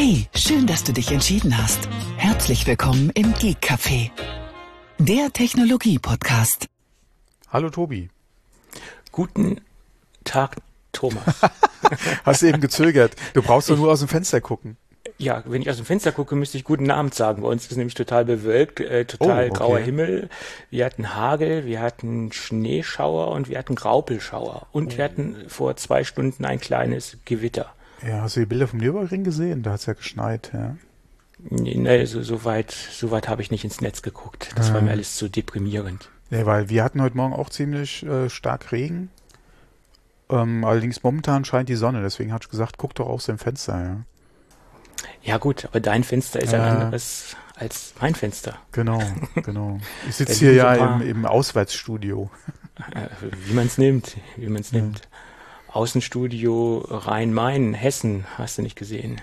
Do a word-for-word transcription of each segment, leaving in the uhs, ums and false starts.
Hey, schön, dass du dich entschieden hast. Herzlich willkommen im Geek Café, der Technologie-Podcast. Hallo Tobi. Guten Tag, Thomas. Hast du eben gezögert? Du brauchst doch nur aus dem Fenster gucken. Ja, wenn ich aus dem Fenster gucke, müsste ich guten Abend sagen. Bei uns ist es nämlich total bewölkt, äh, total Oh, okay. grauer Himmel. Wir hatten Hagel, wir hatten Schneeschauer und wir hatten Graupelschauer. Und wir hatten vor zwei Stunden ein kleines Gewitter. Ja, hast du die Bilder vom Nürburgring gesehen? Da hat es ja geschneit, ja. Nee, nee, so, so weit, so weit habe ich nicht ins Netz geguckt. Das war mir alles zu deprimierend. Ja, weil wir hatten heute Morgen auch ziemlich äh, stark Regen. Ähm, allerdings momentan scheint die Sonne, deswegen hatte ich gesagt, guck doch aus dem Fenster, ja. Ja gut, aber dein Fenster ist Ja. ein anderes als mein Fenster. Genau, genau. Ich Da sitze hier liegen so ja ein paar- im, im Auswärtsstudio. Äh, Wie man es nimmt, wie man es nimmt. Außenstudio Rhein-Main, Hessen, hast du nicht gesehen.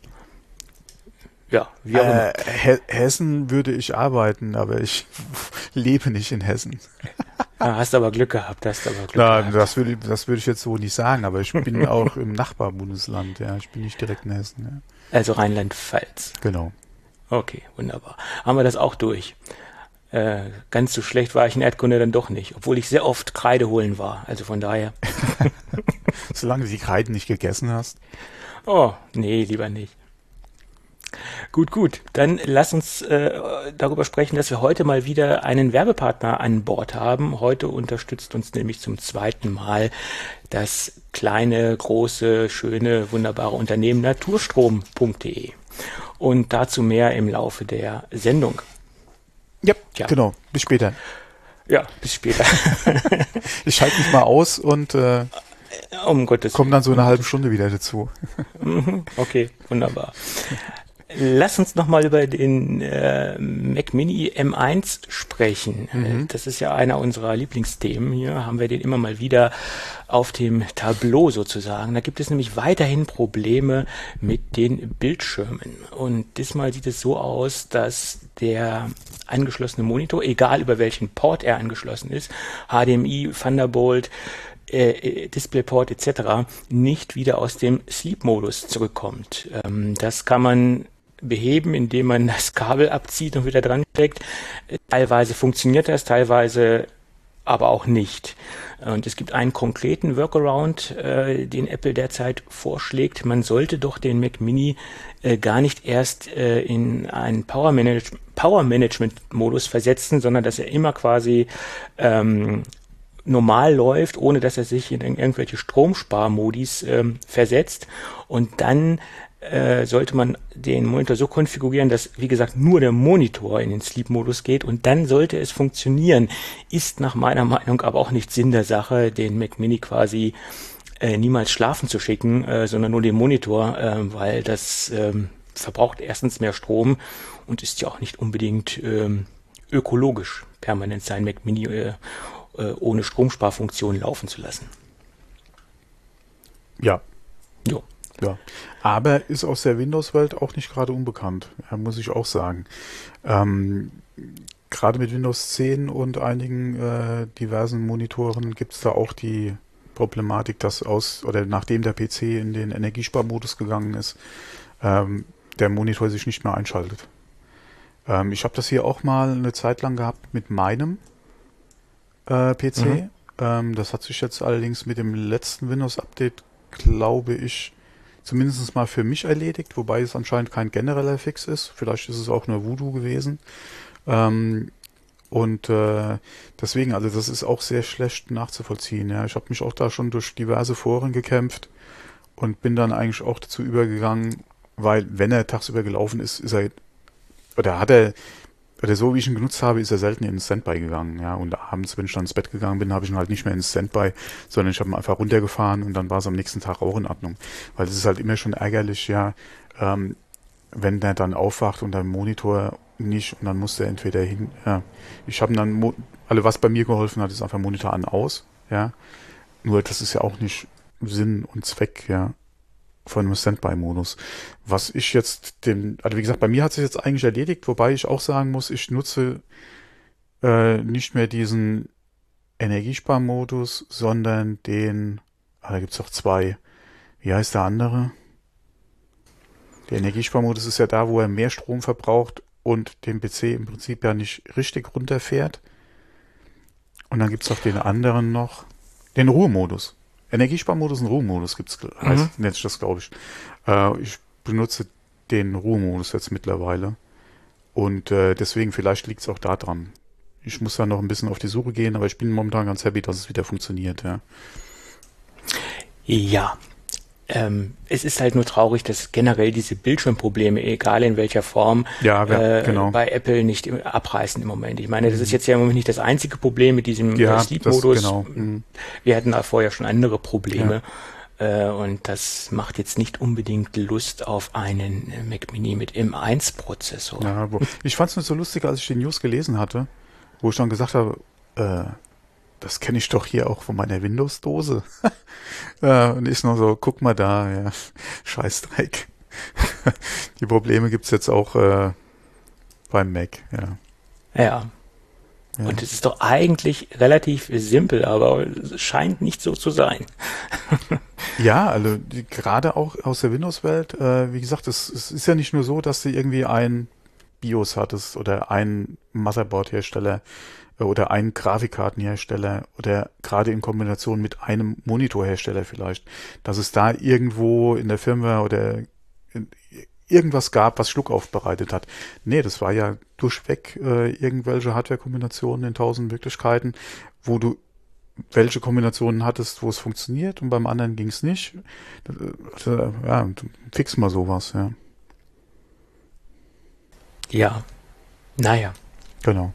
Ja, wie auch immer. Äh, He Hessen würde ich arbeiten, aber ich lebe nicht in Hessen. Ja, hast aber Glück gehabt, hast aber Glück Na, gehabt. das würde, das würde ich jetzt so nicht sagen, aber ich bin auch im Nachbarbundesland, ja. Ich bin nicht direkt in Hessen, ja. Also Rheinland-Pfalz. Genau. Okay, wunderbar. Haben wir das auch durch. Äh, ganz so schlecht war ich in Erdkunde dann doch nicht, obwohl ich sehr oft Kreide holen war. Also von daher, Solange du die Kreiden nicht gegessen hast. oh, nee, lieber nicht. Gut, gut. Dann lass uns äh, darüber sprechen, dass wir heute mal wieder einen Werbepartner an Bord haben. Heute unterstützt uns nämlich zum zweiten Mal das kleine, große, schöne, wunderbare Unternehmen naturstrom punkt de. Und dazu mehr im Laufe der Sendung. Ja, Tja. genau. Bis später. Ja, bis später. Ich schalte mich mal aus und äh, Um Gottes komme dann so eine halbe Stunde wieder dazu. Willen. Okay, wunderbar. Lass uns nochmal über den äh, Mac Mini M eins sprechen. Mhm. Das ist ja einer unserer Lieblingsthemen. Hier haben wir den immer mal wieder auf dem Tableau sozusagen. Da gibt es nämlich weiterhin Probleme mit den Bildschirmen. Und diesmal sieht es so aus, dass der angeschlossene Monitor, egal über welchen Port er angeschlossen ist, H D M I, Thunderbolt, äh, DisplayPort et cetera, nicht wieder aus dem Sleep-Modus zurückkommt. Ähm, das kann man beheben, indem man das Kabel abzieht und wieder dran steckt. Teilweise funktioniert das, teilweise aber auch nicht. Und es gibt einen konkreten Workaround, äh, den Apple derzeit vorschlägt. Man sollte doch den Mac Mini äh, gar nicht erst äh, in einen Power Manage- Power Management Modus versetzen, sondern dass er immer quasi ähm, normal läuft, ohne dass er sich in irgendwelche Stromsparmodis ähm, versetzt. Und dann äh, sollte man den Monitor so konfigurieren, dass, wie gesagt, nur der Monitor in den Sleep-Modus geht und dann sollte es funktionieren. Ist nach meiner Meinung aber auch nicht Sinn der Sache, den Mac Mini quasi äh, niemals schlafen zu schicken, äh, sondern nur den Monitor, äh, weil das ähm, verbraucht erstens mehr Strom und ist ja auch nicht unbedingt ähm, ökologisch, permanent sein Mac Mini äh, äh, ohne Stromsparfunktion laufen zu lassen. Ja, Jo. ja. Aber ist aus der Windows-Welt auch nicht gerade unbekannt, ja, muss ich auch sagen. Ähm, gerade mit Windows zehn und einigen äh, diversen Monitoren gibt es da auch die Problematik, dass aus, oder nachdem der P C in den Energiesparmodus gegangen ist, ähm, der Monitor sich nicht mehr einschaltet. Ähm, ich habe das hier auch mal eine Zeit lang gehabt mit meinem äh, P C. Mhm. Ähm, das hat sich jetzt allerdings mit dem letzten Windows-Update, glaube ich, zumindest mal für mich erledigt, wobei es anscheinend kein genereller Fix ist. Vielleicht ist es auch nur Voodoo gewesen. Ähm, und äh, deswegen, also das ist auch sehr schlecht nachzuvollziehen. Ja. Ich habe mich auch da schon durch diverse Foren gekämpft und bin dann eigentlich auch dazu übergegangen, weil wenn er tagsüber gelaufen ist, ist er, oder hat er, oder so wie ich ihn genutzt habe, ist er selten in den Standby gegangen. Ja. Und abends, wenn ich dann ins Bett gegangen bin, habe ich ihn halt nicht mehr in den Standby, sondern ich habe ihn einfach runtergefahren und dann war es am nächsten Tag auch in Ordnung. Weil es ist halt immer schon ärgerlich, ja, ähm, wenn der dann aufwacht und der Monitor nicht und dann muss der entweder hin, ja. Ich habe dann, Mo- also was bei mir geholfen hat, ist einfach Monitor an, aus, ja. Nur das ist ja auch nicht Sinn und Zweck, ja, von einem Standby-Modus. Was ich jetzt den, also wie gesagt, bei mir hat sich jetzt eigentlich erledigt, wobei ich auch sagen muss, ich nutze äh, nicht mehr diesen Energiesparmodus, sondern den, ah, da gibt's doch zwei. Wie heißt der andere? Der Energiesparmodus ist ja da, wo er mehr Strom verbraucht und den P C im Prinzip ja nicht richtig runterfährt. Und dann gibt es auch den anderen noch, den Ruhemodus. Energiesparmodus und Ruhemodus gibt's, heißt, mhm. nennt sich das, glaube ich. Äh, ich benutze den Ruhemodus jetzt mittlerweile. Und äh, deswegen, vielleicht liegt es auch da dran. Ich muss da noch ein bisschen auf die Suche gehen, aber ich bin momentan ganz happy, dass es wieder funktioniert, ja. Ja. Ähm, es ist halt nur traurig, dass generell diese Bildschirmprobleme, egal in welcher Form, ja, wer, äh, genau. bei Apple nicht im, abreißen im Moment. Ich meine, das ist jetzt ja im Moment nicht das einzige Problem mit diesem ja, Sleep-Modus. Genau. Mhm. Wir hatten da vorher schon andere Probleme. Ja. Äh, und das macht jetzt nicht unbedingt Lust auf einen Mac Mini mit M eins Prozessor. Ja, ich fand es nur so lustig, als ich die News gelesen hatte, wo ich dann gesagt habe, äh, das kenne ich doch hier auch von meiner Windows-Dose. äh, und ich noch so, guck mal da, ja, Scheißdreck. Die Probleme gibt's jetzt auch äh, beim Mac, ja. Ja. Ja. Und es ist doch eigentlich relativ simpel, aber es scheint nicht so zu sein. Ja, also die, gerade auch aus der Windows-Welt, äh, wie gesagt, es, es ist ja nicht nur so, dass du irgendwie ein BIOS hattest oder einen Motherboard-Hersteller oder einen Grafikkartenhersteller oder gerade in Kombination mit einem Monitorhersteller vielleicht, dass es da irgendwo in der Firmware oder in, irgendwas gab, was Schluck aufbereitet hat. Nee, das war ja durchweg äh, irgendwelche Hardware-Kombinationen in tausend Möglichkeiten, wo du welche Kombinationen hattest, wo es funktioniert und beim anderen ging es nicht. Also, ja, fix mal sowas, ja. Ja, naja. Genau.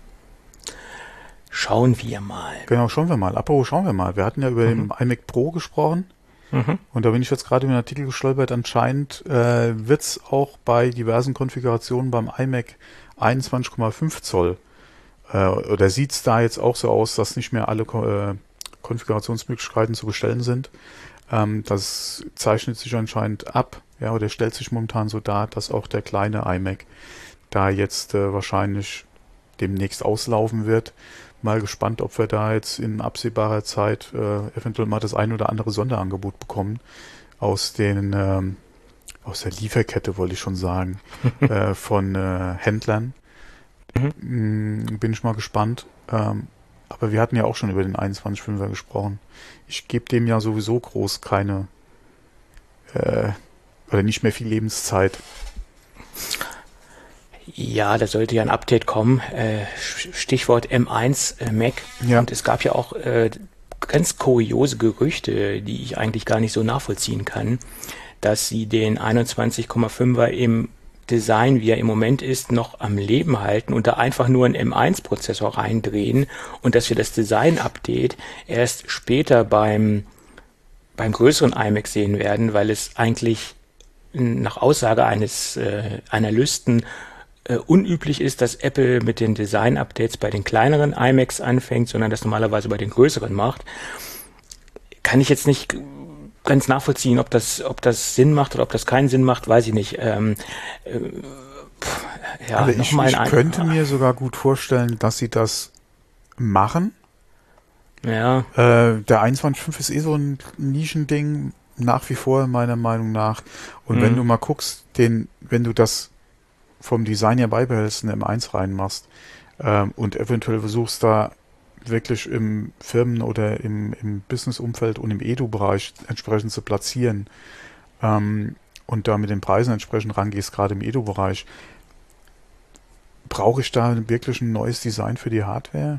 Schauen wir mal. Genau, schauen wir mal. Apropos, schauen wir mal. Wir hatten ja über mhm. den iMac Pro gesprochen. Mhm. Und da bin ich jetzt gerade über einen Artikel gestolpert. Anscheinend äh, wird es auch bei diversen Konfigurationen beim iMac einundzwanzig Komma fünf Zoll äh, oder sieht es da jetzt auch so aus, dass nicht mehr alle äh, Konfigurationsmöglichkeiten zu bestellen sind. Ähm, das zeichnet sich anscheinend ab, ja, oder stellt sich momentan so dar, dass auch der kleine iMac da jetzt äh, wahrscheinlich demnächst auslaufen wird. Mal gespannt, ob wir da jetzt in absehbarer Zeit äh, eventuell mal das ein oder andere Sonderangebot bekommen aus den ähm, aus der Lieferkette, wollte ich schon sagen, äh, von äh, Händlern. Mhm. Mm, bin ich mal gespannt. Ähm, aber wir hatten ja auch schon über den einundzwanzig Komma fünfer gesprochen. Ich gebe dem ja sowieso groß keine äh, oder nicht mehr viel Lebenszeit. Ja, da sollte ja ein Update kommen. Äh, Stichwort M eins äh, Mac. Ja. Und es gab ja auch äh, ganz kuriose Gerüchte, die ich eigentlich gar nicht so nachvollziehen kann, dass sie den einundzwanzig Komma fünfer im Design, wie er im Moment ist, noch am Leben halten und da einfach nur einen M eins Prozessor reindrehen und dass wir das Design-Update erst später beim, beim größeren iMac sehen werden, weil es eigentlich nach Aussage eines äh, Analysten Uh, unüblich ist, dass Apple mit den Design-Updates bei den kleineren iMacs anfängt, sondern das normalerweise bei den größeren macht. Kann ich jetzt nicht ganz nachvollziehen, ob das, ob das Sinn macht oder ob das keinen Sinn macht, weiß ich nicht. Ähm, äh, pff, ja, also ich, ich könnte mir sogar gut vorstellen, dass sie das machen. Ja. Äh, der einundzwanzig Komma fünf ist eh so ein Nischending, nach wie vor meiner Meinung nach. Und mhm. wenn du mal guckst, den, wenn du das vom Design her beibehältst, eine M eins reinmachst ähm, und eventuell versuchst da wirklich im Firmen- oder im, im Business-Umfeld und im Edu-Bereich entsprechend zu platzieren ähm, und da mit den Preisen entsprechend rangehst, gerade im Edu-Bereich, brauche ich da wirklich ein neues Design für die Hardware?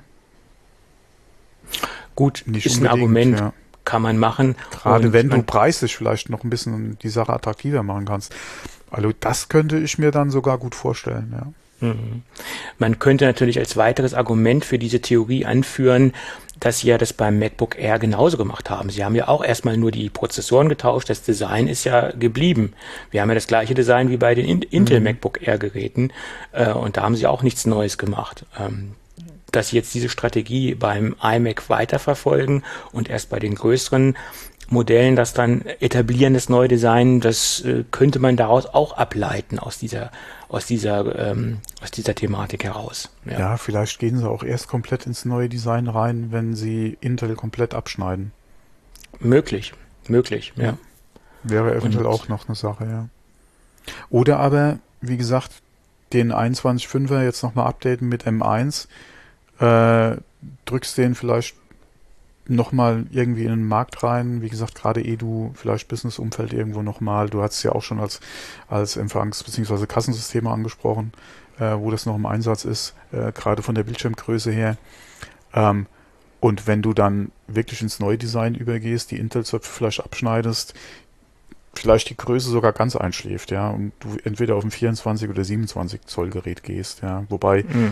Gut, nicht ist ein Argument, ja. Kann man machen. Gerade wenn du preislich vielleicht noch ein bisschen die Sache attraktiver machen kannst. Also das könnte ich mir dann sogar gut vorstellen, ja. Mhm. Man könnte natürlich als weiteres Argument für diese Theorie anführen, dass sie ja das beim MacBook Air genauso gemacht haben. Sie haben ja auch erstmal nur die Prozessoren getauscht, das Design ist ja geblieben. Wir haben ja das gleiche Design wie bei den Intel mhm. MacBook Air Geräten äh, und da haben sie auch nichts Neues gemacht. Ähm, dass sie jetzt diese Strategie beim iMac weiterverfolgen und erst bei den größeren Modellen das dann etablieren, das neue Design, das äh, könnte man daraus auch ableiten aus dieser aus dieser ähm, aus dieser Thematik heraus. Ja. ja, vielleicht gehen sie auch erst komplett ins neue Design rein, wenn sie Intel komplett abschneiden. Möglich, möglich, ja. ja. Wäre eventuell und auch noch eine Sache, ja. Oder aber, wie gesagt, den einundzwanzig Komma fünfer jetzt nochmal updaten mit M eins, äh, drückst den vielleicht nochmal irgendwie in den Markt rein. Wie gesagt, gerade Edu, vielleicht Business-Umfeld irgendwo nochmal. Du hast es ja auch schon als, als Empfangs- bzw. Kassensysteme angesprochen, äh, wo das noch im Einsatz ist, äh, gerade von der Bildschirmgröße her. Ähm, und wenn du dann wirklich ins neue Design übergehst, die Intel-Zöpfe vielleicht abschneidest, vielleicht die Größe sogar ganz einschläft, ja, und du entweder auf ein vierundzwanzig oder siebenundzwanzig Zoll Gerät gehst, ja, wobei mhm.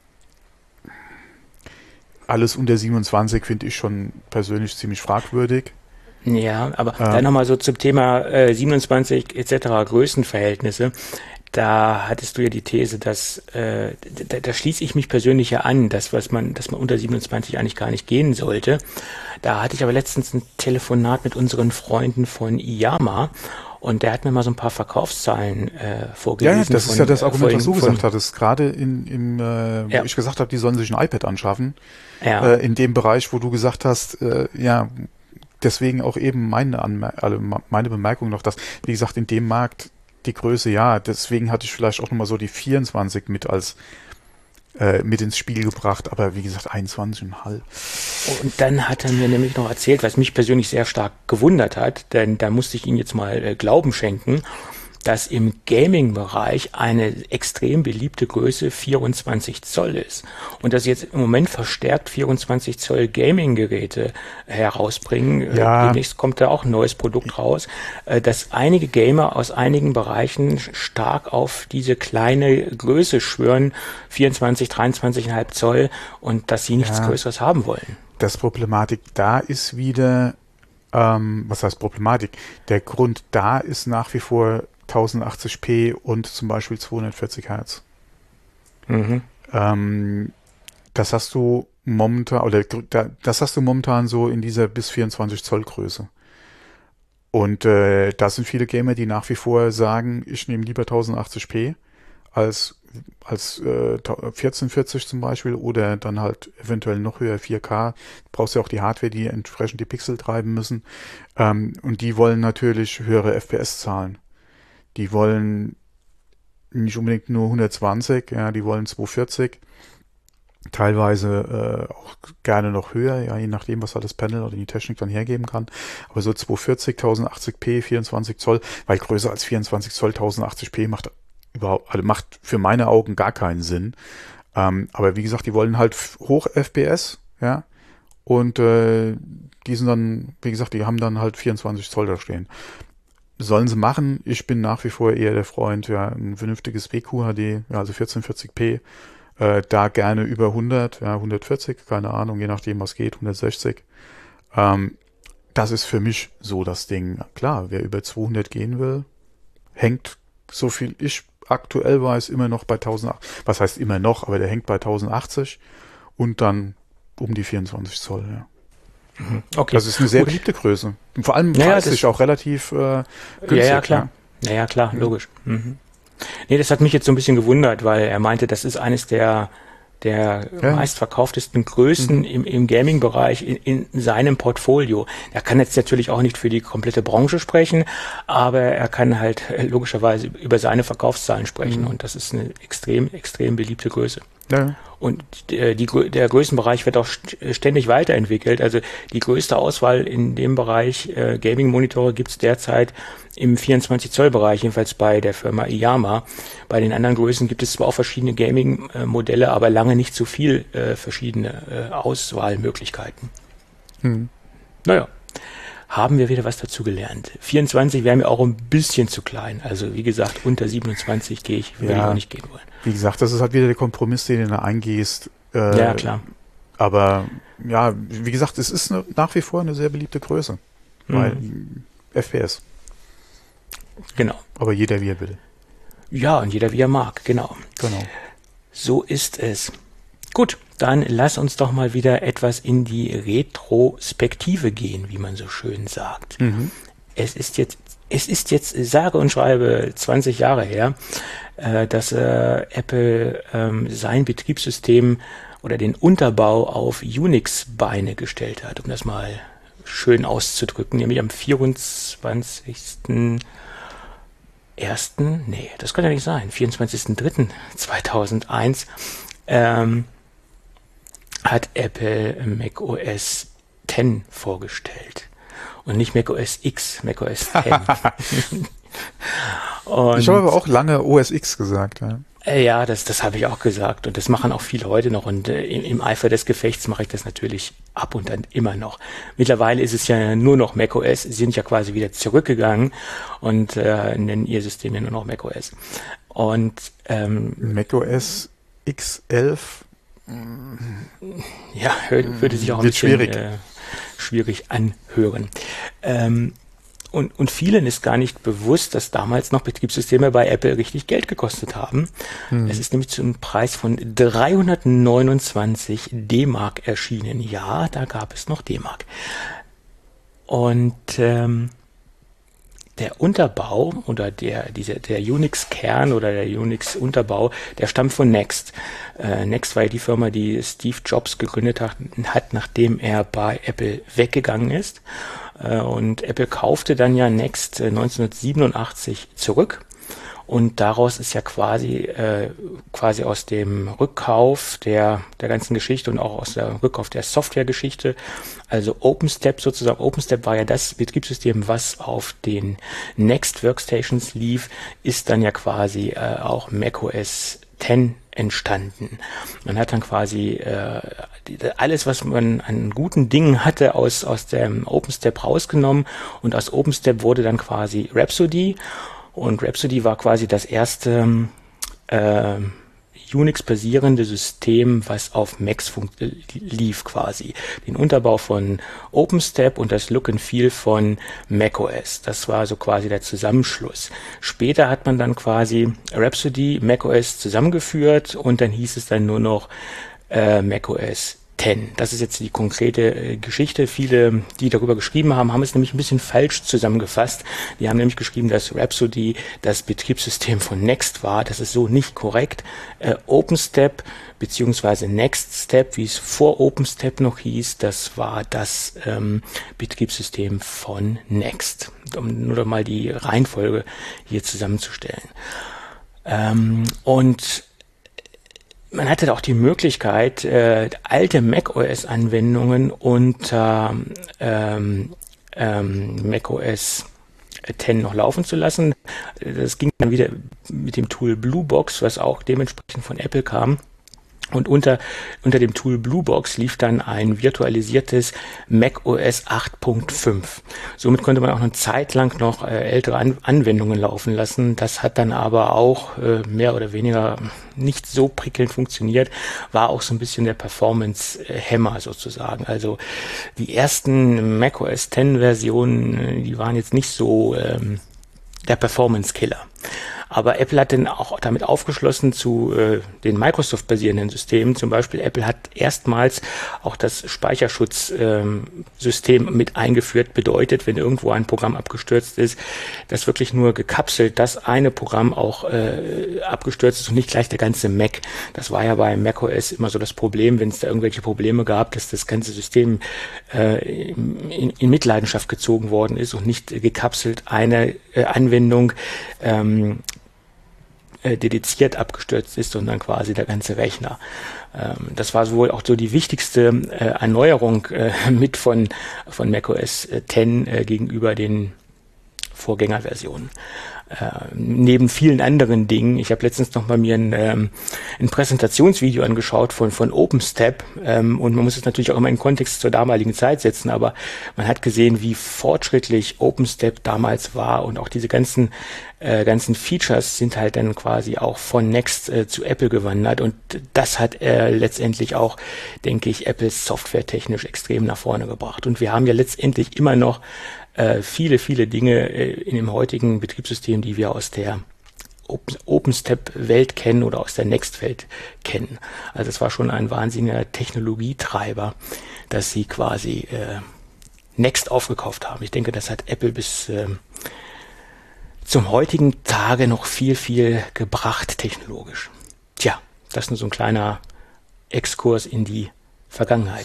alles unter siebenundzwanzig finde ich schon persönlich ziemlich fragwürdig. Ja, aber ähm, dann nochmal so zum Thema äh, siebenundzwanzig et cetera Größenverhältnisse. Da hattest du ja die These, dass äh, da, da schließe ich mich persönlich ja an, dass was man, dass man unter siebenundzwanzig eigentlich gar nicht gehen sollte. Da hatte ich aber letztens ein Telefonat mit unseren Freunden von IYAMA und der hat mir mal so ein paar Verkaufszahlen äh, vorgelesen. Ja, das von, ist ja das Argument, von, was du von, gesagt hattest. Gerade in, im, äh, wo ja. ich gesagt habe, die sollen sich ein iPad anschaffen. Ja. Äh, in dem Bereich, wo du gesagt hast, äh, ja, deswegen auch eben meine, Anmer- also meine Bemerkung noch, dass, wie gesagt, in dem Markt die Größe, ja, deswegen hatte ich vielleicht auch nochmal so die vierundzwanzig mit als äh, mit ins Spiel gebracht, aber wie gesagt, einundzwanzig Komma fünf. Und dann hat er mir nämlich noch erzählt, was mich persönlich sehr stark gewundert hat, denn da musste ich ihm jetzt mal äh, Glauben schenken, dass im Gaming-Bereich eine extrem beliebte Größe vierundzwanzig Zoll ist und dass jetzt im Moment verstärkt vierundzwanzig Zoll Gaming-Geräte herausbringen. Ja. Demnächst kommt da auch ein neues Produkt raus, dass einige Gamer aus einigen Bereichen stark auf diese kleine Größe schwören, vierundzwanzig, dreiundzwanzig Komma fünf Zoll, und dass sie nichts ja. Größeres haben wollen. Das Problematik da ist wieder, ähm, was heißt Problematik? Der Grund da ist nach wie vor tausendachtzig p und zum Beispiel zweihundertvierzig Hertz. Mhm. Ähm, das hast du momentan, oder das hast du momentan so in dieser bis vierundzwanzig Zoll Größe. Und äh, da sind viele Gamer, die nach wie vor sagen, ich nehme lieber tausendachtzig p als als äh, vierzehnhundertvierzig zum Beispiel oder dann halt eventuell noch höher vier K. Du brauchst ja auch die Hardware, die entsprechend die Pixel treiben müssen. Ähm, und die wollen natürlich höhere F P S-Zahlen. Die wollen nicht unbedingt nur hundertzwanzig, ja, die wollen zweihundertvierzig, teilweise äh, auch gerne noch höher, ja, je nachdem, was halt das Panel oder die Technik dann hergeben kann. Aber so zweihundertvierzig, tausendachtzig p, vierundzwanzig Zoll, weil größer als vierundzwanzig Zoll tausendachtzig p macht überhaupt, also macht für meine Augen gar keinen Sinn. Ähm, aber wie gesagt, die wollen halt hoch F P S, ja, und äh, die sind dann, wie gesagt, die haben dann halt vierundzwanzig Zoll da stehen. Sollen sie machen. Ich bin nach wie vor eher der Freund, ja, ein vernünftiges W Q H D, ja, also vierzehnhundertvierzig p, äh, da gerne über hundert, ja, hundertvierzig, keine Ahnung, je nachdem, was geht, hundertsechzig. Ähm, das ist für mich so das Ding. Klar, wer über zweihundert gehen will, hängt, so viel ich aktuell weiß, immer noch bei tausendachtzig, was heißt immer noch, aber der hängt bei tausendachtzig und dann um die vierundzwanzig Zoll, ja. Okay. Das ist eine sehr Gut. beliebte Größe. Und vor allem Naja, preislich auch relativ äh, günstig. Ja, ja, klar. Ja, ja klar, Mhm. logisch. Mhm. Nee, das hat mich jetzt so ein bisschen gewundert, weil er meinte, das ist eines der der Ja. meistverkauftesten Größen Mhm. im, im Gaming-Bereich in, in seinem Portfolio. Er kann jetzt natürlich auch nicht für die komplette Branche sprechen, aber er kann halt äh, logischerweise über seine Verkaufszahlen sprechen, Mhm. und das ist eine extrem, extrem beliebte Größe. Ja. Und äh, die, Grö- der Größenbereich wird auch st- ständig weiterentwickelt. Also die größte Auswahl in dem Bereich äh, Gaming-Monitore gibt es derzeit im vierundzwanzig Zoll Bereich, jedenfalls bei der Firma IYAMA. Bei den anderen Größen gibt es zwar auch verschiedene Gaming-Modelle, aber lange nicht so viel äh, verschiedene äh, Auswahlmöglichkeiten. Mhm. Naja, haben wir wieder was dazu gelernt. vierundzwanzig wäre mir auch ein bisschen zu klein. Also wie gesagt, unter siebenundzwanzig gehe ich, würde Ja. ich auch nicht gehen wollen. Wie gesagt, das ist halt wieder der Kompromiss, den du da eingehst. Äh, Ja, klar. Aber ja, wie gesagt, es ist eine, nach wie vor eine sehr beliebte Größe. Weil Mhm. F P S. Genau. Aber jeder wie er will. Ja, und jeder wie er mag, genau. Genau. So ist es. Gut, dann lass uns doch mal wieder etwas in die Retrospektive gehen, wie man so schön sagt. Mhm. Es ist jetzt, es ist jetzt sage und schreibe zwanzig Jahre her, äh, dass äh, Apple ähm, sein Betriebssystem oder den Unterbau auf Unix-Beine gestellt hat, um das mal schön auszudrücken, nämlich am vierundzwanzigsten ersten, nee, das kann ja nicht sein, vierundzwanzigsten dritten zweitausendeins ähm, hat Apple macOS zehn vorgestellt. Und nicht macOS X, macOS zehn. Und ich habe aber auch lange O S X gesagt. Ja, äh, ja das, das habe ich auch gesagt. Und das machen auch viele heute noch. Und äh, im, im Eifer des Gefechts mache ich das natürlich ab und an immer noch. Mittlerweile ist es ja nur noch macOS. Sie sind ja quasi wieder zurückgegangen und äh, nennen ihr System ja nur noch macOS. Und ähm, macOS X elf ja, hör, würde sich auch ein Wird bisschen schwierig. Äh, schwierig anhören. Ähm, und, und vielen ist gar nicht bewusst, dass damals noch Betriebssysteme bei Apple richtig Geld gekostet haben. Hm. Es ist nämlich zu einem Preis von dreihundertneunundzwanzig D-Mark erschienen. Ja, da gab es noch D-Mark. Und ähm, der Unterbau oder der, dieser, der Unix-Kern oder der Unix-Unterbau, der stammt von Next. Äh, Next war ja die Firma, die Steve Jobs gegründet hat, hat nachdem er bei Apple weggegangen ist. Äh, und Apple kaufte dann ja Next äh, neunzehnhundertsiebenundachtzig zurück. Und daraus ist ja quasi äh, quasi aus dem Rückkauf der der ganzen Geschichte und auch aus der Rückkauf der Softwaregeschichte, also OpenStep sozusagen. OpenStep war ja das Betriebssystem, was auf den Next Workstations lief, ist dann ja quasi äh, auch macOS zehn entstanden. Man hat dann quasi äh, alles, was man an guten Dingen hatte, aus aus dem OpenStep rausgenommen und aus OpenStep wurde dann quasi Rhapsody. Und Rhapsody war quasi das erste äh, Unix-basierende System, was auf Macs lief quasi. Den Unterbau von OpenStep und das Look and Feel von macOS. Das war so quasi der Zusammenschluss. Später hat man dann quasi Rhapsody, macOS zusammengeführt und dann hieß es dann nur noch äh, macOS zehn. Das ist jetzt die konkrete äh, Geschichte. Viele, die darüber geschrieben haben, haben es nämlich ein bisschen falsch zusammengefasst. Die haben nämlich geschrieben, dass Rhapsody das Betriebssystem von Next war. Das ist so nicht korrekt. Äh, OpenStep beziehungsweise NextStep, wie es vor OpenStep noch hieß, das war das ähm, Betriebssystem von Next. Um nur noch mal die Reihenfolge hier zusammenzustellen. Ähm, und man hatte auch die Möglichkeit, äh, alte macOS-Anwendungen unter ähm, ähm, macOS zehn noch laufen zu lassen. Das ging dann wieder mit dem Tool Bluebox, was auch dementsprechend von Apple kam. Und unter, unter dem Tool Bluebox lief dann ein virtualisiertes macOS acht Punkt fünf. Somit konnte man auch eine Zeit lang noch äh, ältere An- Anwendungen laufen lassen. Das hat dann aber auch äh, mehr oder weniger nicht so prickelnd funktioniert, war auch so ein bisschen der Performance-Hämmer sozusagen. Also die ersten macOS zehn Versionen, die waren jetzt nicht so ähm, der Performance-Killer. Aber Apple hat dann auch damit aufgeschlossen zu äh, den Microsoft-basierenden Systemen. Zum Beispiel Apple hat erstmals auch das Speicherschutzsystem ähm, mit eingeführt. Bedeutet, wenn irgendwo ein Programm abgestürzt ist, dass wirklich nur gekapselt das eine Programm auch äh, abgestürzt ist und nicht gleich der ganze Mac. Das war ja bei macOS immer so das Problem, wenn es da irgendwelche Probleme gab, dass das ganze System äh, in, in Mitleidenschaft gezogen worden ist und nicht äh, gekapselt eine äh, Anwendung ähm, dediziert abgestürzt ist und dann quasi der ganze Rechner. Ähm, das war wohl auch so die wichtigste äh, Erneuerung äh, mit von, von macOS zehn äh, gegenüber den Vorgängerversionen. Äh, neben vielen anderen Dingen. Ich habe letztens noch mal mir ein, ähm, ein Präsentationsvideo angeschaut von von OpenStep ähm, und man muss es natürlich auch immer in Kontext zur damaligen Zeit setzen, aber man hat gesehen, wie fortschrittlich OpenStep damals war und auch diese ganzen äh, ganzen Features sind halt dann quasi auch von Next äh, zu Apple gewandert und das hat äh, letztendlich auch, denke ich, Apples softwaretechnisch extrem nach vorne gebracht und wir haben ja letztendlich immer noch äh, viele, viele Dinge äh, in dem heutigen Betriebssystem, die wir aus der Open, OpenStep-Welt kennen oder aus der Next-Welt kennen. Also es war schon ein wahnsinniger Technologietreiber, dass sie quasi äh, Next aufgekauft haben. Ich denke, das hat Apple bis äh, zum heutigen Tage noch viel, viel gebracht technologisch. Tja, das ist nur so ein kleiner Exkurs in die Vergangenheit.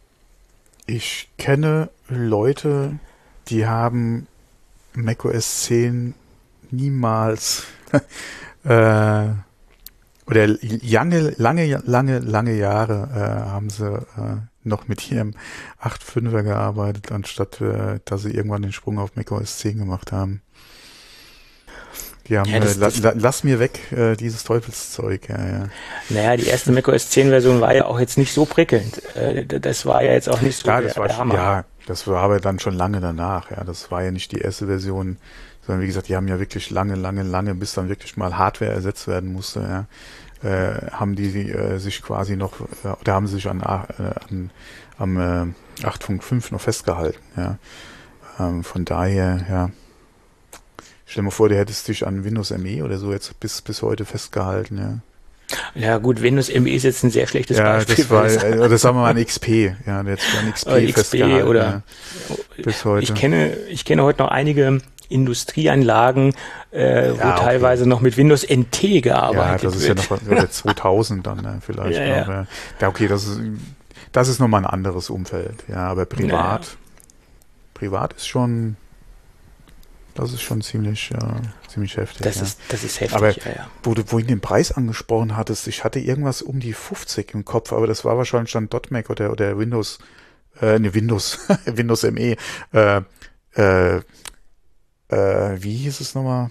Ich kenne Leute, die haben macOS zehn niemals äh, oder lange, lange, lange, lange Jahre äh, haben sie äh, noch mit ihrem acht Punkt fünfer gearbeitet, anstatt äh, dass sie irgendwann den Sprung auf macOS zehn gemacht haben. Die haben, ja, das, äh, la, la, lass mir weg, äh, dieses Teufelszeug. Ja, ja. Naja, die erste macOS zehn Version war ja auch jetzt nicht so prickelnd. Äh, das war ja jetzt auch nicht so ja, das der, war der schon, ja, das war aber dann schon lange danach. Ja, das war ja nicht die erste Version, sondern wie gesagt, die haben ja wirklich lange, lange, lange, bis dann wirklich mal Hardware ersetzt werden musste, ja, äh, haben die äh, sich quasi noch, äh, oder haben sie sich an, äh, an am äh, acht Punkt fünf noch festgehalten. Ja, ähm, von daher, ja. Stell dir mal vor, du hättest dich an Windows M E oder so jetzt bis bis heute festgehalten, ja. Ja gut, Windows M E ist jetzt ein sehr schlechtes ja, Beispiel. Das war, äh, oder sagen wir mal an X P, ja, der jetzt an X P, X P festgehalten, oder ja, bis heute. Ich kenne, ich kenne heute noch einige Industrieanlagen, äh, wo ja, okay. teilweise noch mit Windows N T gearbeitet wird. Ja, das ist wird. ja noch oder zweitausend dann ne, vielleicht ja, noch. Ja. Ja. ja, okay, das ist das ist nochmal ein anderes Umfeld, ja, aber privat, ja. privat ist schon Das ist schon ziemlich, ja, ziemlich heftig. Das, ja. ist, das ist heftig, aber ja, ja. Wo du vorhin den Preis angesprochen hattest, ich hatte irgendwas um die fünfzig im Kopf, aber das war wahrscheinlich dann .Mac oder, oder Windows, äh, ne, Windows, Windows M E, äh, äh, äh, wie hieß es nochmal?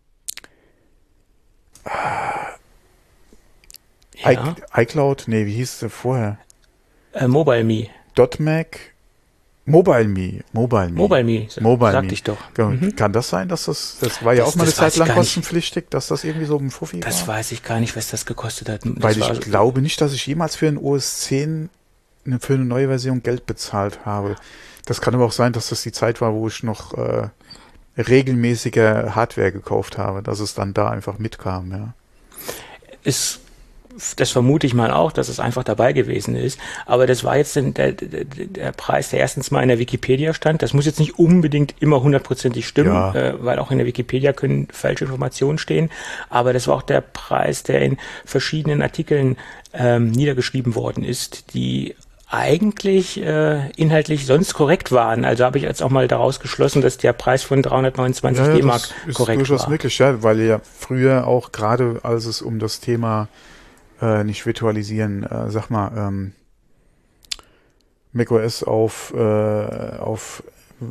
ja. I, iCloud? Nee, wie hieß es vorher? Äh, MobileMe. .Mac? MobileMe, MobileMe. MobileMe, Mobile sagte ich doch. Mhm. Kann das sein, dass das, das war ja das, auch mal eine Zeit lang kostenpflichtig, nicht. dass das irgendwie so ein Fuffi das war? Das weiß ich gar nicht, was das gekostet hat. Das Weil ich war, glaube nicht, dass ich jemals für ein O S zehn eine, für eine neue Version Geld bezahlt habe. Das kann aber auch sein, dass das die Zeit war, wo ich noch äh, regelmäßiger Hardware gekauft habe, dass es dann da einfach mitkam, ja. Ist Das vermute ich mal auch, dass es einfach dabei gewesen ist. Aber das war jetzt der, der, der Preis, der erstens mal in der Wikipedia stand. Das muss jetzt nicht unbedingt immer hundertprozentig stimmen, ja. äh, weil auch in der Wikipedia können falsche Informationen stehen. Aber das war auch der Preis, der in verschiedenen Artikeln ähm, niedergeschrieben worden ist, die eigentlich äh, inhaltlich sonst korrekt waren. Also habe ich jetzt auch mal daraus geschlossen, dass der Preis von dreihundertneunundzwanzig ja, ja, D-Mark korrekt war. korrekt Das ist durchaus war. möglich, ja, weil ja früher auch gerade, als es um das Thema Äh, nicht virtualisieren, äh, sag mal, ähm, macOS auf, äh, auf,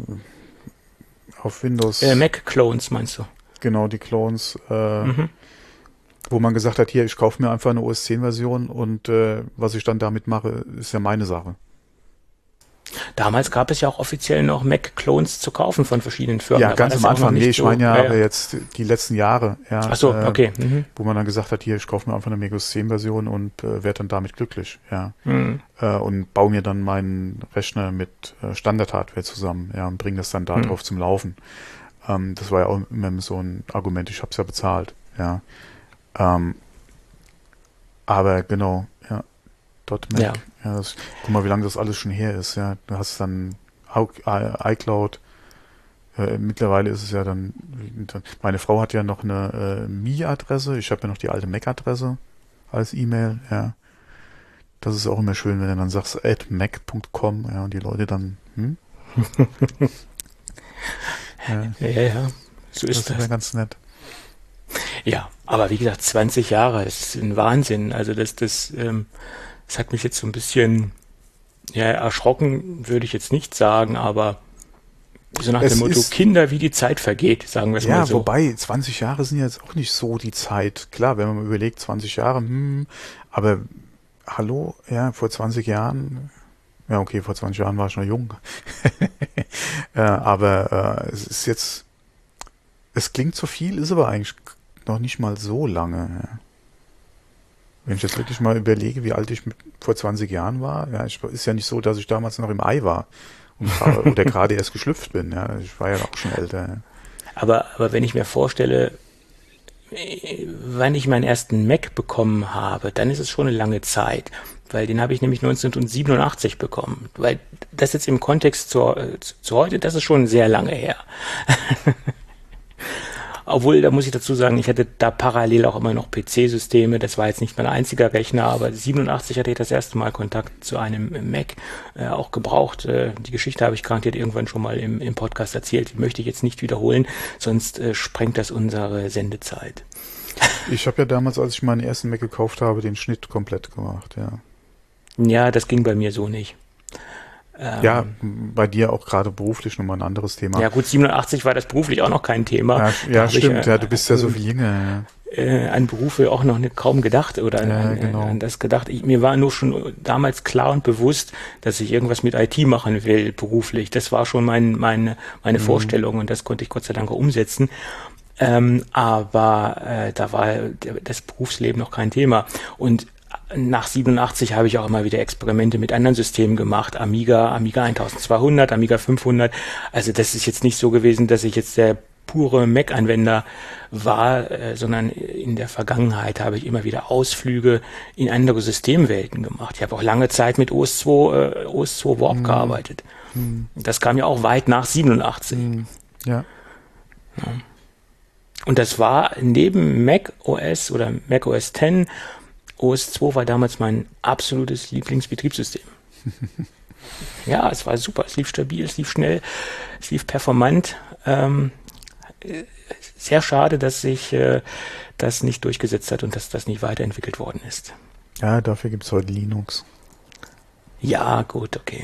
auf Windows. Äh, Mac-Clones meinst du? Genau, die Clones, äh, Mhm. wo man gesagt hat, hier, ich kaufe mir einfach eine O S zehn Version und äh, was ich dann damit mache, ist ja meine Sache. Damals gab es ja auch offiziell noch Mac-Clones zu kaufen von verschiedenen Firmen. Ja, Da ganz war das am ja auch noch Anfang. nicht Nee, ich so- meine ja, ja, aber jetzt die letzten Jahre. Ja, Ach so, äh, okay. Mhm. Wo man dann gesagt hat, hier, ich kaufe mir einfach eine macOS zehn Version und äh, werde dann damit glücklich. Ja. Mhm. Äh, und baue mir dann meinen Rechner mit äh, Standard-Hardware zusammen, ja, und bringe das dann da Mhm. drauf zum Laufen. Ähm, das war ja auch immer so ein Argument, ich habe es ja bezahlt, ja. Ähm, aber genau, ja, .Mac, Ja. ja, das, guck mal, wie lange das alles schon her ist, ja. Du hast dann I- iCloud, äh, mittlerweile ist es ja dann, meine Frau hat ja noch eine äh, Mi-Adresse, ich habe ja noch die alte Mac-Adresse als E-Mail, ja. Das ist auch immer schön, wenn du dann sagst, at mac punkt com, ja, und die Leute dann, hm? ja, Ja, ja, so das ist ist ja das. ganz nett. Ja, aber wie gesagt, zwanzig Jahre, das ist ein Wahnsinn. Also das, das, ähm, das hat mich jetzt so ein bisschen, ja, erschrocken, würde ich jetzt nicht sagen, aber so nach Es dem Motto, ist- Kinder, wie die Zeit vergeht, sagen wir es Ja, mal so. wobei, zwanzig Jahre sind ja jetzt auch nicht so die Zeit. Klar, wenn man mal überlegt, zwanzig Jahre, hm, aber hallo, ja, vor zwanzig Jahren, ja, okay, vor zwanzig Jahren war ich noch jung. äh, aber äh, es ist jetzt, es klingt so viel, ist aber eigentlich noch nicht mal so lange. Ja. Wenn ich jetzt wirklich mal überlege, wie alt ich mit, vor zwanzig Jahren war, ja, ich, ist ja nicht so, dass ich damals noch im Ei war und gra- oder gerade erst geschlüpft bin. Ja, ich war ja auch schon älter. Ja. Aber, aber wenn ich mir vorstelle, äh, wann ich meinen ersten Mac bekommen habe, dann ist es schon eine lange Zeit. Weil den habe ich nämlich neunzehnhundertsiebenundachtzig bekommen. Weil das jetzt im Kontext zu, äh, zu heute, das ist schon sehr lange her. Obwohl, da muss ich dazu sagen, ich hatte da parallel auch immer noch P C-Systeme. Das war jetzt nicht mein einziger Rechner, aber siebenundachtzig hatte ich das erste Mal Kontakt zu einem Mac, äh, auch gebraucht. Äh, die Geschichte habe ich garantiert irgendwann schon mal im, im Podcast erzählt. Die möchte ich jetzt nicht wiederholen, sonst äh, sprengt das unsere Sendezeit. Ich habe ja damals, als ich meinen ersten Mac gekauft habe, den Schnitt komplett gemacht, ja. Ja, das ging bei mir so nicht. Ähm, ja, bei dir auch gerade beruflich nochmal ein anderes Thema. Ja gut, siebenundachtzig war das beruflich auch noch kein Thema. Ja, ja stimmt, ich, äh, ja, du bist ja so viel jünger. Ja. Äh, an Berufe auch noch nicht, kaum gedacht oder ja, an, genau. an das gedacht. Ich, mir war nur schon damals klar und bewusst, dass ich irgendwas mit I T machen will, beruflich. Das war schon mein, mein, meine mhm. Vorstellung und das konnte ich Gott sei Dank auch umsetzen. Ähm, aber äh, da war das Berufsleben noch kein Thema. Und nach siebenundachtzig habe ich auch immer wieder Experimente mit anderen Systemen gemacht. Amiga, Amiga eintausendzweihundert, Amiga fünfhundert. Also das ist jetzt nicht so gewesen, dass ich jetzt der pure Mac-Anwender war, äh, sondern in der Vergangenheit habe ich immer wieder Ausflüge in andere Systemwelten gemacht. Ich habe auch lange Zeit mit O S zwei, äh, O S zwei Warp hm. gearbeitet. Hm. Das kam ja auch weit nach siebenundachtzig. Hm. Ja. ja. Und das war neben Mac O S oder Mac O S X, O S zwei war damals mein absolutes Lieblingsbetriebssystem. Ja, es war super, es lief stabil, es lief schnell, es lief performant. Ähm, sehr schade, dass sich äh, das nicht durchgesetzt hat und dass das nicht weiterentwickelt worden ist. Ja, dafür gibt es heute Linux. Ja, gut, okay.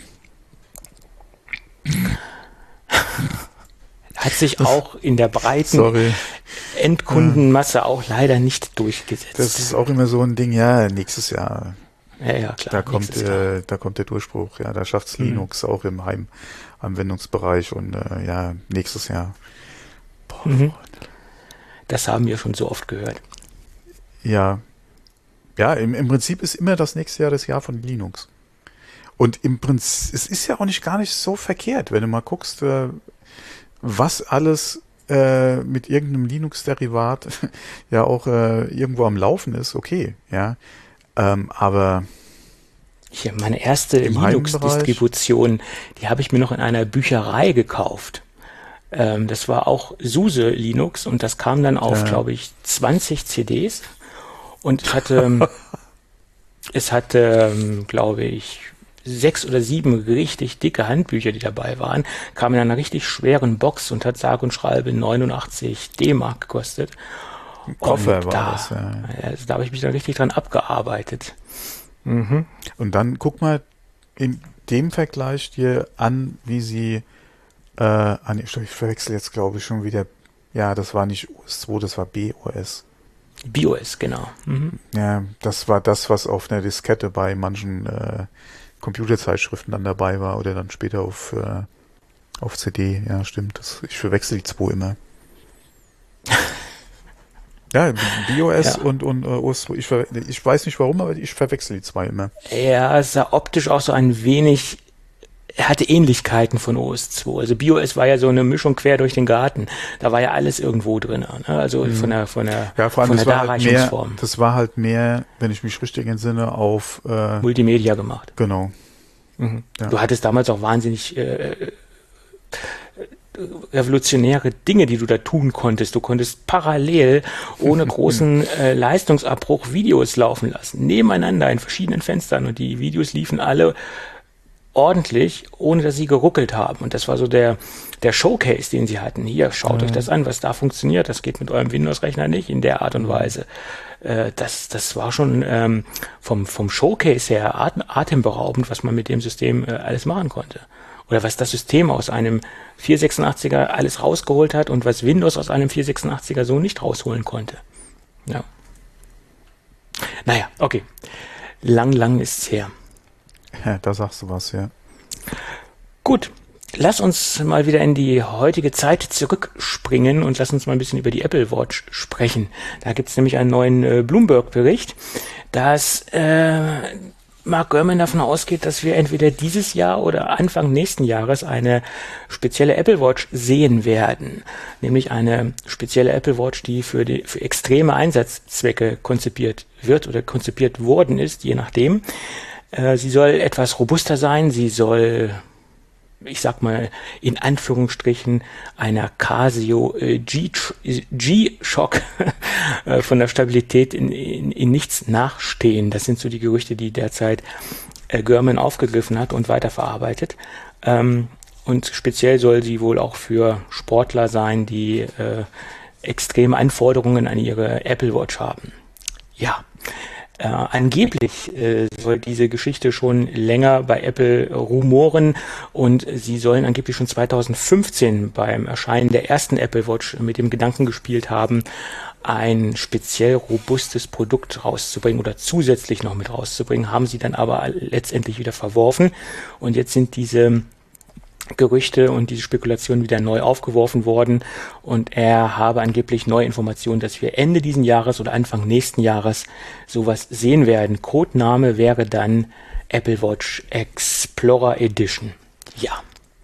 Hat sich auch in der breiten Sorry. Endkundenmasse auch leider nicht durchgesetzt. Das ist auch immer so ein Ding, ja, nächstes Jahr. Ja, ja, klar. Da kommt, äh, da kommt der Durchbruch, ja, da schafft's mhm. Linux auch im Heimanwendungsbereich und äh, ja, nächstes Jahr. Boah, mhm. Das haben wir schon so oft gehört. Ja. Ja, im, im Prinzip ist immer das nächste Jahr das Jahr von Linux. Und im Prinzip, es ist ja auch nicht gar nicht so verkehrt, wenn du mal guckst, äh, was alles äh, mit irgendeinem Linux-Derivat ja auch äh, irgendwo am Laufen ist, okay, ja. Ähm, aber hier, meine erste Linux-Distribution, die habe ich mir noch in einer Bücherei gekauft. Ähm, das war auch SUSE Linux und das kam dann auf, ja. glaube ich, zwanzig C Ds und es hatte, es hatte, glaube ich, sechs oder sieben richtig dicke Handbücher, die dabei waren, kam in einer richtig schweren Box und hat sage und schreibe neunundachtzig D-Mark gekostet. Koffer war da, das, ja. Also da habe ich mich dann richtig dran abgearbeitet. Mhm. Und dann guck mal in dem Vergleich dir an, wie sie äh, an, ich verwechsel jetzt glaube ich schon wieder, ja, das war nicht O S zwei, das war B O S. B O S, genau. Mhm. Ja, das war das, was auf einer Diskette bei manchen äh, Computerzeitschriften dann dabei war oder dann später auf, äh, auf C D. Ja, stimmt. Das, ich verwechsel die zwei immer. Ja, B O S ja. und, und äh, O S zwei. Ich, ver- ich weiß nicht warum, aber ich verwechsel die zwei immer. Ja, es sah optisch auch so ein wenig, er hatte Ähnlichkeiten von O S zwei. Also B O S war ja so eine Mischung quer durch den Garten. Da war ja alles irgendwo drin. Ne? Also mhm. von der, von der, ja, vor allem von der das war Darreichungsform. Halt mehr, das war halt mehr, wenn ich mich richtig entsinne, auf äh, Multimedia gemacht. Genau. Mhm. Ja. Du hattest damals auch wahnsinnig äh, revolutionäre Dinge, die du da tun konntest. Du konntest parallel, ohne großen äh, Leistungsabbruch, Videos laufen lassen, nebeneinander in verschiedenen Fenstern und die Videos liefen alle ordentlich, ohne dass sie geruckelt haben. Und das war so der, der Showcase, den sie hatten. Hier, schaut mhm. euch das an, was da funktioniert. Das geht mit eurem Windows-Rechner nicht in der Art und Weise. Äh, das, das war schon ähm, vom, vom Showcase her atem, atemberaubend, was man mit dem System äh, alles machen konnte. Oder was das System aus einem vierhundertsechsundachtziger alles rausgeholt hat und was Windows aus einem vierhundertsechsundachtziger so nicht rausholen konnte. Ja. Naja, okay. Lang, lang ist's her. Ja, da sagst du was, ja. Gut, lass uns mal wieder in die heutige Zeit zurückspringen und lass uns mal ein bisschen über die Apple Watch sprechen. Da gibt's nämlich einen neuen äh, Bloomberg-Bericht, dass äh, Mark Gurman davon ausgeht, dass wir entweder dieses Jahr oder Anfang nächsten Jahres eine spezielle Apple Watch sehen werden. Nämlich eine spezielle Apple Watch, die für, die, für extreme Einsatzzwecke konzipiert wird oder konzipiert worden ist, je nachdem. Äh, sie soll etwas robuster sein, sie soll ich sag mal, in Anführungsstrichen einer Casio äh, G- G-Shock äh, von der Stabilität in, in, in nichts nachstehen. Das sind so die Gerüchte, die derzeit äh, Garmin aufgegriffen hat und weiterverarbeitet. Ähm, und speziell soll sie wohl auch für Sportler sein, die äh, extreme Anforderungen an ihre Apple Watch haben. Ja. Äh, angeblich äh, soll diese Geschichte schon länger bei Apple rumoren und sie sollen angeblich schon zweitausendfünfzehn beim Erscheinen der ersten Apple Watch mit dem Gedanken gespielt haben, ein speziell robustes Produkt rauszubringen oder zusätzlich noch mit rauszubringen, haben sie dann aber letztendlich wieder verworfen und jetzt sind diese Gerüchte und diese Spekulationen wieder neu aufgeworfen worden und er habe angeblich neue Informationen, dass wir Ende diesen Jahres oder Anfang nächsten Jahres sowas sehen werden. Codename wäre dann Apple Watch Explorer Edition. Ja.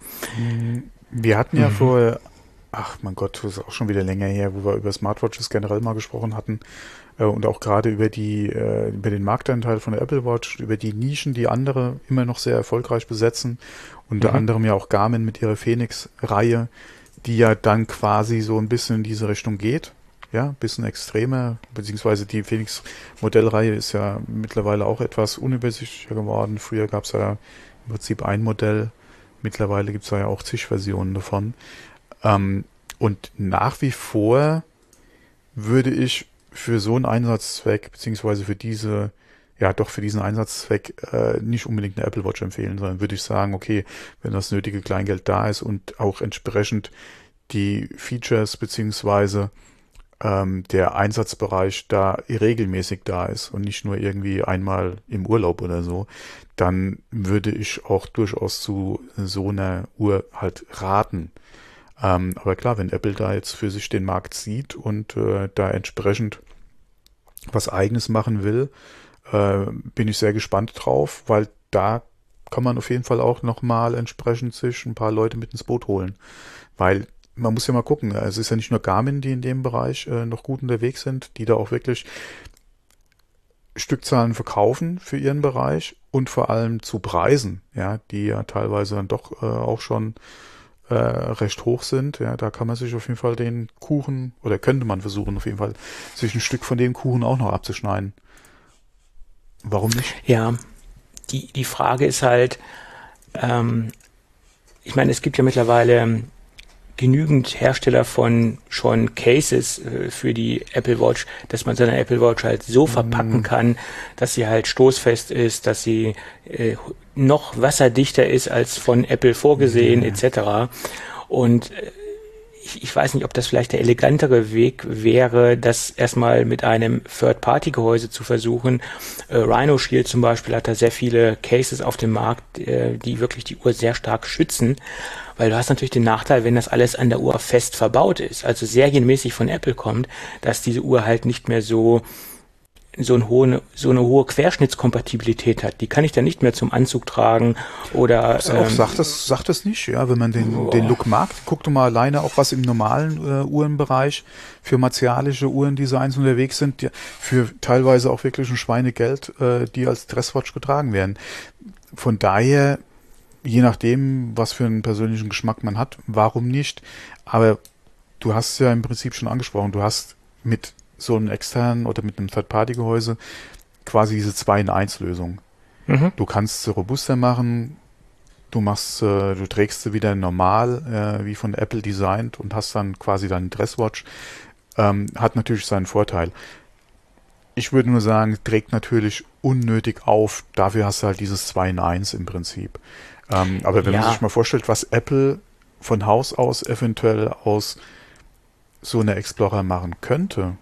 Wir hatten ja mhm. vor, ach mein Gott, das ist auch schon wieder länger her, wo wir über Smartwatches generell mal gesprochen hatten äh, und auch gerade über die äh, über den Marktanteil von der Apple Watch, über die Nischen, die andere immer noch sehr erfolgreich besetzen. Unter mhm. anderem ja auch Garmin mit ihrer Phoenix-Reihe, die ja dann quasi so ein bisschen in diese Richtung geht. Ja, ein bisschen extremer, beziehungsweise die Phoenix-Modellreihe ist ja mittlerweile auch etwas unübersichtlicher geworden. Früher gab es ja im Prinzip ein Modell, mittlerweile gibt es ja auch zig Versionen davon. Ähm, und nach wie vor würde ich für so einen Einsatzzweck, beziehungsweise für diese ja doch für diesen Einsatzzweck äh, nicht unbedingt eine Apple Watch empfehlen, sondern würde ich sagen, okay, wenn das nötige Kleingeld da ist und auch entsprechend die Features beziehungsweise ähm, der Einsatzbereich da regelmäßig da ist und nicht nur irgendwie einmal im Urlaub oder so, dann würde ich auch durchaus zu so einer Uhr halt raten. Ähm, aber klar, wenn Apple da jetzt für sich den Markt sieht und äh, da entsprechend was Eigenes machen will, äh, bin ich sehr gespannt drauf, weil da kann man auf jeden Fall auch nochmal entsprechend sich ein paar Leute mit ins Boot holen. Weil man muss ja mal gucken, es ist ja nicht nur Garmin, die in dem Bereich äh, noch gut unterwegs sind, die da auch wirklich Stückzahlen verkaufen für ihren Bereich und vor allem zu Preisen, ja, die ja teilweise dann doch äh, auch schon äh, recht hoch sind. Ja, da kann man sich auf jeden Fall den Kuchen, oder könnte man versuchen, auf jeden Fall sich ein Stück von dem Kuchen auch noch abzuschneiden. Warum nicht? Ja, die, die Frage ist halt, ähm, ich meine, es gibt ja mittlerweile genügend Hersteller von schon Cases äh, für die Apple Watch, dass man seine Apple Watch halt so verpacken mm. kann, dass sie halt stoßfest ist, dass sie äh, noch wasserdichter ist als von Apple vorgesehen, mm. et cetera. Und äh, Ich, ich weiß nicht, ob das vielleicht der elegantere Weg wäre, das erstmal mit einem Third-Party-Gehäuse zu versuchen. Äh, Rhino Shield zum Beispiel hat da sehr viele Cases auf dem Markt, äh, die wirklich die Uhr sehr stark schützen, weil du hast natürlich den Nachteil, wenn das alles an der Uhr fest verbaut ist, also serienmäßig von Apple kommt, dass diese Uhr halt nicht mehr so so, ein hohe, so eine hohe Querschnittskompatibilität hat. Die kann ich dann nicht mehr zum Anzug tragen oder... Ähm, auch, sagt das, sagt das nicht, ja, wenn man den, den Look mag. Guck doch mal alleine auch, was im normalen äh, Uhrenbereich für martialische Uhrendesigns unterwegs sind, die, für teilweise auch wirklich ein Schweinegeld, äh, die als Dresswatch getragen werden. Von daher, je nachdem, was für einen persönlichen Geschmack man hat, warum nicht? Aber du hast ja im Prinzip schon angesprochen, du hast mit so einem externen oder mit einem Third-Party-Gehäuse quasi diese zwei in eins Lösung. Mhm. Du kannst sie robuster machen, du machst, äh, du trägst sie wieder normal, äh, wie von Apple designt und hast dann quasi deinen Dresswatch. Ähm, hat natürlich seinen Vorteil. Ich würde nur sagen, trägt natürlich unnötig auf, dafür hast du halt dieses zwei in eins im Prinzip. Ähm, aber wenn ja. man sich mal vorstellt, was Apple von Haus aus eventuell aus so einer Explorer machen könnte,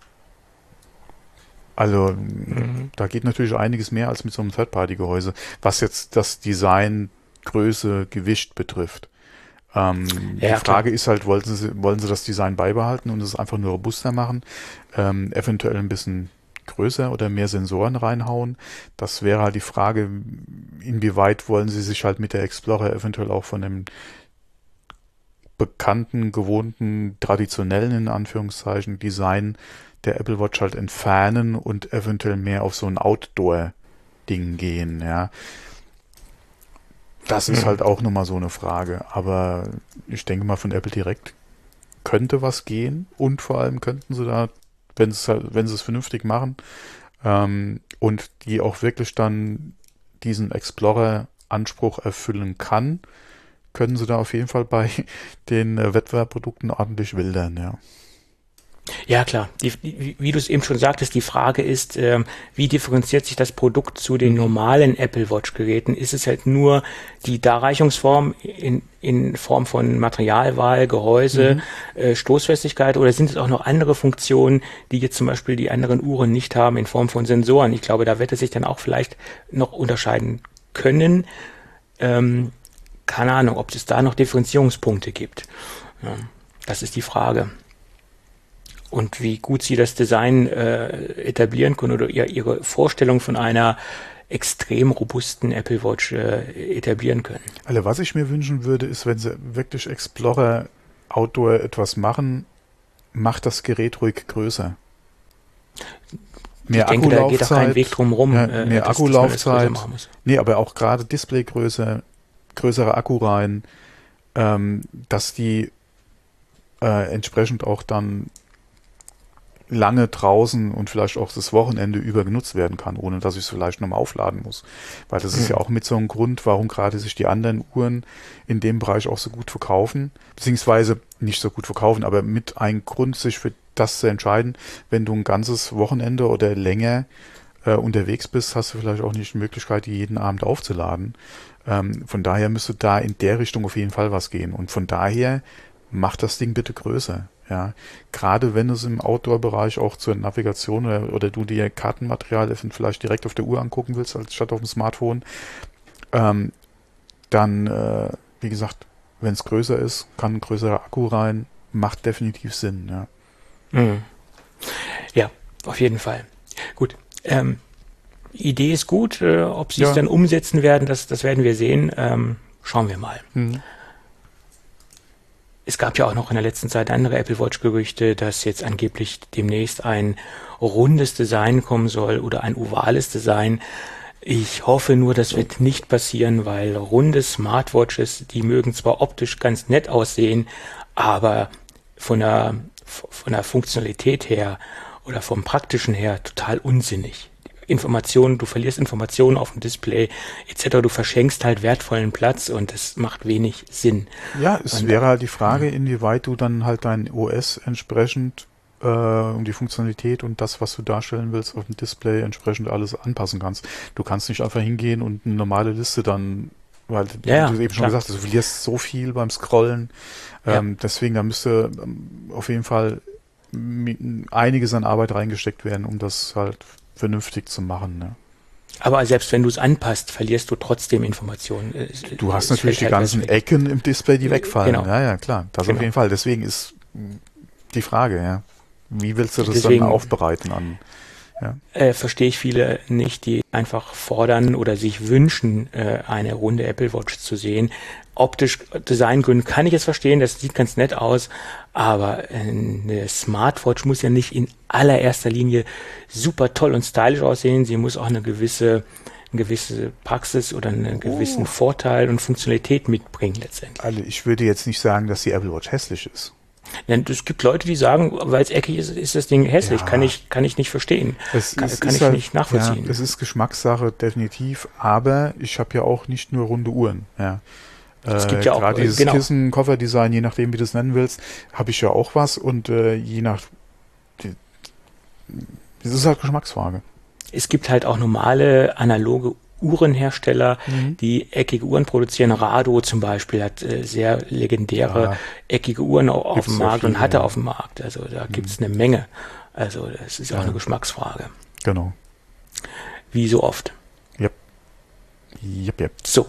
also mhm. da geht natürlich einiges mehr als mit so einem Third-Party-Gehäuse, was jetzt das Design, Größe, Gewicht betrifft. Ähm, ja, die Frage klar. ist halt, wollen sie, wollen sie das Design beibehalten und es einfach nur robuster machen, ähm, eventuell ein bisschen größer oder mehr Sensoren reinhauen. Das wäre halt die Frage, inwieweit wollen sie sich halt mit der Explorer eventuell auch von dem bekannten, gewohnten, traditionellen, in Anführungszeichen, Design der Apple Watch halt entfernen und eventuell mehr auf so ein Outdoor-Ding gehen, ja. Das ist halt auch nochmal so eine Frage. Aber ich denke mal, von Apple direkt könnte was gehen und vor allem könnten sie da, wenn sie es halt, wenn sie es vernünftig machen ähm, und die auch wirklich dann diesen Explorer-Anspruch erfüllen kann, können sie da auf jeden Fall bei den äh, Wettbewerbsprodukten ordentlich wildern, ja. Ja, klar. Die, wie, wie du es eben schon sagtest, die Frage ist, ähm, wie differenziert sich das Produkt zu den normalen Apple Watch-Geräten? Ist es halt nur die Darreichungsform in, in Form von Materialwahl, Gehäuse, mhm. äh, Stoßfestigkeit, oder sind es auch noch andere Funktionen, die jetzt zum Beispiel die anderen Uhren nicht haben in Form von Sensoren? Ich glaube, da wird es sich dann auch vielleicht noch unterscheiden können. Ähm, keine Ahnung, ob es da noch Differenzierungspunkte gibt. Ja, das ist die Frage. Und wie gut sie das Design äh, etablieren können oder ihr, ihre Vorstellung von einer extrem robusten Apple Watch äh, etablieren können. Also was ich mir wünschen würde, ist, wenn sie wirklich Explorer Outdoor etwas machen, macht das Gerät ruhig größer. Mehr ich denke, da geht auch kein Weg drum rum. Ja, äh, mehr dass, Akkulaufzeit. Dass nee, aber auch gerade Displaygröße, größere Akkureihen, ähm, dass die äh, entsprechend auch dann lange draußen und vielleicht auch das Wochenende über genutzt werden kann, ohne dass ich es vielleicht nochmal aufladen muss. Weil das ist ja auch mit so einem Grund, warum gerade sich die anderen Uhren in dem Bereich auch so gut verkaufen, beziehungsweise nicht so gut verkaufen, aber mit einem Grund, sich für das zu entscheiden, wenn du ein ganzes Wochenende oder länger äh, unterwegs bist, hast du vielleicht auch nicht die Möglichkeit, die jeden Abend aufzuladen. Ähm, von daher müsste da in der Richtung auf jeden Fall was gehen. Und von daher macht das Ding bitte größer. Ja, gerade wenn es im Outdoor-Bereich auch zur Navigation oder, oder du dir Kartenmaterial vielleicht direkt auf der Uhr angucken willst, als statt auf dem Smartphone, ähm, dann, äh, wie gesagt, wenn es größer ist, kann ein größerer Akku rein, macht definitiv Sinn. Ja, mhm. Ja, auf jeden Fall. Gut. Ähm, Idee ist gut. Äh, ob sie ja. es dann umsetzen werden, das, das werden wir sehen. Ähm, schauen wir mal. Mhm. Es gab ja auch noch in der letzten Zeit andere Apple Watch-Gerüchte, dass jetzt angeblich demnächst ein rundes Design kommen soll oder ein ovales Design. Ich hoffe nur, das wird nicht passieren, weil runde Smartwatches, die mögen zwar optisch ganz nett aussehen, aber von der, von der Funktionalität her oder vom Praktischen her total unsinnig. Informationen, du verlierst Informationen auf dem Display et cetera. Du verschenkst halt wertvollen Platz und es macht wenig Sinn. Ja, es und, wäre halt die Frage, inwieweit du dann halt dein O S entsprechend äh, um die Funktionalität und das, was du darstellen willst, auf dem Display entsprechend alles anpassen kannst. Du kannst nicht einfach hingehen und eine normale Liste dann, weil ja, du eben schon klar. gesagt hast, du verlierst so viel beim Scrollen. Ähm, ja. Deswegen, da müsste ähm, auf jeden Fall einiges an Arbeit reingesteckt werden, um das halt vernünftig zu machen. Ne? Aber selbst wenn du es anpasst, verlierst du trotzdem Informationen. Du hast natürlich die ganzen Ecken im Display, die wegfallen. Genau. Ja, ja, klar. Das genau. auf jeden Fall. Deswegen ist die Frage, ja, wie willst du das Deswegen, dann aufbereiten an? Ja. Äh, verstehe ich viele nicht, die einfach fordern oder sich wünschen, äh, eine runde Apple Watch zu sehen. Optisch, Designgründen kann ich es verstehen, das sieht ganz nett aus, aber eine Smartwatch muss ja nicht in allererster Linie super toll und stylisch aussehen, sie muss auch eine gewisse, eine gewisse Praxis oder einen gewissen oh. Vorteil und Funktionalität mitbringen letztendlich. Also ich würde jetzt nicht sagen, dass die Apple Watch hässlich ist. Denn es gibt Leute, die sagen, weil es eckig ist, ist das Ding hässlich. Ja. Kann ich, kann ich nicht verstehen. Es kann ist, kann ist ich halt, nicht nachvollziehen. Ja, es ist Geschmackssache, definitiv. Aber ich habe ja auch nicht nur runde Uhren. Ja. Es gibt äh, ja auch gerade dieses genau. Kissen, Kofferdesign, je nachdem, wie du es nennen willst, habe ich ja auch was. Und äh, je nach... Es ist halt Geschmacksfrage. Es gibt halt auch normale, analoge Uhrenhersteller, mhm. die eckige Uhren produzieren. Rado zum Beispiel hat äh, sehr legendäre ja. eckige Uhren auf, auf dem Markt viel, und hatte ja. auf dem Markt. Also da mhm. gibt es eine Menge. Also das ist ja. auch eine Geschmacksfrage. Genau. Wie so oft. Yep. Yep, yep. So.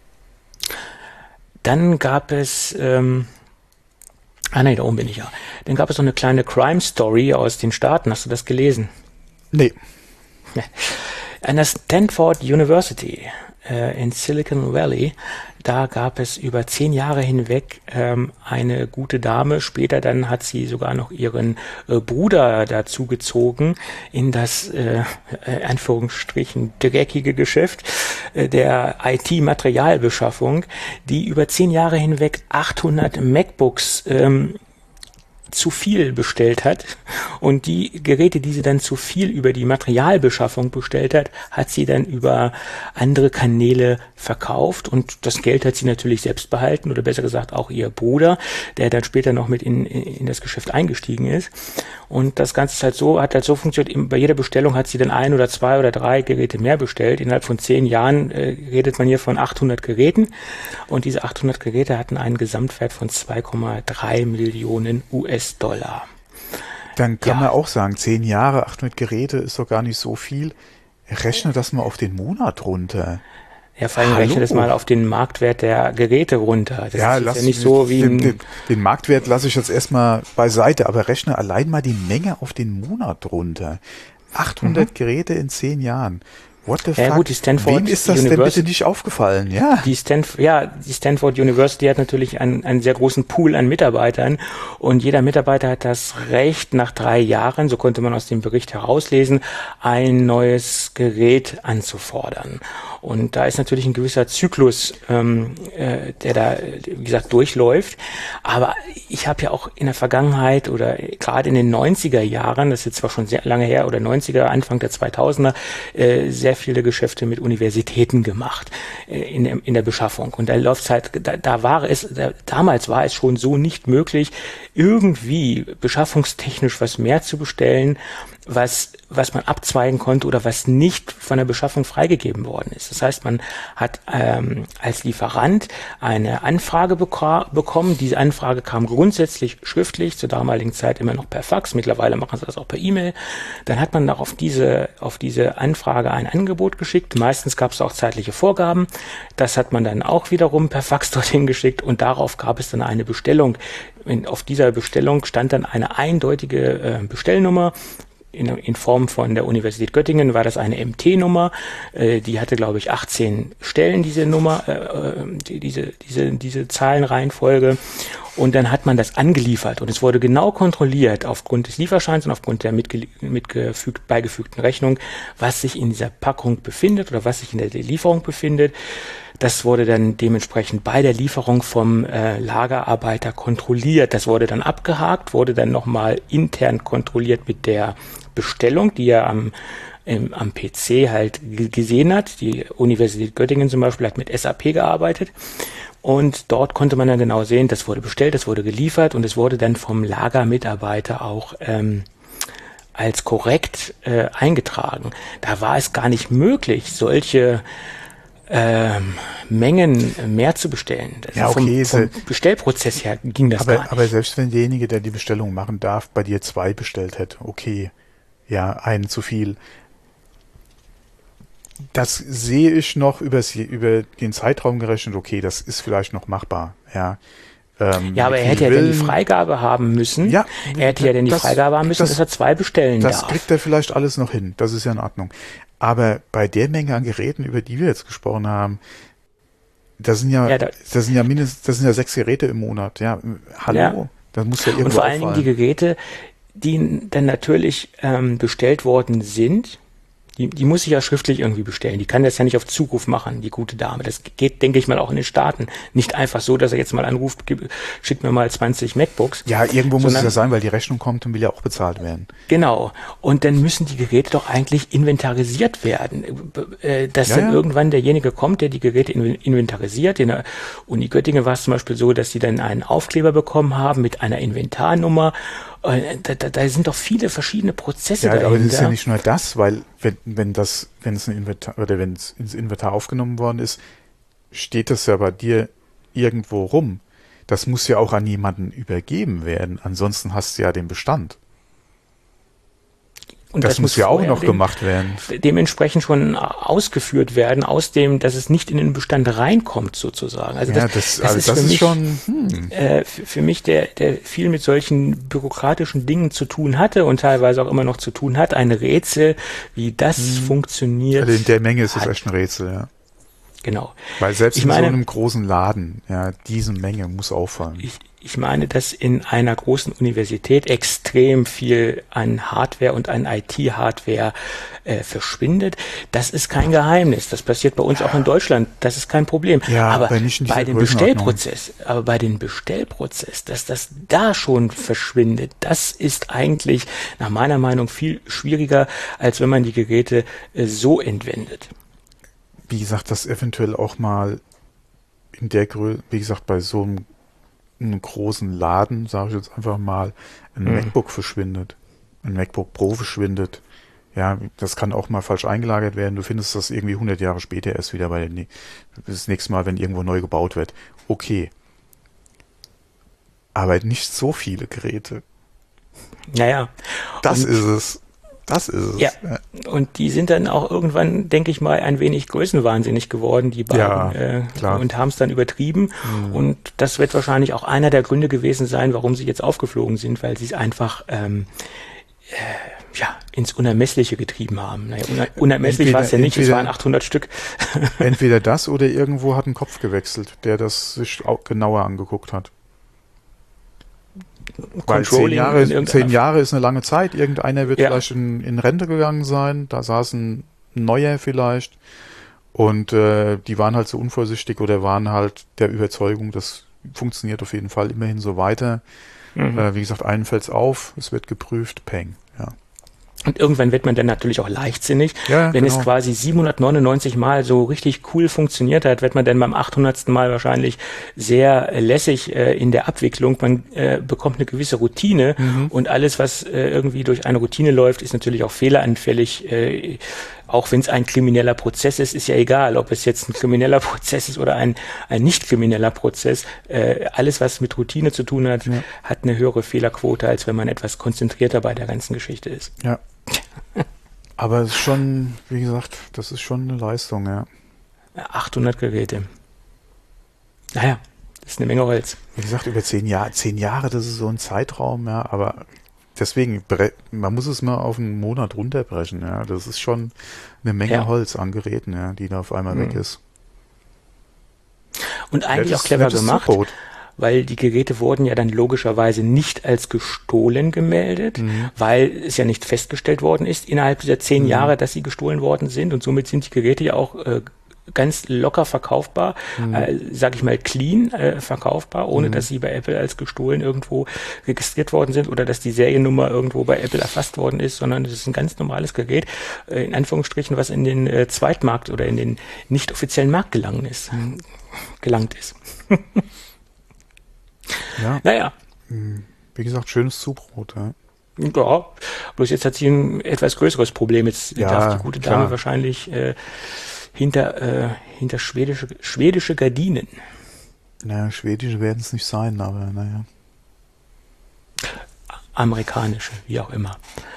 Dann gab es, ähm, ah nein, da oben bin ich ja. Dann gab es so eine kleine Crime-Story aus den Staaten. Hast du das gelesen? Nee. An der Stanford University äh, in Silicon Valley. Da gab es über zehn Jahre hinweg ähm, eine gute Dame. Später dann hat sie sogar noch ihren äh, Bruder dazu gezogen in das, äh, äh, Anführungsstrichen, dreckige Geschäft äh, der I T-Materialbeschaffung, die über zehn Jahre hinweg achthundert MacBooks ähm, zu viel bestellt hat, und die Geräte, die sie dann zu viel über die Materialbeschaffung bestellt hat, hat sie dann über andere Kanäle verkauft, und das Geld hat sie natürlich selbst behalten, oder besser gesagt auch ihr Bruder, der dann später noch mit in, in das Geschäft eingestiegen ist. Und das Ganze ist halt so, hat halt so funktioniert, bei jeder Bestellung hat sie dann ein oder zwei oder drei Geräte mehr bestellt. Innerhalb von zehn Jahren äh, redet man hier von achthundert Geräten, und diese achthundert Geräte hatten einen Gesamtwert von zwei Komma drei Millionen U S-Dollar. Dann kann Ja. man auch sagen, zehn Jahre, achthundert Geräte ist doch gar nicht so viel. Rechne das mal auf den Monat runter. Ja, vor allem Hallo? rechne das mal auf den Marktwert der Geräte runter. Das Ja, ist lass ja nicht so wie den, ein, den, den Marktwert lasse ich jetzt erstmal beiseite, aber rechne allein mal die Menge auf den Monat runter. achthundert Mhm. Geräte in zehn Jahren. What the Ja, fuck? gut, die Stanford Wem ist das denn University- bitte nicht aufgefallen? Ja. Die Stanford, ja, die Stanford University hat natürlich einen, einen sehr großen Pool an Mitarbeitern, und jeder Mitarbeiter hat das Recht, nach drei Jahren, so konnte man aus dem Bericht herauslesen, ein neues Gerät anzufordern. Und da ist natürlich ein gewisser Zyklus, ähm, äh, der da, wie gesagt, durchläuft. Aber ich habe ja auch in der Vergangenheit oder gerade in den neunziger Jahren, das ist jetzt zwar schon sehr lange her, oder neunziger, Anfang der zweitausender, äh, sehr viele Geschäfte mit Universitäten gemacht äh, in, der, in der Beschaffung. Und da läuft's halt, da, da war es, da, damals war es schon so nicht möglich, irgendwie beschaffungstechnisch was mehr zu bestellen, was, was man abzweigen konnte oder was nicht von der Beschaffung freigegeben worden ist. Das heißt, man hat ähm, als Lieferant eine Anfrage beka- bekommen. Diese Anfrage kam grundsätzlich schriftlich, zur damaligen Zeit immer noch per Fax. Mittlerweile machen sie das auch per E-Mail. Dann hat man auf diese, auf diese Anfrage ein Angebot geschickt. Meistens gab es auch zeitliche Vorgaben. Das hat man dann auch wiederum per Fax dorthin geschickt, und darauf gab es dann eine Bestellung. In, auf dieser Bestellung stand dann eine eindeutige äh, Bestellnummer. In, in Form von der Universität Göttingen war das eine M T-Nummer, äh, die hatte, glaube ich, achtzehn Stellen, diese Nummer, äh, die, diese, diese, diese Zahlenreihenfolge. Und dann hat man das angeliefert, und es wurde genau kontrolliert aufgrund des Lieferscheins und aufgrund der mitge- mitgefügt, beigefügten Rechnung, was sich in dieser Packung befindet oder was sich in der Lieferung befindet. Das wurde dann dementsprechend bei der Lieferung vom äh, Lagerarbeiter kontrolliert. Das wurde dann abgehakt, wurde dann nochmal intern kontrolliert mit der Bestellung, die er am, im, am P C halt g- gesehen hat. Die Universität Göttingen zum Beispiel hat mit S A P gearbeitet. Und dort konnte man dann genau sehen, das wurde bestellt, das wurde geliefert, und es wurde dann vom Lagermitarbeiter auch ähm, als korrekt äh, eingetragen. Da war es gar nicht möglich, solche Ähm, Mengen mehr zu bestellen. Das Ja, vom, okay, vom ist ja- Bestellprozess her ging das gar Aber, nicht. aber selbst wenn derjenige, der die Bestellung machen darf, bei dir zwei bestellt hätte, okay, ja, einen zu viel. Das sehe ich noch übers, über den Zeitraum gerechnet, okay, das ist vielleicht noch machbar, ja. Ähm, Ja, aber mit er hätte viel ja dann die Willen- Freigabe haben müssen. Ja, er hätte ja dann die das- Freigabe haben müssen, das- dass er zwei bestellen Das darf. kriegt er vielleicht alles noch hin, das ist ja in Ordnung. Aber bei der Menge an Geräten, über die wir jetzt gesprochen haben, das sind ja, Ja, da- das sind ja mindestens, das sind ja sechs Geräte im Monat, ja. Hallo? Ja. Das muss ja irgendwo Und vor allen Dingen auffallen. die Geräte, die dann natürlich ähm, bestellt worden sind, die, die muss ich ja schriftlich irgendwie bestellen. Die kann das ja nicht auf Zuruf machen, die gute Dame. Das geht, denke ich mal, auch in den Staaten. Nicht einfach so, dass er jetzt mal anruft, gib, schickt mir mal zwanzig MacBooks. Ja, irgendwo muss es sondern- ja sein, weil die Rechnung kommt und will ja auch bezahlt werden. Genau. Und dann müssen die Geräte doch eigentlich inventarisiert werden. Äh, Dass Ja, dann ja. irgendwann derjenige kommt, der die Geräte in- inventarisiert. In der Uni Göttingen war es zum Beispiel so, dass sie dann einen Aufkleber bekommen haben mit einer Inventarnummer. Äh, Da, da, da sind doch viele verschiedene Prozesse Ja, dahinter. aber das ist ja nicht nur das, weil wenn, wenn das, wenn es ein Inventar oder wenn es ins Inventar aufgenommen worden ist, steht das ja bei dir irgendwo rum. Das muss ja auch an jemanden übergeben werden. Ansonsten hast du ja den Bestand. Und Das, muss ja auch vorher noch dem- gemacht werden. dementsprechend schon ausgeführt werden, aus dem, dass es nicht in den Bestand reinkommt, sozusagen. Also Ja, das, das, das also ist das für ist mich, schon, hm. äh, für, für mich, der, der viel mit solchen bürokratischen Dingen zu tun hatte und teilweise auch immer noch zu tun hat, ein Rätsel, wie das funktioniert. Also in der Menge ist es hat. echt ein Rätsel, ja. Genau. Weil selbst ich in meine, so einem großen Laden, ja, diese Menge muss auffallen. Ich, ich meine, dass in einer großen Universität extrem viel an Hardware und an I T-Hardware äh, verschwindet. Das ist kein Geheimnis. Das passiert bei uns auch in Deutschland. Das ist kein Problem. Ja, aber aber nicht in dieser bei dem Bestellprozess, aber bei dem Bestellprozess, dass das da schon verschwindet, das ist eigentlich nach meiner Meinung viel schwieriger, als wenn man die Geräte äh, so entwendet. Wie gesagt, das eventuell auch mal in der Größe, wie gesagt, bei so einem, einem großen Laden, sage ich jetzt einfach mal, ein mhm. MacBook verschwindet, ein MacBook Pro verschwindet. Ja, das kann auch mal falsch eingelagert werden. Du findest das irgendwie hundert Jahre später erst wieder bei den, das nächste Mal, wenn irgendwo neu gebaut wird. Okay. Aber nicht so viele Geräte. Naja. Das ist es. Das ist es. Ja, und die sind dann auch irgendwann, denke ich mal, ein wenig größenwahnsinnig geworden, die beiden, ja, äh, klar. und haben es dann übertrieben. Mhm. Und das wird wahrscheinlich auch einer der Gründe gewesen sein, warum sie jetzt aufgeflogen sind, weil sie es einfach ähm, äh, ja, ins Unermessliche getrieben haben. Naja, uner unermesslich war es ja nicht, es waren achthundert Stück. Entweder das oder irgendwo hat ein Kopf gewechselt, der das sich auch genauer angeguckt hat. Weil zehn Jahre, zehn Jahre ist eine lange Zeit. Irgendeiner wird ja. vielleicht in, in Rente gegangen sein. Da saß ein neuer vielleicht. Und äh, die waren halt so unvorsichtig oder waren halt der Überzeugung, das funktioniert auf jeden Fall immerhin so weiter. Mhm. Äh, wie gesagt, einen fällt's auf, es wird geprüft, peng. Ja. Und irgendwann wird man dann natürlich auch leichtsinnig. Ja, wenn genau. es quasi siebenhundertneunundneunzig Mal so richtig cool funktioniert hat, wird man dann beim achthundertsten Mal wahrscheinlich sehr lässig äh, in der Abwicklung. Man äh, bekommt eine gewisse Routine mhm. und alles, was äh, irgendwie durch eine Routine läuft, ist natürlich auch fehleranfällig. Äh, auch wenn es ein krimineller Prozess ist, ist ja egal, ob es jetzt ein krimineller Prozess ist oder ein, ein nicht krimineller Prozess. Äh, alles, was mit Routine zu tun hat, ja. hat eine höhere Fehlerquote, als wenn man etwas konzentrierter bei der ganzen Geschichte ist. Ja. Aber es ist schon, wie gesagt, das ist schon eine Leistung, ja. achthundert Geräte. Naja, das ist eine Menge Holz. Wie gesagt, über zehn Jahre, zehn Jahre, das ist so ein Zeitraum, ja, aber deswegen, man muss es mal auf einen Monat runterbrechen, ja. Das ist schon eine Menge ja. Holz an Geräten, ja, die da auf einmal mhm. weg ist. Und eigentlich nettes, auch clever gemacht. Zubrot. Weil die Geräte wurden ja dann logischerweise nicht als gestohlen gemeldet, mhm. weil es ja nicht festgestellt worden ist innerhalb dieser zehn mhm. Jahre, dass sie gestohlen worden sind, und somit sind die Geräte ja auch äh, ganz locker verkaufbar, mhm. äh, sage ich mal clean äh, verkaufbar, ohne mhm. dass sie bei Apple als gestohlen irgendwo registriert worden sind oder dass die Seriennummer irgendwo bei Apple erfasst worden ist, sondern es ist ein ganz normales Gerät, äh, in Anführungsstrichen, was in den äh, Zweitmarkt oder in den nicht offiziellen Markt gelangen ist, mhm. gelangt ist. Ja. Naja. Wie gesagt, schönes Zubrot, ja. Ja, bloß jetzt hat sie ein etwas größeres Problem. Jetzt ja, darf die gute Dame klar. wahrscheinlich äh, hinter, äh, hinter schwedische, schwedische Gardinen. Naja, schwedische werden es nicht sein, aber naja. Amerikanische, wie auch immer.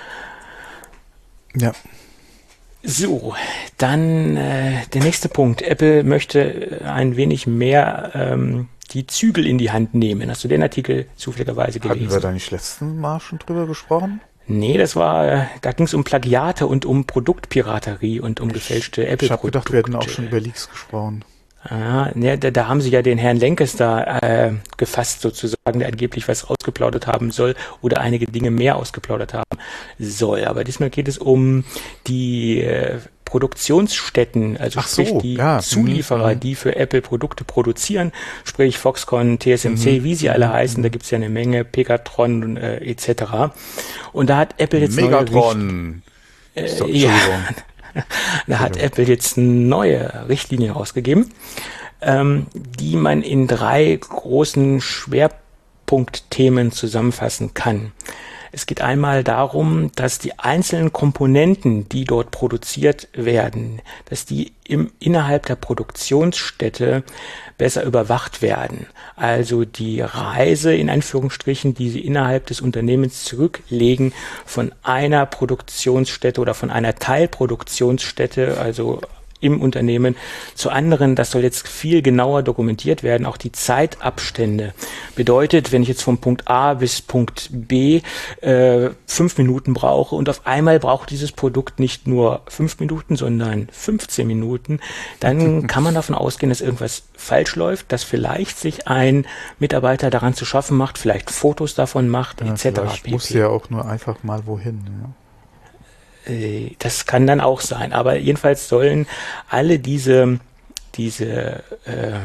Ja. So, dann äh, der nächste Punkt. Apple möchte ein wenig mehr ähm, die Zügel in die Hand nehmen. Hast du den Artikel zufälligerweise gelesen? Hatten wir da nicht letzten Mal schon drüber gesprochen? Nee, das war, da ging es um Plagiate und um Produktpiraterie und um gefälschte Apple-Produkte. Ich habe gedacht, wir hätten auch schon über Leaks gesprochen. Ah, ne, da, da haben sie ja den Herrn Lenkes da äh, gefasst sozusagen, der angeblich was ausgeplaudert haben soll oder einige Dinge mehr ausgeplaudert haben soll. Aber diesmal geht es um die äh, Produktionsstätten, also Ach sprich so, die ja. Zulieferer, mhm. die für Apple Produkte produzieren, sprich Foxconn, T S M C, mhm. wie sie alle heißen, da gibt's ja eine Menge, Pegatron äh, et cetera. Und da hat Apple jetzt Megatron. Neue Richt- äh, ja. Da hat Apple jetzt neue Richtlinien rausgegeben, ähm, die man in drei großen Schwerpunktthemen zusammenfassen kann. Es geht einmal darum, dass die einzelnen Komponenten, die dort produziert werden, dass die im, innerhalb der Produktionsstätte besser überwacht werden. Also die Reise, in Anführungsstrichen, die sie innerhalb des Unternehmens zurücklegen von einer Produktionsstätte oder von einer Teilproduktionsstätte, also im Unternehmen zu anderen. Das soll jetzt viel genauer dokumentiert werden. Auch die Zeitabstände bedeutet, wenn ich jetzt vom Punkt A bis Punkt B äh, fünf Minuten brauche und auf einmal braucht dieses Produkt nicht nur fünf Minuten, sondern fünfzehn Minuten, dann kann man davon ausgehen, dass irgendwas falsch läuft, dass vielleicht sich ein Mitarbeiter daran zu schaffen macht, vielleicht Fotos davon macht, ja, et cetera. Vielleicht muss ja auch nur einfach mal wohin. Ja. Das kann dann auch sein, aber jedenfalls sollen alle diese, diese äh,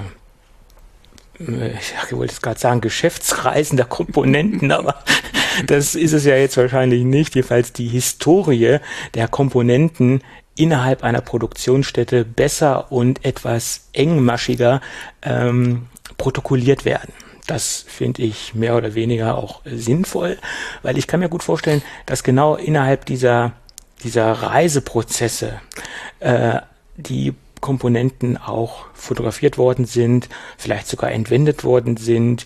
ich wollte es gerade sagen, Geschäftsreisen der Komponenten, aber das ist es ja jetzt wahrscheinlich nicht. Jedenfalls die Historie der Komponenten innerhalb einer Produktionsstätte besser und etwas engmaschiger ähm, protokolliert werden. Das finde ich mehr oder weniger auch sinnvoll, weil ich kann mir gut vorstellen, dass genau innerhalb dieser dieser Reiseprozesse äh, die Komponenten auch fotografiert worden sind, vielleicht sogar entwendet worden sind,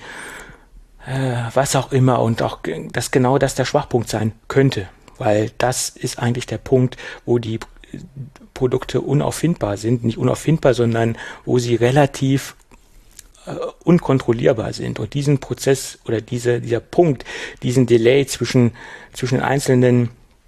äh, was auch immer, und auch, dass genau das der Schwachpunkt sein könnte, weil das ist eigentlich der Punkt, wo die Produkte unauffindbar sind, nicht unauffindbar, sondern wo sie relativ äh, unkontrollierbar sind, und diesen Prozess oder diese, dieser Punkt, diesen Delay zwischen, zwischen einzelnen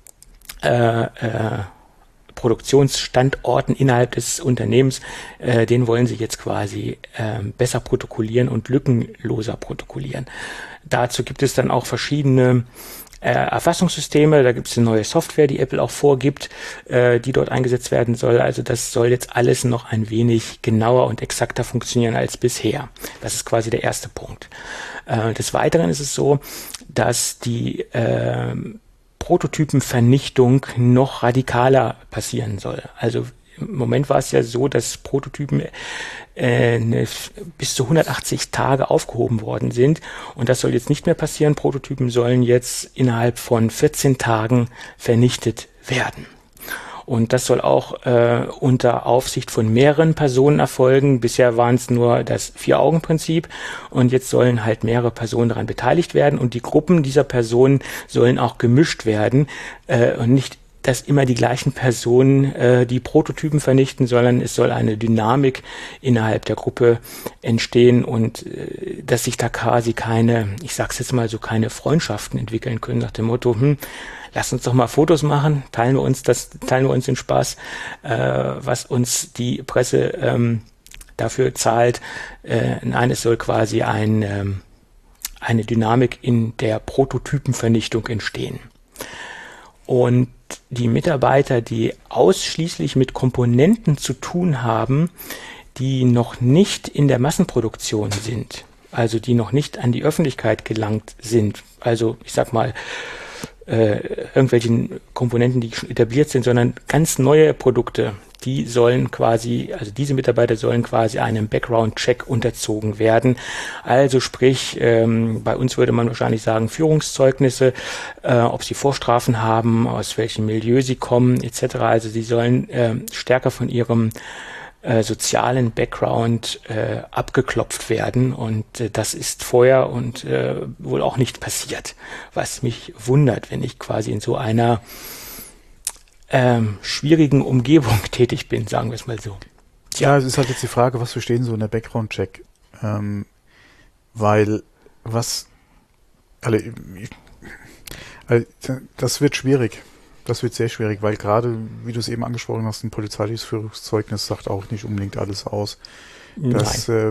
Äh, äh, Produktionsstandorten innerhalb des Unternehmens, äh, den wollen sie jetzt quasi äh, besser protokollieren und lückenloser protokollieren. Dazu gibt es dann auch verschiedene äh, Erfassungssysteme, da gibt es eine neue Software, die Apple auch vorgibt, äh, die dort eingesetzt werden soll. Also das soll jetzt alles noch ein wenig genauer und exakter funktionieren als bisher. Das ist quasi der erste Punkt. Äh, des Weiteren ist es so, dass die äh, Prototypenvernichtung noch radikaler passieren soll. Also im Moment war es ja so, dass Prototypen äh, ne, bis zu hundertachtzig Tage aufgehoben worden sind, und das soll jetzt nicht mehr passieren. Prototypen sollen jetzt innerhalb von vierzehn Tagen vernichtet werden. Und das soll auch äh, unter Aufsicht von mehreren Personen erfolgen. Bisher waren es nur das Vier-Augen-Prinzip, und jetzt sollen halt mehrere Personen daran beteiligt werden, und die Gruppen dieser Personen sollen auch gemischt werden äh, und nicht, dass immer die gleichen Personen äh, die Prototypen vernichten, sondern es soll eine Dynamik innerhalb der Gruppe entstehen, und äh, dass sich da quasi keine, ich sag's jetzt mal so, keine Freundschaften entwickeln können nach dem Motto, hm, lass uns doch mal Fotos machen, teilen wir uns das, teilen wir uns den Spaß, äh, was uns die Presse ähm, dafür zahlt. Äh, nein, es soll quasi ein, ähm, eine Dynamik in der Prototypenvernichtung entstehen. Und die Mitarbeiter, die ausschließlich mit Komponenten zu tun haben, die noch nicht in der Massenproduktion sind, also die noch nicht an die Öffentlichkeit gelangt sind, also ich sag mal, Äh, irgendwelchen Komponenten, die schon etabliert sind, sondern ganz neue Produkte, die sollen quasi, also diese Mitarbeiter sollen quasi einem Background-Check unterzogen werden. Also sprich, ähm, bei uns würde man wahrscheinlich sagen Führungszeugnisse, äh, ob sie Vorstrafen haben, aus welchem Milieu sie kommen, et cetera. Also sie sollen äh, stärker von ihrem Äh, sozialen Background äh, abgeklopft werden, und äh, das ist vorher und äh, wohl auch nicht passiert, was mich wundert, wenn ich quasi in so einer ähm, schwierigen Umgebung tätig bin, sagen wir es mal so. Ja, es ist halt jetzt die Frage, was verstehen so in der Background-Check? Ähm, weil was also, ich, also, das wird schwierig. Das wird sehr schwierig, weil gerade, wie du es eben angesprochen hast, ein polizeiliches Führungszeugnis sagt auch nicht unbedingt alles aus. Das, äh,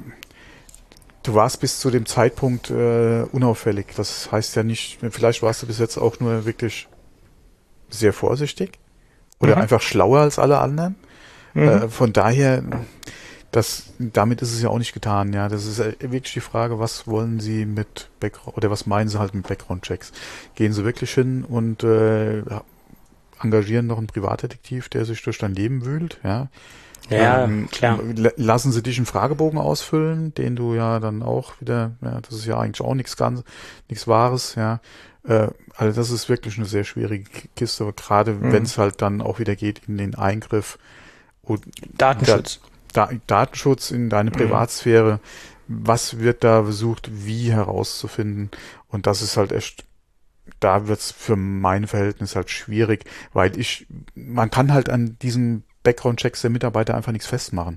du warst bis zu dem Zeitpunkt äh, unauffällig. Das heißt ja nicht, vielleicht warst du bis jetzt auch nur wirklich sehr vorsichtig oder mhm. einfach schlauer als alle anderen. Mhm. Äh, von daher, das, damit ist es ja auch nicht getan. Ja, das ist wirklich die Frage, was wollen Sie mit Background oder was meinen Sie halt mit Background-Checks? Gehen Sie wirklich hin und äh, engagieren noch einen Privatdetektiv, der sich durch dein Leben wühlt? Ja, ja ähm, klar. Lassen Sie dich einen Fragebogen ausfüllen, den du ja dann auch wieder, ja, das ist ja eigentlich auch nichts ganz, nichts Wahres. Ja, äh, also das ist wirklich eine sehr schwierige Kiste, aber gerade mhm. wenn es halt dann auch wieder geht in den Eingriff und Datenschutz. Da, Da, Datenschutz in deine Privatsphäre, was wird da versucht, wie herauszufinden, und das ist halt echt, da wird's für mein Verhältnis halt schwierig, weil ich, man kann halt an diesem Background-Checks der Mitarbeiter einfach nichts festmachen?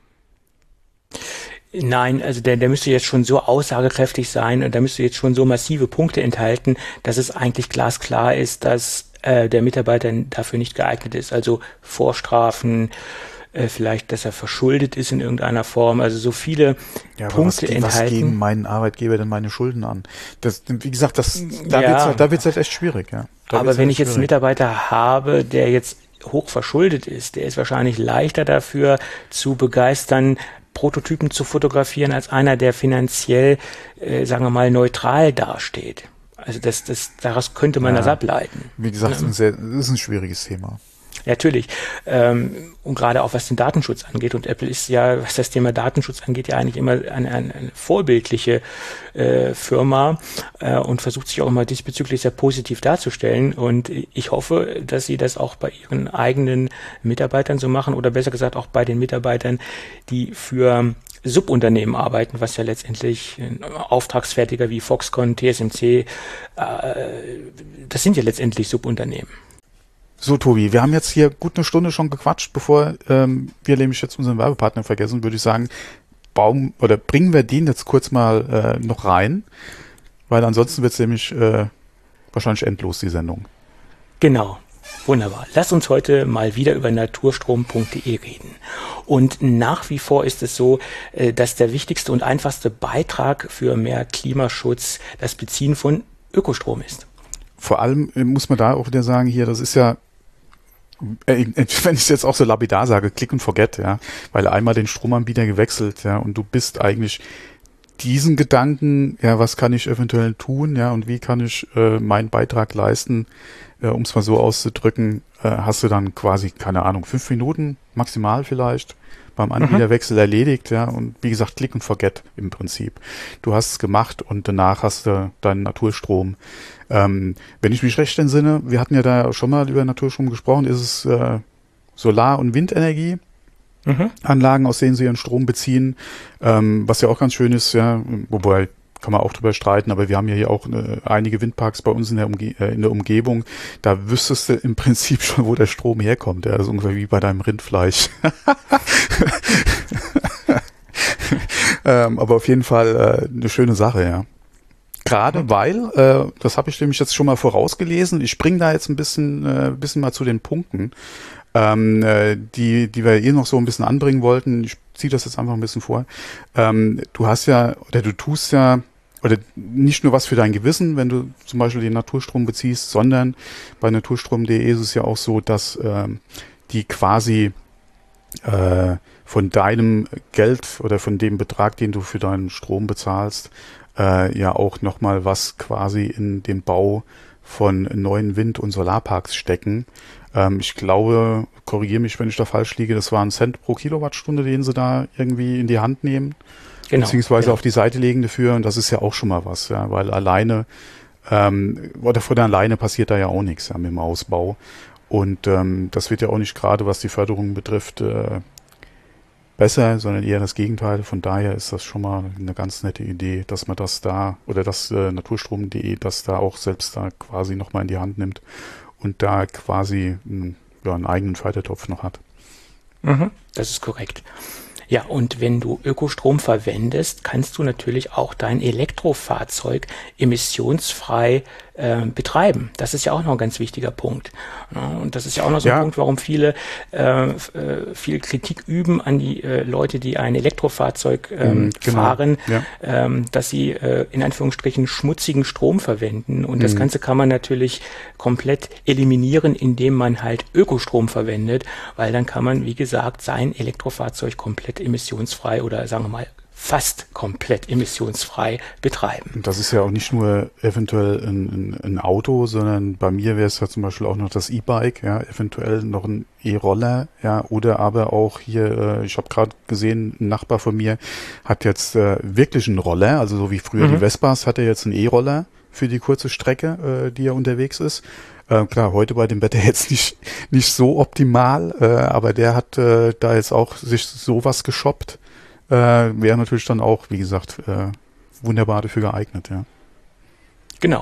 Nein, also der, der müsste jetzt schon so aussagekräftig sein und der müsste jetzt schon so massive Punkte enthalten, dass es eigentlich glasklar ist, dass äh, der Mitarbeiter dafür nicht geeignet ist. Also Vorstrafen, äh, vielleicht, dass er verschuldet ist in irgendeiner Form. Also so viele ja, aber Punkte was, enthalten. Was gehen meinen Arbeitgeber denn meine Schulden an? Das, wie gesagt, das, da Ja. wird's halt, da wird's halt echt schwierig. Ja. Da Aber wird's wenn halt ich jetzt einen schwierig. Mitarbeiter habe, der jetzt hoch verschuldet ist, der ist wahrscheinlich leichter dafür zu begeistern, Prototypen zu fotografieren, als einer, der finanziell, äh, sagen wir mal, neutral dasteht. Also das, das, daraus könnte man Ja. das ableiten. Wie gesagt, es ist ein sehr- es ist ein schwieriges Thema. Natürlich. Ähm, und gerade auch was den Datenschutz angeht. Und Apple ist ja, was das Thema Datenschutz angeht, ja eigentlich immer eine, eine, eine vorbildliche äh, Firma äh, und versucht sich auch immer diesbezüglich sehr positiv darzustellen. Und ich hoffe, dass sie das auch bei ihren eigenen Mitarbeitern so machen oder besser gesagt auch bei den Mitarbeitern, die für Subunternehmen arbeiten, was ja letztendlich Auftragsfertiger wie Foxconn, T S M C, äh, das sind ja letztendlich Subunternehmen. So, Tobi, wir haben jetzt hier gut eine Stunde schon gequatscht, bevor ähm, wir nämlich jetzt unseren Werbepartner vergessen, würde ich sagen, baum oder bringen wir den jetzt kurz mal äh, noch rein, weil ansonsten wird es nämlich äh, wahrscheinlich endlos, die Sendung. Genau. Wunderbar. Lass uns heute mal wieder über naturstrom punkt de reden. Und nach wie vor ist es so, dass der wichtigste und einfachste Beitrag für mehr Klimaschutz das Beziehen von Ökostrom ist. Vor allem muss man da auch wieder sagen, hier, das ist ja, wenn ich es jetzt auch so lapidar sage, click and forget, ja, weil einmal den Stromanbieter gewechselt, ja, und du bist eigentlich diesen Gedanken, ja, was kann ich eventuell tun, ja, und wie kann ich äh, meinen Beitrag leisten, äh, um es mal so auszudrücken, äh, hast du dann quasi, keine Ahnung, fünf Minuten maximal vielleicht beim Anbieterwechsel mhm. erledigt, ja, und wie gesagt, click and forget im Prinzip. Du hast es gemacht und danach hast du deinen Naturstrom. Ähm, wenn ich mich recht entsinne, wir hatten ja da schon mal über Naturstrom gesprochen, ist es äh, Solar- und Windenergie. Mhm. Anlagen, aus denen sie ihren Strom beziehen, ähm, was ja auch ganz schön ist, ja, wobei kann man auch drüber streiten, aber wir haben ja hier auch äh, einige Windparks bei uns in der, Umge- äh, in der Umgebung, da wüsstest du im Prinzip schon, wo der Strom herkommt, ja, das ist ungefähr wie bei deinem Rindfleisch. ähm, aber auf jeden Fall äh, eine schöne Sache, ja. Gerade mhm. weil, äh, das habe ich nämlich jetzt schon mal vorausgelesen, ich springe da jetzt ein bisschen, äh, bisschen mal zu den Punkten, Ähm, äh, die, die wir eh noch so ein bisschen anbringen wollten. Ich ziehe das jetzt einfach ein bisschen vor. Ähm, du hast ja, oder du tust ja, oder nicht nur was für dein Gewissen, wenn du zum Beispiel den Naturstrom beziehst, sondern bei naturstrom punkt de ist es ja auch so, dass äh, die quasi äh, von deinem Geld oder von dem Betrag, den du für deinen Strom bezahlst, äh, ja auch nochmal was quasi in den Bau von neuen Wind- und Solarparks stecken. Ähm, ich glaube, korrigiere mich, wenn ich da falsch liege, das war ein Cent pro Kilowattstunde, den sie da irgendwie in die Hand nehmen, genau, beziehungsweise genau. auf die Seite legen dafür. Und das ist ja auch schon mal was, ja, weil alleine ähm, oder von alleine passiert da ja auch nichts, ja, mit dem Ausbau. Und ähm, das wird ja auch nicht gerade, was die Förderung betrifft, äh, besser, sondern eher das Gegenteil. Von daher ist das schon mal eine ganz nette Idee, dass man das da, oder dass äh, naturstrom punkt de das da auch selbst da quasi nochmal in die Hand nimmt und da quasi einen, ja, einen eigenen Fördertopf noch hat. Mhm, das ist korrekt. Ja, und wenn du Ökostrom verwendest, kannst du natürlich auch dein Elektrofahrzeug emissionsfrei äh, betreiben. Das ist ja auch noch ein ganz wichtiger Punkt. Ja, und das ist ja auch noch so ein ja. Punkt, warum viele äh, viel Kritik üben an die äh, Leute, die ein Elektrofahrzeug ähm, mhm, genau. fahren, ja. ähm, dass sie äh, in Anführungsstrichen schmutzigen Strom verwenden. Und mhm. das Ganze kann man natürlich komplett eliminieren, indem man halt Ökostrom verwendet, weil dann kann man, wie gesagt, sein Elektrofahrzeug komplett emissionsfrei oder sagen wir mal fast komplett emissionsfrei betreiben. Und das ist ja auch nicht nur eventuell ein, ein, ein Auto, sondern bei mir wäre es ja zum Beispiel auch noch das E-Bike, ja, eventuell noch ein E-Roller, ja, oder aber auch hier, äh, ich habe gerade gesehen, ein Nachbar von mir hat jetzt äh, wirklich einen Roller, also so wie früher mhm. die Vespas, hat er jetzt einen E-Roller für die kurze Strecke, äh, die er unterwegs ist. Äh, klar, heute bei dem Wetter jetzt nicht nicht so optimal, äh, aber der hat äh, da jetzt auch sich sowas geshoppt. Äh, wäre natürlich dann auch, wie gesagt, äh, wunderbar dafür geeignet, ja. Genau.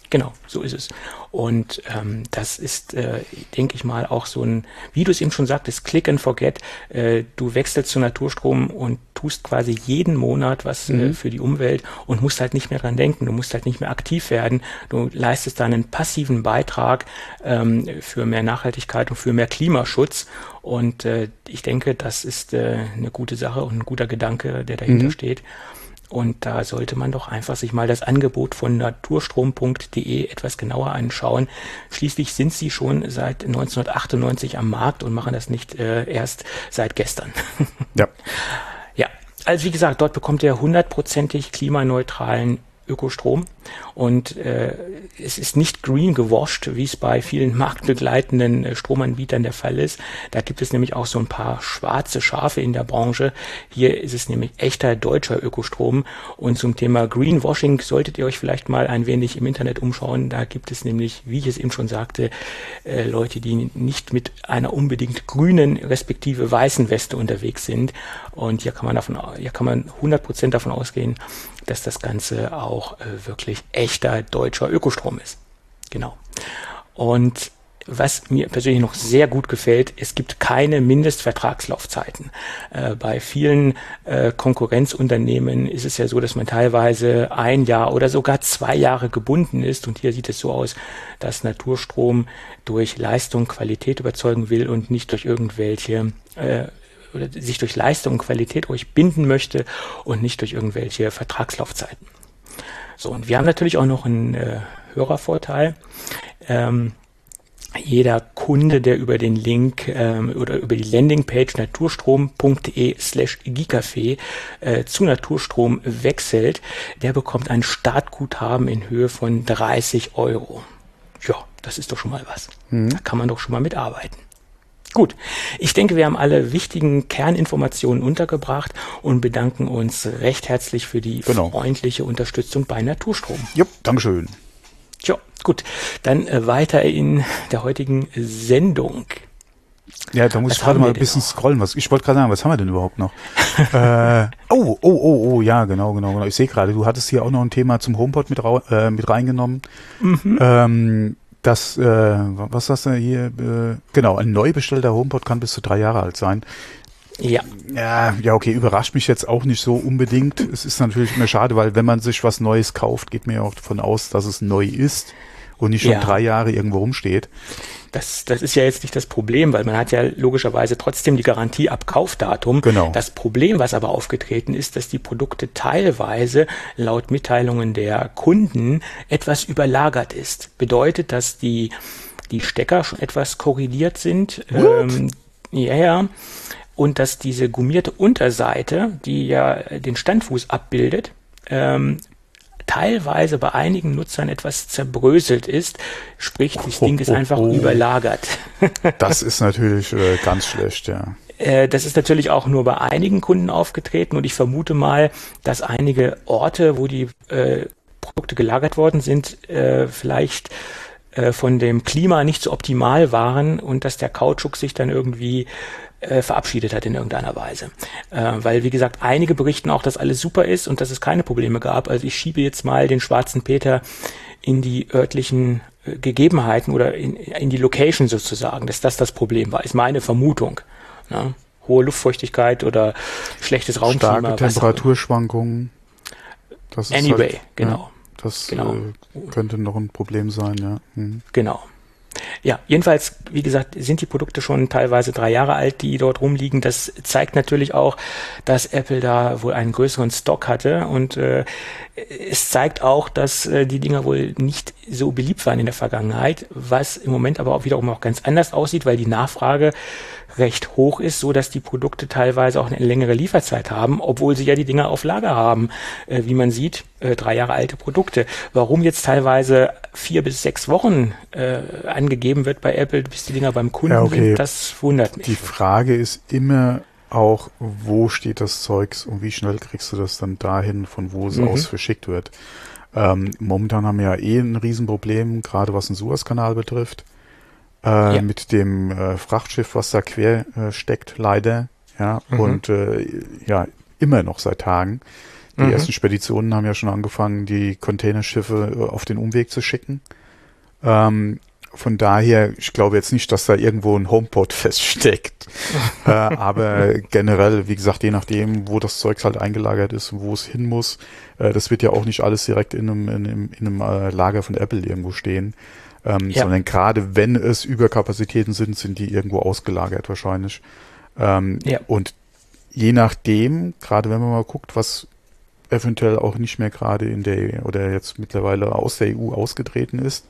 Genau, so ist es. Und ähm, das ist, äh, denke ich mal, auch so ein, wie du es eben schon sagtest, Click and Forget. Äh, du wechselst zu Naturstrom und tust quasi jeden Monat was mhm. äh, für die Umwelt und musst halt nicht mehr dran denken. Du musst halt nicht mehr aktiv werden. Du leistest da einen passiven Beitrag ähm, für mehr Nachhaltigkeit und für mehr Klimaschutz. Und äh, ich denke, das ist äh, eine gute Sache und ein guter Gedanke, der dahinter mhm. steht. Und da sollte man doch einfach sich mal das Angebot von naturstrom punkt de etwas genauer anschauen. Schließlich sind sie schon seit neunzehnhundertachtundneunzig am Markt und machen das nicht äh, erst seit gestern. Ja. Ja, also wie gesagt, dort bekommt ihr hundertprozentig klimaneutralen Ökostrom und äh, es ist nicht green gewascht, wie es bei vielen marktbegleitenden äh, Stromanbietern der Fall ist. Da gibt es nämlich auch so ein paar schwarze Schafe in der Branche. Hier ist es nämlich echter deutscher Ökostrom und zum Thema Greenwashing solltet ihr euch vielleicht mal ein wenig im Internet umschauen. Da gibt es nämlich, wie ich es eben schon sagte, äh, Leute, die nicht mit einer unbedingt grünen respektive weißen Weste unterwegs sind und hier kann man davon, hier kann man hundert Prozent davon ausgehen, dass das Ganze auch äh, wirklich echter deutscher Ökostrom ist. Genau. Und was mir persönlich noch sehr gut gefällt, es gibt keine Mindestvertragslaufzeiten. Äh, bei vielen äh, Konkurrenzunternehmen ist es ja so, dass man teilweise ein Jahr oder sogar zwei Jahre gebunden ist. Und hier sieht es so aus, dass Naturstrom durch Leistung Qualität überzeugen will und nicht durch irgendwelche äh, oder sich durch Leistung und Qualität euch binden möchte und nicht durch irgendwelche Vertragslaufzeiten. So, und wir haben natürlich auch noch einen äh, Hörervorteil. Ähm, jeder Kunde, der über den Link ähm, oder über die Landingpage naturstrom punkt de slash gicafé äh, zu Naturstrom wechselt, der bekommt ein Startguthaben in Höhe von dreißig Euro. Ja, das ist doch schon mal was. Mhm. Da kann man doch schon mal mitarbeiten. Gut, ich denke, wir haben alle wichtigen Kerninformationen untergebracht und bedanken uns recht herzlich für die genau. freundliche Unterstützung bei Naturstrom. Ja, Dankeschön. Tja, gut, dann äh, weiter in der heutigen Sendung. Ja, da muss was ich gerade mal ein bisschen noch? scrollen. Was, ich wollte gerade sagen, was haben wir denn überhaupt noch? äh, oh, oh, oh, oh, ja, genau, genau, genau. Ich sehe gerade, du hattest hier auch noch ein Thema zum HomePod mit, äh, mit reingenommen. Mhm. Ähm, Das, äh, was hast du hier? Äh, genau, ein neu bestellter HomePod kann bis zu drei Jahre alt sein. Ja. Ja, ja, okay, überrascht mich jetzt auch nicht so unbedingt. Es ist natürlich immer schade, weil wenn man sich was Neues kauft, geht man ja auch davon aus, dass es neu ist und nicht schon ja. drei Jahre irgendwo rumsteht. Das, das ist ja jetzt nicht das Problem, weil man hat ja logischerweise trotzdem die Garantie ab Kaufdatum. Genau. Das Problem, was aber aufgetreten ist, dass die Produkte teilweise laut Mitteilungen der Kunden etwas überlagert ist. Bedeutet, dass die, die Stecker schon etwas korrigiert sind. Ähm, ja, ja. Und dass diese gummierte Unterseite, die ja den Standfuß abbildet, ähm, teilweise bei einigen Nutzern etwas zerbröselt ist, sprich, das Ding ist einfach oh, oh. überlagert. Das ist natürlich äh, ganz schlecht, ja. Äh, das ist natürlich auch nur bei einigen Kunden aufgetreten und ich vermute mal, dass einige Orte, wo die äh, Produkte gelagert worden sind, äh, vielleicht äh, von dem Klima nicht so optimal waren und dass der Kautschuk sich dann irgendwie Äh, verabschiedet hat in irgendeiner Weise. Äh, weil, wie gesagt, einige berichten auch, dass alles super ist und dass es keine Probleme gab. Also ich schiebe jetzt mal den schwarzen Peter in die örtlichen äh, Gegebenheiten oder in, in die Location sozusagen, dass das das Problem war, ist meine Vermutung. Ne? Hohe Luftfeuchtigkeit oder schlechtes Raumklima. Starke Temperaturschwankungen. Das ist anyway, halt, Ja, genau. das genau. Äh, könnte noch ein Problem sein, ja. Hm. Genau. Ja, jedenfalls, wie gesagt, sind die Produkte schon teilweise drei Jahre alt, die dort rumliegen. Das zeigt natürlich auch, dass Apple da wohl einen größeren Stock hatte und äh, es zeigt auch, dass äh, die Dinger wohl nicht so beliebt waren in der Vergangenheit, was im Moment aber auch wiederum auch ganz anders aussieht, weil die Nachfrage recht hoch ist, so dass die Produkte teilweise auch eine längere Lieferzeit haben, obwohl sie ja die Dinger auf Lager haben, äh, wie man sieht, äh, drei Jahre alte Produkte. Warum jetzt teilweise vier bis sechs Wochen äh, angegeben wird bei Apple, bis die Dinger beim Kunden ja, okay. sind, das wundert mich. Die Frage ist immer auch, wo steht das Zeugs und wie schnell kriegst du das dann dahin, von wo es mhm. aus verschickt wird. Ähm, momentan haben wir ja eh ein Riesenproblem, gerade was den Suezkanal betrifft. Äh, ja. Mit dem äh, Frachtschiff, was da quer äh, steckt, leider, ja, mhm. und äh, ja, immer noch seit Tagen. Die Mhm. ersten Speditionen haben ja schon angefangen, die Containerschiffe äh, auf den Umweg zu schicken. Ähm, von daher, ich glaube jetzt nicht, dass da irgendwo ein HomePod feststeckt. äh, aber generell, wie gesagt, je nachdem, wo das Zeugs halt eingelagert ist und wo es hin muss, äh, das wird ja auch nicht alles direkt in einem, in einem, in einem äh, Lager von Apple irgendwo stehen. Ähm, Ja. Sondern gerade wenn es Überkapazitäten sind, sind die irgendwo ausgelagert wahrscheinlich. Ähm, Ja. Und je nachdem, gerade wenn man mal guckt, was eventuell auch nicht mehr gerade in der oder jetzt mittlerweile aus der E U ausgetreten ist,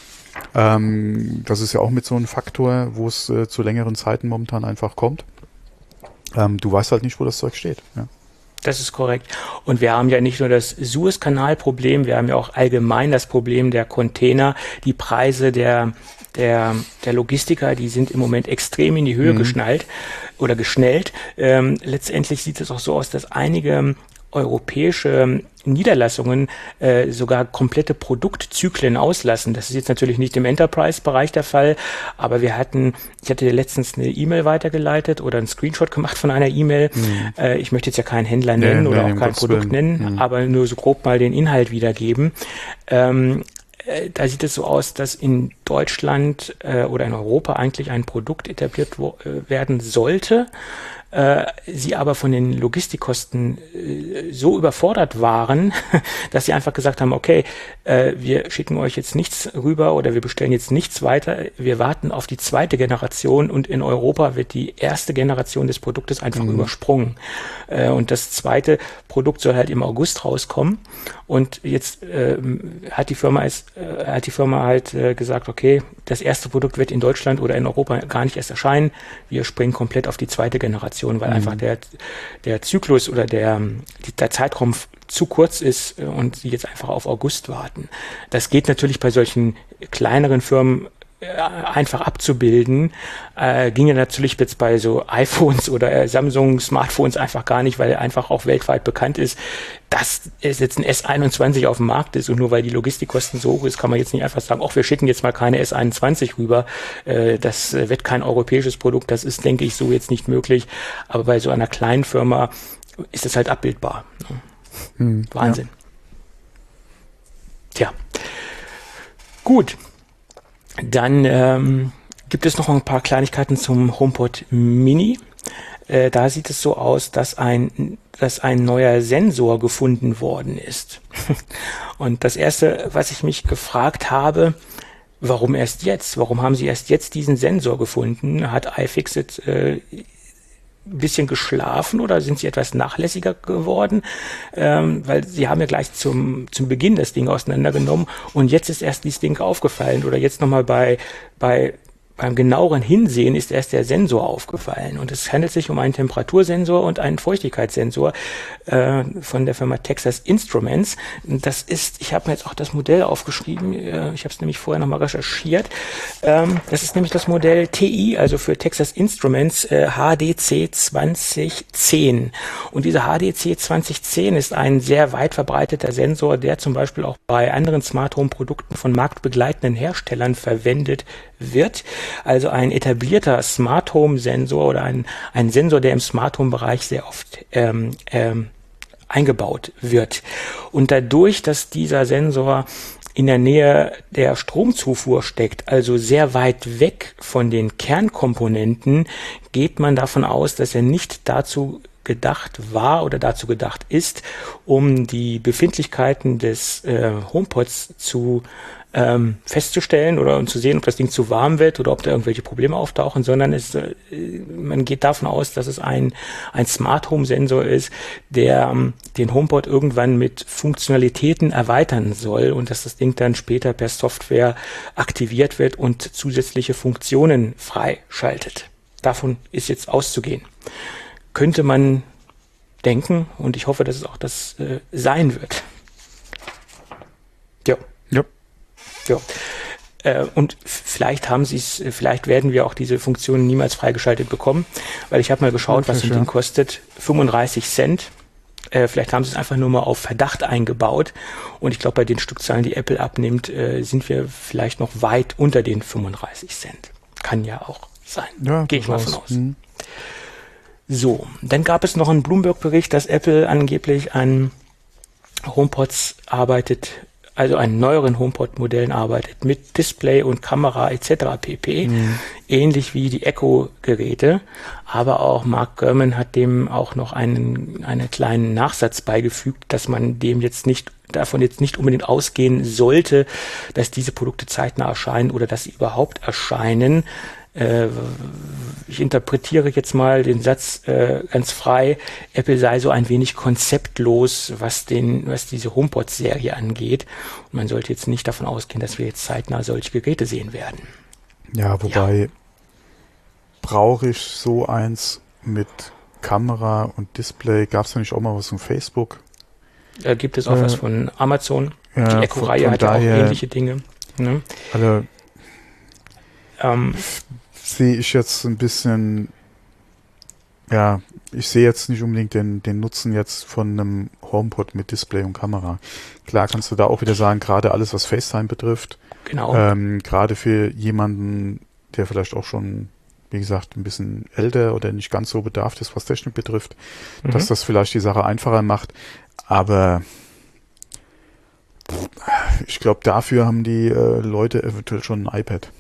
ähm, das ist ja auch mit so einem Faktor, wo es äh, zu längeren Zeiten momentan einfach kommt. Ähm, du weißt halt nicht, wo das Zeug steht. Ja. Das ist korrekt. Und wir haben ja nicht nur das Suezkanal-Problem, wir haben ja auch allgemein das Problem der Container. Die Preise der, der, der Logistiker, die sind im Moment extrem in die Höhe Mhm. geschnallt oder geschnellt. Ähm, letztendlich sieht es auch so aus, dass einige europäische Niederlassungen äh, sogar komplette Produktzyklen auslassen. Das ist jetzt natürlich nicht im Enterprise-Bereich der Fall, aber wir hatten, ich hatte dir letztens eine E-Mail weitergeleitet oder einen Screenshot gemacht von einer E-Mail. Mhm. Äh, ich möchte jetzt ja keinen Händler Nee, nennen nee, oder nee, auch um kein Gottes Produkt Willen. nennen, Mhm. aber nur so grob mal den Inhalt wiedergeben. Ähm, äh, da sieht es so aus, dass in Deutschland äh, oder in Europa eigentlich ein Produkt etabliert wo, äh, werden sollte, äh, sie aber von den Logistikkosten äh, so überfordert waren, dass sie einfach gesagt haben, okay, äh, wir schicken euch jetzt nichts rüber oder wir bestellen jetzt nichts weiter, wir warten auf die zweite Generation und in Europa wird die erste Generation des Produktes einfach Mhm. übersprungen. Äh, und das zweite Produkt soll halt im August rauskommen und jetzt äh, hat die Firma es, äh, hat die Firma halt äh, gesagt, okay, das erste Produkt wird in Deutschland oder in Europa gar nicht erst erscheinen, wir springen komplett auf die zweite Generation, weil Mhm. einfach der, der Zyklus oder der, die, der Zeitraum f- zu kurz ist äh, und sie jetzt einfach auf August warten. Das geht natürlich bei solchen kleineren Firmen äh, einfach abzubilden, äh, ging ja natürlich jetzt bei so iPhones oder äh, Samsung Smartphones einfach gar nicht, weil einfach auch weltweit bekannt ist, dass es jetzt ein S einundzwanzig auf dem Markt ist und nur weil die Logistikkosten so hoch ist, kann man jetzt nicht einfach sagen, ach, wir schicken jetzt mal keine S einundzwanzig rüber, äh, das äh, wird kein europäisches Produkt, das ist, denke ich, so jetzt nicht möglich, aber bei so einer kleinen Firma ist das halt abbildbar. Ne? Mhm. Wahnsinn. Tja, gut. Dann ähm, gibt es noch ein paar Kleinigkeiten zum HomePod Mini. Äh, da sieht es so aus, dass ein, dass ein neuer Sensor gefunden worden ist. Und das Erste, was ich mich gefragt habe, warum erst jetzt? Warum haben Sie erst jetzt diesen Sensor gefunden? Hat iFixit äh, ein bisschen geschlafen oder sind sie etwas nachlässiger geworden? Ähm, weil sie haben ja gleich zum, zum Beginn das Ding auseinandergenommen und jetzt ist erst dieses Ding aufgefallen oder jetzt nochmal bei, bei, beim genaueren Hinsehen ist erst der Sensor aufgefallen. Und es handelt sich um einen Temperatursensor und einen Feuchtigkeitssensor äh, von der Firma Texas Instruments. Das ist, ich habe mir jetzt auch das Modell aufgeschrieben, äh, ich habe es nämlich vorher nochmal recherchiert. Ähm, das ist nämlich das Modell T I, also für Texas Instruments äh, H D C zwanzig zehn. Und dieser H D C zwanzig zehn ist ein sehr weit verbreiteter Sensor, der zum Beispiel auch bei anderen Smart Home Produkten von marktbegleitenden Herstellern verwendet wird. Also ein etablierter Smart Home Sensor oder ein, ein Sensor, der im Smart Home Bereich sehr oft ähm, ähm, eingebaut wird. Und dadurch, dass dieser Sensor in der Nähe der Stromzufuhr steckt, also sehr weit weg von den Kernkomponenten, geht man davon aus, dass er nicht dazu gedacht war oder dazu gedacht ist, um die Befindlichkeiten des äh, HomePods zu ähm, festzustellen oder um zu sehen, ob das Ding zu warm wird oder ob da irgendwelche Probleme auftauchen, sondern es, äh, man geht davon aus, dass es ein, ein Smart Home Sensor ist, der ähm, den HomePod irgendwann mit Funktionalitäten erweitern soll und dass das Ding dann später per Software aktiviert wird und zusätzliche Funktionen freischaltet. Davon ist jetzt auszugehen. Könnte man denken und ich hoffe, dass es auch das äh, sein wird. Ja. Ja. Ja. Äh, und vielleicht haben sie es, vielleicht werden wir auch diese Funktionen niemals freigeschaltet bekommen, weil ich habe mal geschaut, was so ein Ja. Ding kostet. fünfunddreißig Cent. Äh, vielleicht haben sie es einfach nur mal auf Verdacht eingebaut. Und ich glaube, bei den Stückzahlen, die Apple abnimmt, äh, sind wir vielleicht noch weit unter den fünfunddreißig Cent. Kann ja auch sein. Ja, Gehe ich mal durchaus. von aus. Mhm. So, dann gab es noch einen Bloomberg-Bericht, dass Apple angeblich an HomePods arbeitet, also an neueren HomePod-Modellen arbeitet, mit Display und Kamera et cetera pp. Mhm. Ähnlich wie die Echo-Geräte. Aber auch Mark Gurman hat dem auch noch einen, einen kleinen Nachsatz beigefügt, dass man dem jetzt nicht, davon jetzt nicht unbedingt ausgehen sollte, dass diese Produkte zeitnah erscheinen oder dass sie überhaupt erscheinen. Ich interpretiere jetzt mal den Satz äh, ganz frei, Apple sei so ein wenig konzeptlos, was den, was diese HomePod-Serie angeht. Und man sollte jetzt nicht davon ausgehen, dass wir jetzt zeitnah solche Geräte sehen werden. Ja, wobei ja. brauche ich so eins mit Kamera und Display? Gab es da nicht auch mal was von Facebook? Da gibt es auch äh, was von Amazon. Ja, die Echo-Reihe hat ja auch ähnliche Dinge. Ne? Also ähm, sehe ich jetzt ein bisschen, ja, ich sehe jetzt nicht unbedingt den, den Nutzen jetzt von einem HomePod mit Display und Kamera. Klar kannst du da auch wieder sagen, gerade alles, was FaceTime betrifft, genau. ähm, gerade für jemanden, der vielleicht auch schon, wie gesagt, ein bisschen älter oder nicht ganz so bedarft ist, was Technik betrifft, mhm. dass das vielleicht die Sache einfacher macht. Aber ich glaube, dafür haben die äh, Leute eventuell schon ein iPad.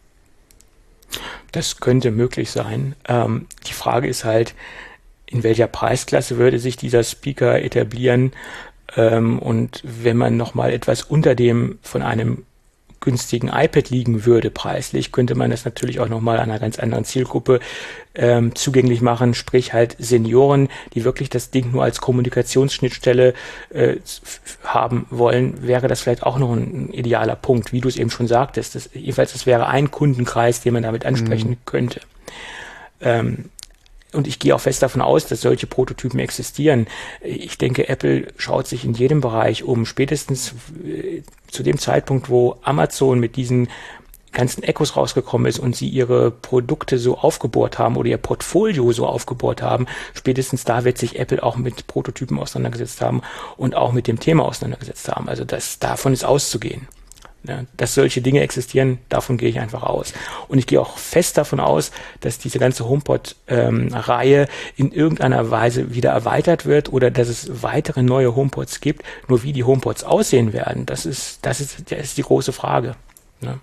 Das könnte möglich sein. Ähm, die Frage ist halt, in welcher Preisklasse würde sich dieser Speaker etablieren? Ähm, und wenn man nochmal etwas unter dem von einem günstigen iPad liegen würde, preislich, könnte man das natürlich auch nochmal einer ganz anderen Zielgruppe ähm, zugänglich machen, sprich halt Senioren, die wirklich das Ding nur als Kommunikationsschnittstelle äh, haben wollen, wäre das vielleicht auch noch ein, ein idealer Punkt, wie du es eben schon sagtest. Das, jedenfalls, das wäre ein Kundenkreis, den man damit ansprechen mhm. könnte. Ähm, Und ich gehe auch fest davon aus, dass solche Prototypen existieren. Ich denke, Apple schaut sich in jedem Bereich um. Spätestens äh, zu dem Zeitpunkt, wo Amazon mit diesen ganzen Echos rausgekommen ist und sie ihre Produkte so aufgebohrt haben oder ihr Portfolio so aufgebohrt haben, spätestens da wird sich Apple auch mit Prototypen auseinandergesetzt haben und auch mit dem Thema auseinandergesetzt haben. Also das, davon ist auszugehen. Ja, dass solche Dinge existieren, davon gehe ich einfach aus. Und ich gehe auch fest davon aus, dass diese ganze HomePod-Reihe ähm, in irgendeiner Weise wieder erweitert wird oder dass es weitere neue HomePods gibt. Nur wie die HomePods aussehen werden, das ist, das ist, das ist die große Frage. Ne?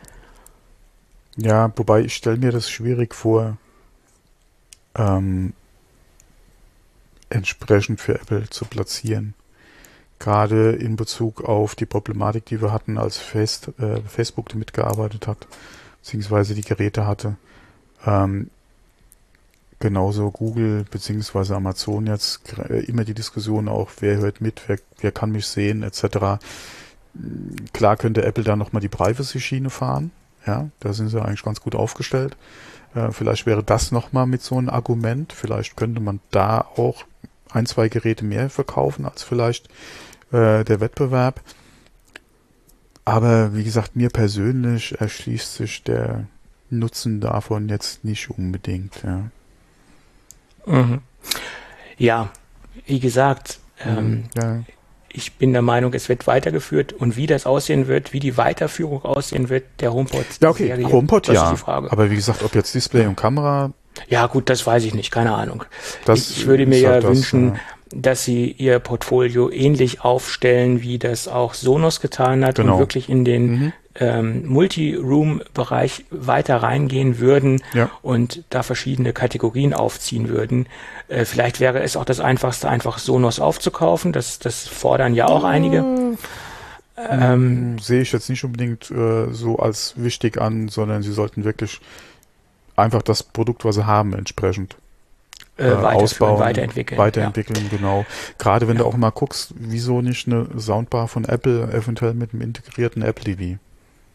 Ja, wobei ich stelle mir das schwierig vor, ähm, entsprechend für Apple zu platzieren. Gerade in Bezug auf die Problematik, die wir hatten, als Face, äh, Facebook da mitgearbeitet hat, beziehungsweise die Geräte hatte. Ähm, genauso Google beziehungsweise Amazon jetzt äh, immer die Diskussion auch, wer hört mit, wer, wer kann mich sehen, et cetera. Klar könnte Apple da nochmal die Privacy-Schiene fahren. Ja, da sind sie eigentlich ganz gut aufgestellt. Äh, vielleicht wäre das nochmal mit so einem Argument. Vielleicht könnte man da auch ein, zwei Geräte mehr verkaufen als vielleicht äh, der Wettbewerb. Aber wie gesagt, mir persönlich erschließt sich der Nutzen davon jetzt nicht unbedingt. Ja, mhm. ja wie gesagt, ähm, ja. ich bin der Meinung, es wird weitergeführt und wie das aussehen wird, wie die Weiterführung aussehen wird, der HomePod. Ja, okay, Serie, HomePod, das ja. ist die Frage. Aber wie gesagt, ob jetzt Display und Kamera. Ja, gut, das weiß ich nicht, keine Ahnung. Das ich, ich würde mir ja halt das, wünschen, ja. dass sie ihr Portfolio ähnlich aufstellen, wie das auch Sonos getan hat Genau. und wirklich in den mhm. ähm, Multi-Room-Bereich weiter reingehen würden ja. und da verschiedene Kategorien aufziehen würden. Äh, vielleicht wäre es auch das Einfachste, einfach Sonos aufzukaufen. Das, das fordern ja auch einige. Ähm, sehe ich jetzt nicht unbedingt äh, so als wichtig an, sondern sie sollten wirklich einfach das Produkt, was sie haben, entsprechend äh, ausbauen, weiterentwickeln. Weiterentwickeln, ja. Genau. Gerade wenn ja. du auch mal guckst, wieso nicht eine Soundbar von Apple, eventuell mit einem integrierten Apple T V?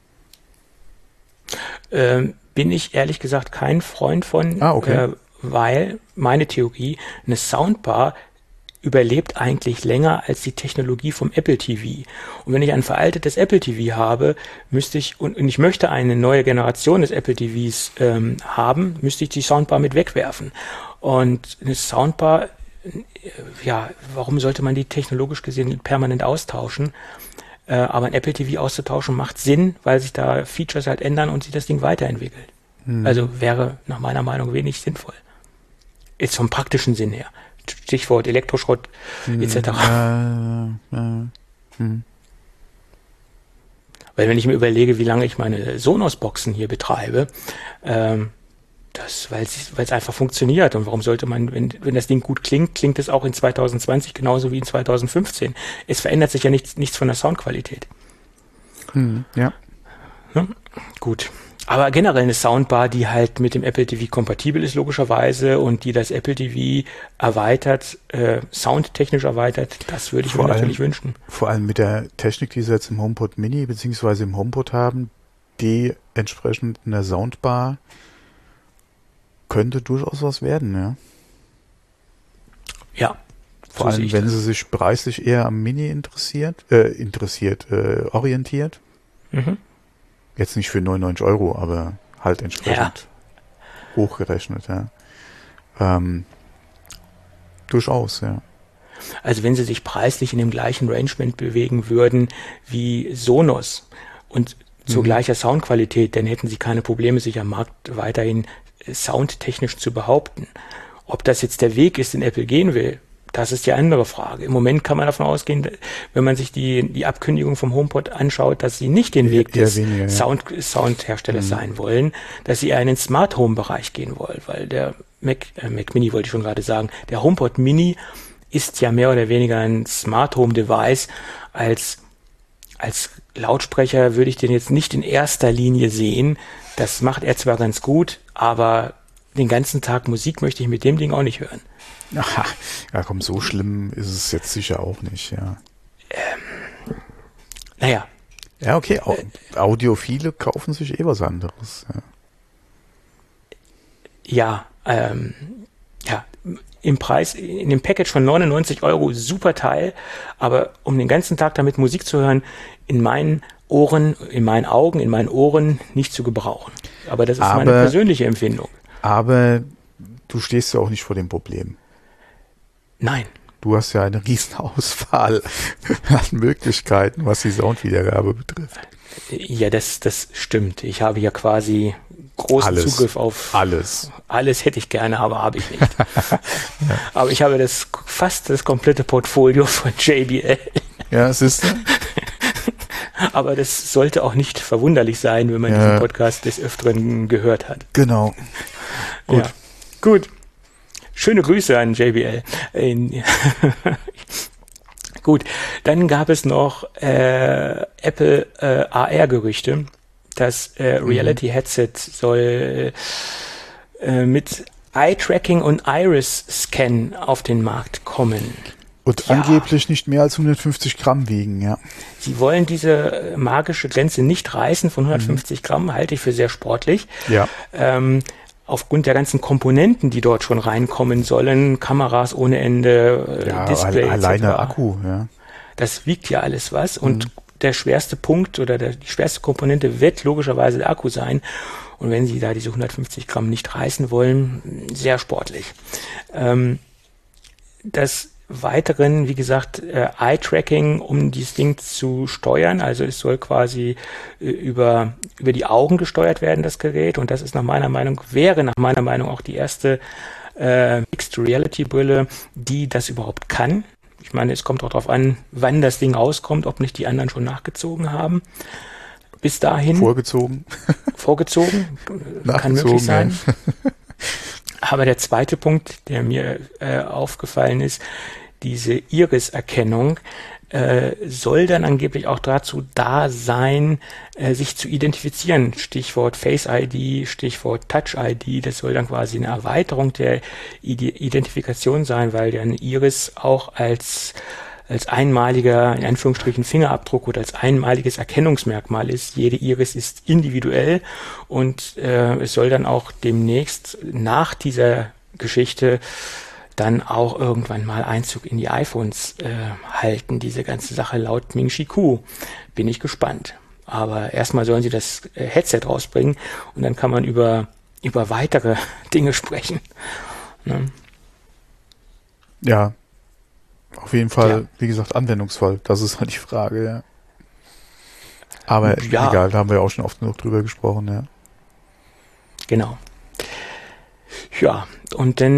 Ähm, bin ich ehrlich gesagt kein Freund von, ah, okay. äh, weil meine Theorie, eine Soundbar überlebt eigentlich länger als die Technologie vom Apple T V. Und wenn ich ein veraltetes Apple T V habe, müsste ich, und, und ich möchte eine neue Generation des Apple T Vs ähm, haben, müsste ich die Soundbar mit wegwerfen. Und eine Soundbar, ja, warum sollte man die technologisch gesehen permanent austauschen? Äh, aber ein Apple T V auszutauschen macht Sinn, weil sich da Features halt ändern und sich das Ding weiterentwickelt. Hm. Also wäre nach meiner Meinung wenig sinnvoll. Jetzt vom praktischen Sinn her. Stichwort Elektroschrott et cetera. Äh, äh, hm. Weil wenn ich mir überlege, wie lange ich meine Sonos-Boxen hier betreibe, ähm, das, weil es einfach funktioniert. Und warum sollte man, wenn, wenn das Ding gut klingt, klingt es auch in zwanzig zwanzig genauso wie in zwanzig fünfzehn. Es verändert sich ja nichts, nichts von der Soundqualität. Hm, ja. Ja, gut. Aber generell eine Soundbar, die halt mit dem Apple T V kompatibel ist, logischerweise, und die das Apple T V erweitert, äh, soundtechnisch erweitert, das würde ich Vor mir allem- natürlich wünschen. Vor allem mit der Technik, die sie jetzt im HomePod Mini beziehungsweise im HomePod haben, die entsprechend in der Soundbar könnte durchaus was werden, ja. Ja. Vor so sehe allem, ich wenn das. sie sich preislich eher am Mini interessiert, äh, interessiert, äh, orientiert. Mhm. Jetzt nicht für neunundneunzig Euro, aber halt entsprechend hochgerechnet, ja. Ähm, durchaus, ja. Also wenn sie sich preislich in dem gleichen Rangement bewegen würden wie Sonos und zu Mhm. gleicher Soundqualität, dann hätten sie keine Probleme, sich am Markt weiterhin äh, soundtechnisch zu behaupten. Ob das jetzt der Weg ist, den Apple gehen will, das ist die andere Frage. Im Moment kann man davon ausgehen, wenn man sich die, die Abkündigung vom HomePod anschaut, dass sie nicht den Eher- Weg eher des weniger, ja. Sound, Soundherstellers Mhm. sein wollen, dass sie eher in den Smart Home Bereich gehen wollen, weil der Mac, äh, Mac Mini wollte ich schon gerade sagen, der HomePod Mini ist ja mehr oder weniger ein Smart Home Device. Als, als Lautsprecher würde ich den jetzt nicht in erster Linie sehen. Das macht er zwar ganz gut, aber den ganzen Tag Musik möchte ich mit dem Ding auch nicht hören. Aha. Ja, komm, so schlimm ist es jetzt sicher auch nicht, ja. Naja, Ja, okay, Au Audiophile kaufen sich eh was anderes. Ja. ja, ähm, ja, im Preis, in dem Package von neunundneunzig Euro, super Teil, aber um den ganzen Tag damit Musik zu hören, in meinen Ohren, in meinen Augen, in meinen Ohren nicht zu gebrauchen. Aber das ist Aber- meine persönliche Empfindung. Aber du stehst ja auch nicht vor dem Problem. Nein. Du hast ja eine riesen Auswahl an Möglichkeiten, was die Soundwiedergabe betrifft. Ja, das, das stimmt. Ich habe ja quasi großen Alles. Zugriff auf Alles. alles hätte ich gerne, aber habe ich nicht. Aber ich habe das fast das komplette Portfolio von J B L. Ja, es ist, Aber das sollte auch nicht verwunderlich sein, wenn man Ja. diesen Podcast des Öfteren gehört hat. genau. Gut. Ja. Gut. Schöne Grüße an J B L. In- Gut, dann gab es noch äh, Apple äh, A R-Gerüchte. Das äh, Reality-Headset soll äh, mit Eye-Tracking und Iris-Scan auf den Markt kommen. Und Ja. angeblich nicht mehr als hundertfünfzig Gramm wiegen, ja. Sie wollen diese äh, magische Grenze nicht reißen von hundertfünfzig Gramm, halte ich für sehr sportlich. Ja. Ähm, aufgrund der ganzen Komponenten, die dort schon reinkommen sollen, Kameras ohne Ende, äh, Ja, Display, al- alleine et cetera. Akku, ja. Das wiegt ja alles was und der schwerste Punkt oder der, die schwerste Komponente wird logischerweise der Akku sein. Und wenn Sie da diese hundertfünfzig Gramm nicht reißen wollen, sehr sportlich. Ähm, des Weiteren, wie gesagt, äh, Eye-Tracking, um dieses Ding zu steuern. Also es soll quasi äh, über, über die Augen gesteuert werden, das Gerät. Und das ist nach meiner Meinung, wäre nach meiner Meinung auch die erste äh, Mixed Reality Brille, die das überhaupt kann. Ich meine, es kommt auch darauf an, wann das Ding rauskommt, ob nicht die anderen schon nachgezogen haben. Bis dahin Vorgezogen. vorgezogen, kann Nachgezogen, möglich sein. ja. Aber der zweite Punkt, der mir äh, aufgefallen ist, diese Iris-Erkennung äh, soll dann angeblich auch dazu da sein, äh, sich zu identifizieren. Stichwort Face I D, Stichwort Touch I D. Das soll dann quasi eine Erweiterung der Ide- Identifikation sein, weil ja eine Iris auch als als einmaliger, in Anführungsstrichen, Fingerabdruck oder als einmaliges Erkennungsmerkmal ist. Jede Iris ist individuell und äh, es soll dann auch demnächst nach dieser Geschichte dann auch irgendwann mal Einzug in die iPhones äh, halten, diese ganze Sache laut Ming-Chi Kuo. Bin ich gespannt. Aber erstmal sollen sie das äh, Headset rausbringen und dann kann man über, über weitere Dinge sprechen. Ne? Ja. Auf jeden Fall, Ja. wie gesagt, Anwendungsfall. Das ist halt die Frage, ja. Aber Ja. egal, da haben wir auch schon oft genug drüber gesprochen, ja. Genau. Ja, und dann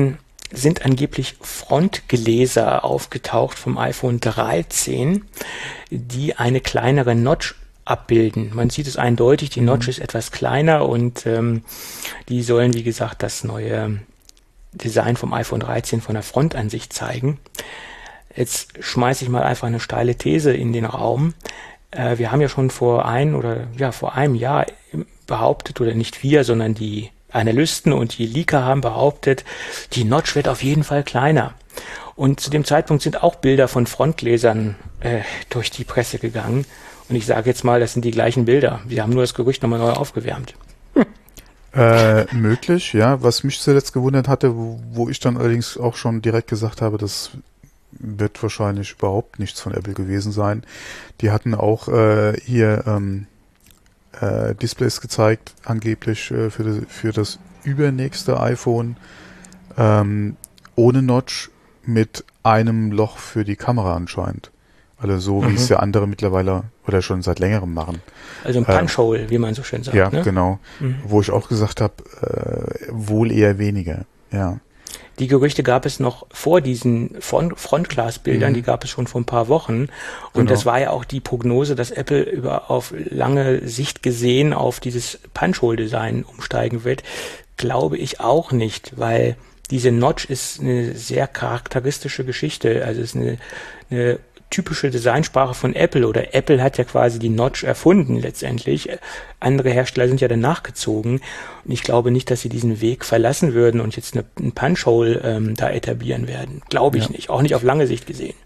sind angeblich Frontgläser aufgetaucht vom iPhone dreizehn, die eine kleinere Notch abbilden. Man sieht es eindeutig, die Notch mhm. ist etwas kleiner und ähm, die sollen, wie gesagt, das neue Design vom iPhone dreizehn von der Frontansicht zeigen. Jetzt schmeiße ich mal einfach eine steile These in den Raum. Äh, wir haben ja schon vor ein oder ja vor einem Jahr behauptet, oder nicht wir, sondern die Analysten und die Leaker haben behauptet, die Notch wird auf jeden Fall kleiner. Und zu dem Zeitpunkt sind auch Bilder von Frontgläsern äh, durch die Presse gegangen. Und ich sage jetzt mal, das sind die gleichen Bilder. Wir haben nur das Gerücht nochmal neu aufgewärmt. Hm. Äh, möglich, ja. Was mich zuletzt gewundert hatte, wo, wo ich dann allerdings auch schon direkt gesagt habe, das wird wahrscheinlich überhaupt nichts von Apple gewesen sein. Die hatten auch äh, hier ähm, äh, Displays gezeigt, angeblich äh, für, das, für das übernächste iPhone ähm, ohne Notch mit einem Loch für die Kamera anscheinend. Also so, mhm. wie es ja andere mittlerweile oder schon seit längerem machen. Also ein Punch-Hole, ähm, wie man so schön sagt. Ja, ne? genau. Mhm. Wo ich auch gesagt habe, äh, wohl eher weniger. Ja. Die Gerüchte gab es noch vor diesen Front- Frontglas-Bildern, mhm. die gab es schon vor ein paar Wochen. Und genau. das war ja auch die Prognose, dass Apple über auf lange Sicht gesehen auf dieses Punch-Hole-Design umsteigen wird. Glaube ich auch nicht, weil diese Notch ist eine sehr charakteristische Geschichte. Also es ist eine, eine typische Designsprache von Apple, oder Apple hat ja quasi die Notch erfunden letztendlich. Andere Hersteller sind ja danach gezogen und ich glaube nicht, dass sie diesen Weg verlassen würden und jetzt eine, ein Punch-Hole ähm, da etablieren werden. Glaube ich ja. nicht, auch nicht auf lange Sicht gesehen.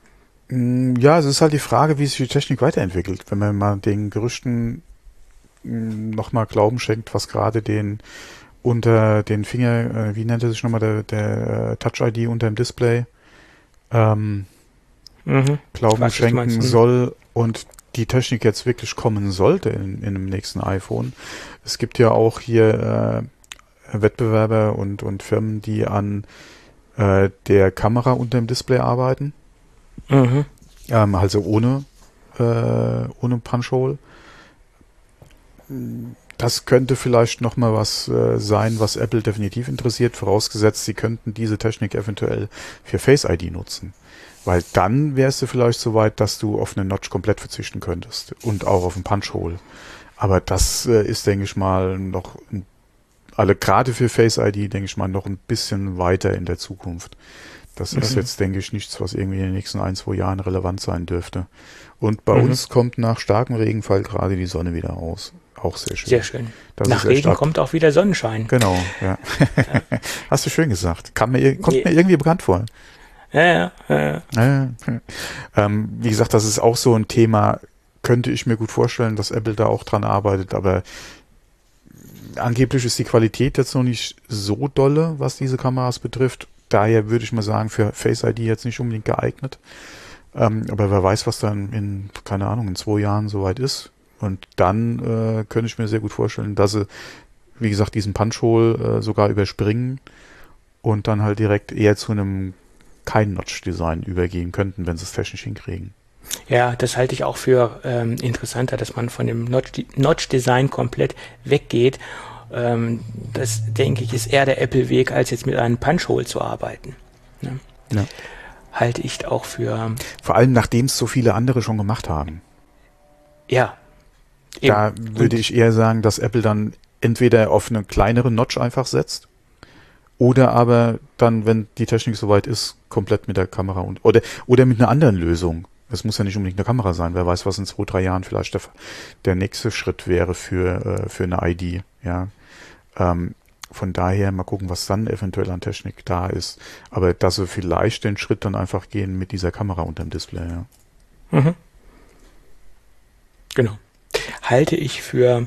Ja, es ist halt die Frage, wie sich die Technik weiterentwickelt. Wenn man mal den Gerüchten nochmal Glauben schenkt, was gerade den unter den Finger, äh, wie nennt er sich nochmal, der, der Touch-I D unter dem Display, ähm, Mhm. Glauben weiß, schenken soll und die Technik jetzt wirklich kommen sollte in, in einem nächsten iPhone. Es gibt ja auch hier äh, Wettbewerber und, und Firmen, die an äh, der Kamera unter dem Display arbeiten. Mhm. Ähm, also ohne, äh, ohne Punch-Hole. Das könnte vielleicht nochmal was äh, sein, was Apple definitiv interessiert, vorausgesetzt, sie könnten diese Technik eventuell für Face I D nutzen. Weil dann wärst du vielleicht so weit, dass du auf eine Notch komplett verzichten könntest und auch auf ein Punch-Hole. Aber das äh, ist, denke ich mal, noch, ein, alle gerade für Face I D, denke ich mal, noch ein bisschen weiter in der Zukunft. Das mhm. ist jetzt, denke ich, nichts, was irgendwie in den nächsten ein, zwei Jahren relevant sein dürfte. Und bei mhm. uns kommt nach starkem Regenfall gerade die Sonne wieder aus. Auch sehr schön. Sehr schön. Das nach Regen ab. kommt auch wieder Sonnenschein. Genau, ja. ja. Hast du schön gesagt. Kam mir, kommt nee. mir irgendwie bekannt vor. Ja, ja, ja. ja. Ähm, wie gesagt, das ist auch so ein Thema, könnte ich mir gut vorstellen, dass Apple da auch dran arbeitet, aber angeblich ist die Qualität jetzt noch nicht so dolle, was diese Kameras betrifft. Daher würde ich mal sagen, für Face I D jetzt nicht unbedingt geeignet. Ähm, aber wer weiß, was dann in, keine Ahnung, in zwei Jahren soweit ist. Und dann äh, könnte ich mir sehr gut vorstellen, dass sie, wie gesagt, diesen Punch-Hole äh, sogar überspringen und dann halt direkt eher zu einem kein Notch-Design übergehen könnten, wenn sie es technisch hinkriegen. Ja, das halte ich auch für ähm, interessanter, dass man von dem Notch-Design komplett weggeht. Ähm, das, denke ich, ist eher der Apple-Weg, als jetzt mit einem Punch-Hole zu arbeiten. Ne? Ja. Halte ich auch für... Vor allem, nachdem es so viele andere schon gemacht haben. Ja. Da eben. würde ich eher sagen, dass Apple dann entweder auf eine kleinere Notch einfach setzt, oder aber dann, wenn die Technik soweit ist, komplett mit der Kamera und oder oder mit einer anderen Lösung. Es muss ja nicht unbedingt eine Kamera sein. Wer weiß, was in zwei, drei Jahren vielleicht der, der nächste Schritt wäre für äh, für eine I D. Ja, ähm, von daher mal gucken, was dann eventuell an Technik da ist. Aber dass sie vielleicht den Schritt dann einfach gehen mit dieser Kamera unterm Display. Ja. Mhm. Genau. Halte ich für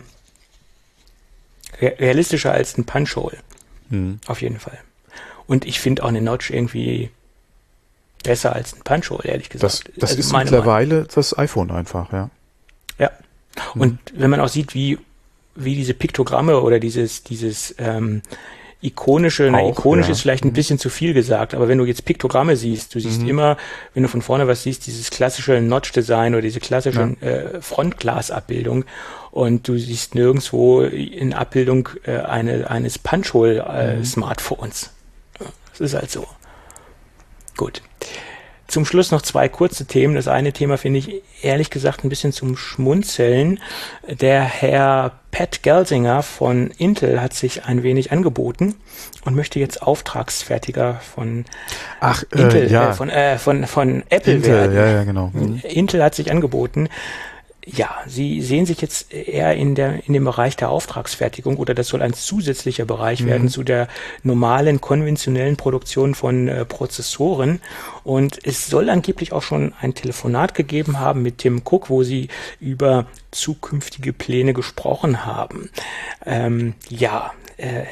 realistischer als ein Punch-Hole. Mhm. Auf jeden Fall. Und ich finde auch eine Notch irgendwie besser als ein Punch-Hole, ehrlich gesagt. Das, das also ist mittlerweile Meinung. Das iPhone einfach, ja. Ja. Mhm. Und wenn man auch sieht, wie, wie diese Piktogramme oder dieses, dieses ähm, ikonische, na, ikonisch ja. ist vielleicht ein bisschen zu viel gesagt, aber wenn du jetzt Piktogramme siehst, du siehst mhm. immer, wenn du von vorne was siehst, dieses klassische Notch-Design oder diese klassische ja. äh, Frontglas-Abbildung und du siehst nirgendwo in Abbildung äh, eine, eines Punch-Hole-Smartphones. Äh, Es ist halt so. Gut. Zum Schluss noch zwei kurze Themen. Das eine Thema finde ich ehrlich gesagt ein bisschen zum Schmunzeln. Der Herr Pat Gelsinger von Intel hat sich ein wenig angeboten und möchte jetzt Auftragsfertiger von Ach, Intel, äh, ja. äh, von, äh, von, von Apple Intel, werden. ja, ja, genau. Mhm. Intel hat sich angeboten. Ja, sie sehen sich jetzt eher in der in dem Bereich der Auftragsfertigung, oder das soll ein zusätzlicher Bereich mhm. werden zu der normalen konventionellen Produktion von äh, Prozessoren. Und es soll angeblich auch schon ein Telefonat gegeben haben mit Tim Cook, wo sie über zukünftige Pläne gesprochen haben. Ähm, ja, äh,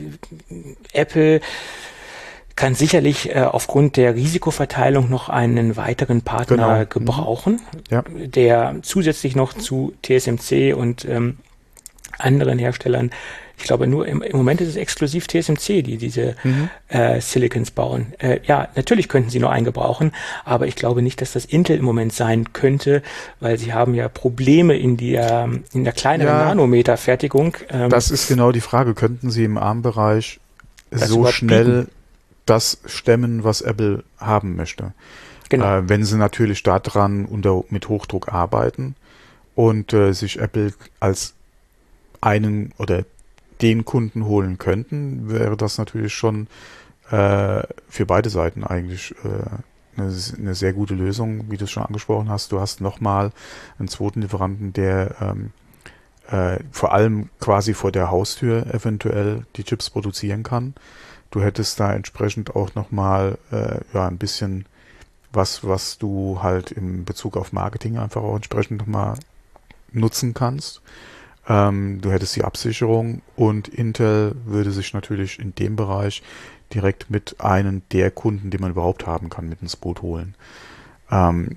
Apple kann sicherlich äh, aufgrund der Risikoverteilung noch einen weiteren Partner genau. gebrauchen, ja. der zusätzlich noch zu T S M C und ähm, anderen Herstellern, ich glaube nur im, im Moment ist es exklusiv T S M C, die diese mhm. äh, Silicons bauen. Äh, ja, natürlich könnten sie noch einen gebrauchen, aber ich glaube nicht, dass das Intel im Moment sein könnte, weil sie haben ja Probleme in der, in der kleineren ja, Nanometerfertigung. Ähm, das ist genau die Frage, könnten sie im ARM-Bereich so schnell bieten? Das stemmen, was Apple haben möchte. Genau. Äh, wenn sie natürlich daran unter, mit Hochdruck arbeiten und äh, sich Apple als einen oder den Kunden holen könnten, wäre das natürlich schon äh, für beide Seiten eigentlich äh, eine, eine sehr gute Lösung, wie du es schon angesprochen hast. Du hast nochmal einen zweiten Lieferanten, der ähm, äh, vor allem quasi vor der Haustür eventuell die Chips produzieren kann. Du hättest da entsprechend auch nochmal äh, ja, ein bisschen was, was du halt in Bezug auf Marketing einfach auch entsprechend nochmal nutzen kannst. Ähm, du hättest die Absicherung und Intel würde sich natürlich in dem Bereich direkt mit einem der Kunden, den man überhaupt haben kann, mit ins Boot holen. Ähm,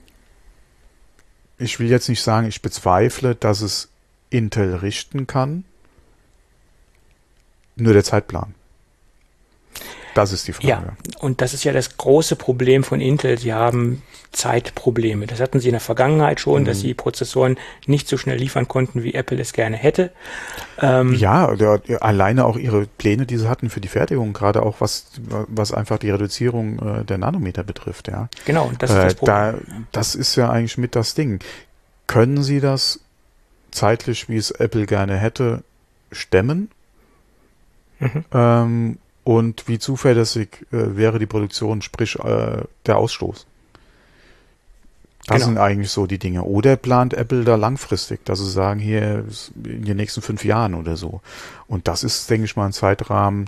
ich will jetzt nicht sagen, ich bezweifle, dass es Intel richten kann. Nur der Zeitplan. Das ist die Frage. Ja, und das ist ja das große Problem von Intel. Sie haben Zeitprobleme. Das hatten sie in der Vergangenheit schon, mhm. dass sie Prozessoren nicht so schnell liefern konnten, wie Apple es gerne hätte. Ähm, ja, der, alleine auch ihre Pläne, die sie hatten für die Fertigung, gerade auch was, was einfach die Reduzierung äh, der Nanometer betrifft. Ja. Genau, und das ist das Problem. Da, das ist ja eigentlich mit das Ding. Können sie das zeitlich, wie es Apple gerne hätte, stemmen? Mhm. Ähm, Und wie zuverlässig äh, wäre die Produktion, sprich äh, der Ausstoß? Das genau. sind eigentlich so die Dinge. Oder plant Apple da langfristig, dass sie sagen, hier in den nächsten fünf Jahren oder so. Und das ist, denke ich mal, ein Zeitrahmen,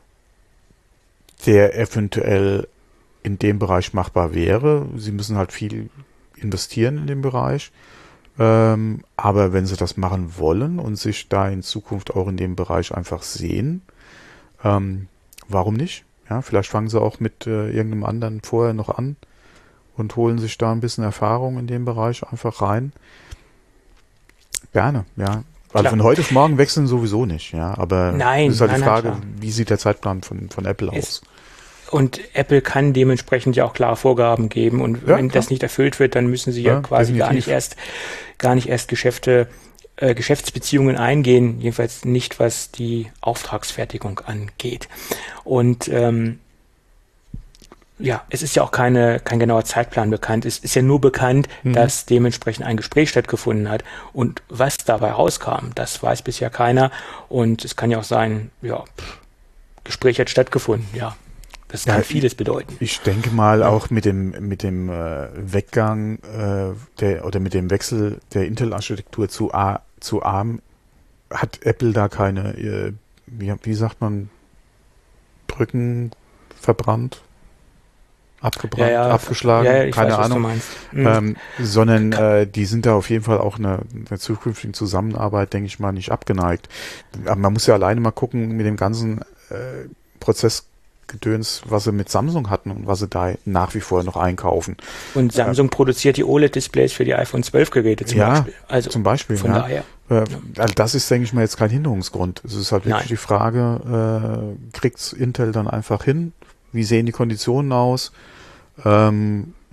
der eventuell in dem Bereich machbar wäre. Sie müssen halt viel investieren in dem Bereich. Ähm, aber wenn sie das machen wollen und sich da in Zukunft auch in dem Bereich einfach sehen, ähm, warum nicht? Ja, vielleicht fangen sie auch mit äh, irgendeinem anderen vorher noch an und holen sich da ein bisschen Erfahrung in dem Bereich einfach rein. Gerne, ja. Weil von heute auf morgen wechseln sowieso nicht, ja. Aber nein, es ist halt nein, die Frage, nein, wie sieht der Zeitplan von, von Apple aus? Ist, und Apple kann dementsprechend ja auch klare Vorgaben geben. Und ja, wenn klar. das nicht erfüllt wird, dann müssen sie ja, ja quasi definitiv. gar nicht erst, gar nicht erst Geschäfte Äh, Geschäftsbeziehungen eingehen, jedenfalls nicht, was die Auftragsfertigung angeht. Und ähm, ja, es ist ja auch keine, kein genauer Zeitplan bekannt. Es ist ja nur bekannt, mhm. dass dementsprechend ein Gespräch stattgefunden hat. Und was dabei rauskam, das weiß bisher keiner. Und es kann ja auch sein, ja, pff, Gespräch hat stattgefunden, ja. Das kann ja, vieles bedeuten. Ich denke mal ja. auch mit dem mit dem äh, Weggang äh, der oder mit dem Wechsel der Intel-Architektur zu A, zu ARM hat Apple da keine, äh, wie, wie sagt man, Brücken verbrannt, abgebrannt, ja, ja, abgeschlagen, ja, ja, keine weiß, Ahnung, mhm. ähm, sondern äh, die sind da auf jeden Fall auch einer eine zukünftigen Zusammenarbeit, denke ich mal, nicht abgeneigt. Aber man muss ja alleine mal gucken mit dem ganzen äh, Prozess Gedöns, was sie mit Samsung hatten und was sie da nach wie vor noch einkaufen. Und Samsung äh, produziert die O L E D-Displays für die iPhone zwölf Geräte zum ja, Beispiel. Also zum Beispiel. Von ja. daher. Äh, also das ist, denke ich mal, jetzt kein Hinderungsgrund. Es ist halt wirklich Nein. die Frage, äh, kriegt's Intel dann einfach hin? Wie sehen die Konditionen aus? Ähm, ja,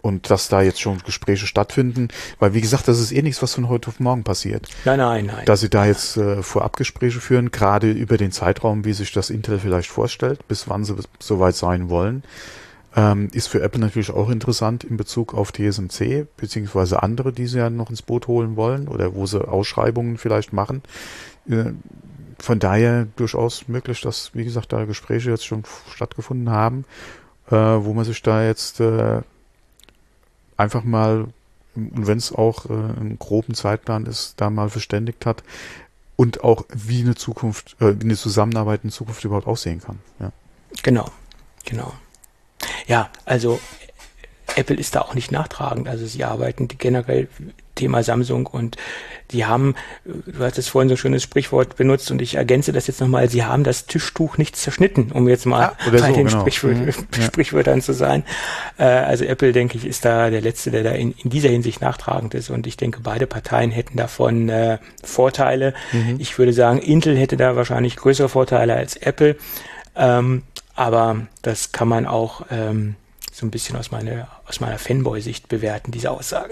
und dass da jetzt schon Gespräche stattfinden, weil wie gesagt, das ist eh nichts, was von heute auf morgen passiert. Nein, nein, nein. Dass sie da jetzt äh, Vorabgespräche führen, gerade über den Zeitraum, wie sich das Intel vielleicht vorstellt, bis wann sie soweit sein wollen, ähm, ist für Apple natürlich auch interessant in Bezug auf T S M C, beziehungsweise andere, die sie ja noch ins Boot holen wollen oder wo sie Ausschreibungen vielleicht machen. Äh, von daher durchaus möglich, dass, wie gesagt, da Gespräche jetzt schon stattgefunden haben, äh, wo man sich da jetzt äh, einfach mal, und wenn es auch äh, einen groben Zeitplan ist, da mal verständigt hat und auch wie eine Zukunft, äh, wie eine Zusammenarbeit in Zukunft überhaupt aussehen kann. Ja. Genau, genau. Ja, also Apple ist da auch nicht nachtragend. Also sie arbeiten generell Thema Samsung und die haben, du hast jetzt vorhin so ein schönes Sprichwort benutzt und ich ergänze das jetzt nochmal, sie haben das Tischtuch nicht zerschnitten, um jetzt mal ja, bei so, den genau. Sprichwör- mhm. Sprichwörtern zu sein. Äh, also Apple, denke ich, ist da der Letzte, der da in, in dieser Hinsicht nachtragend ist und ich denke, beide Parteien hätten davon äh, Vorteile. Mhm. Ich würde sagen, Intel hätte da wahrscheinlich größere Vorteile als Apple, ähm, aber das kann man auch ähm, so ein bisschen aus meiner, aus meiner Fanboy-Sicht bewerten, diese Aussage.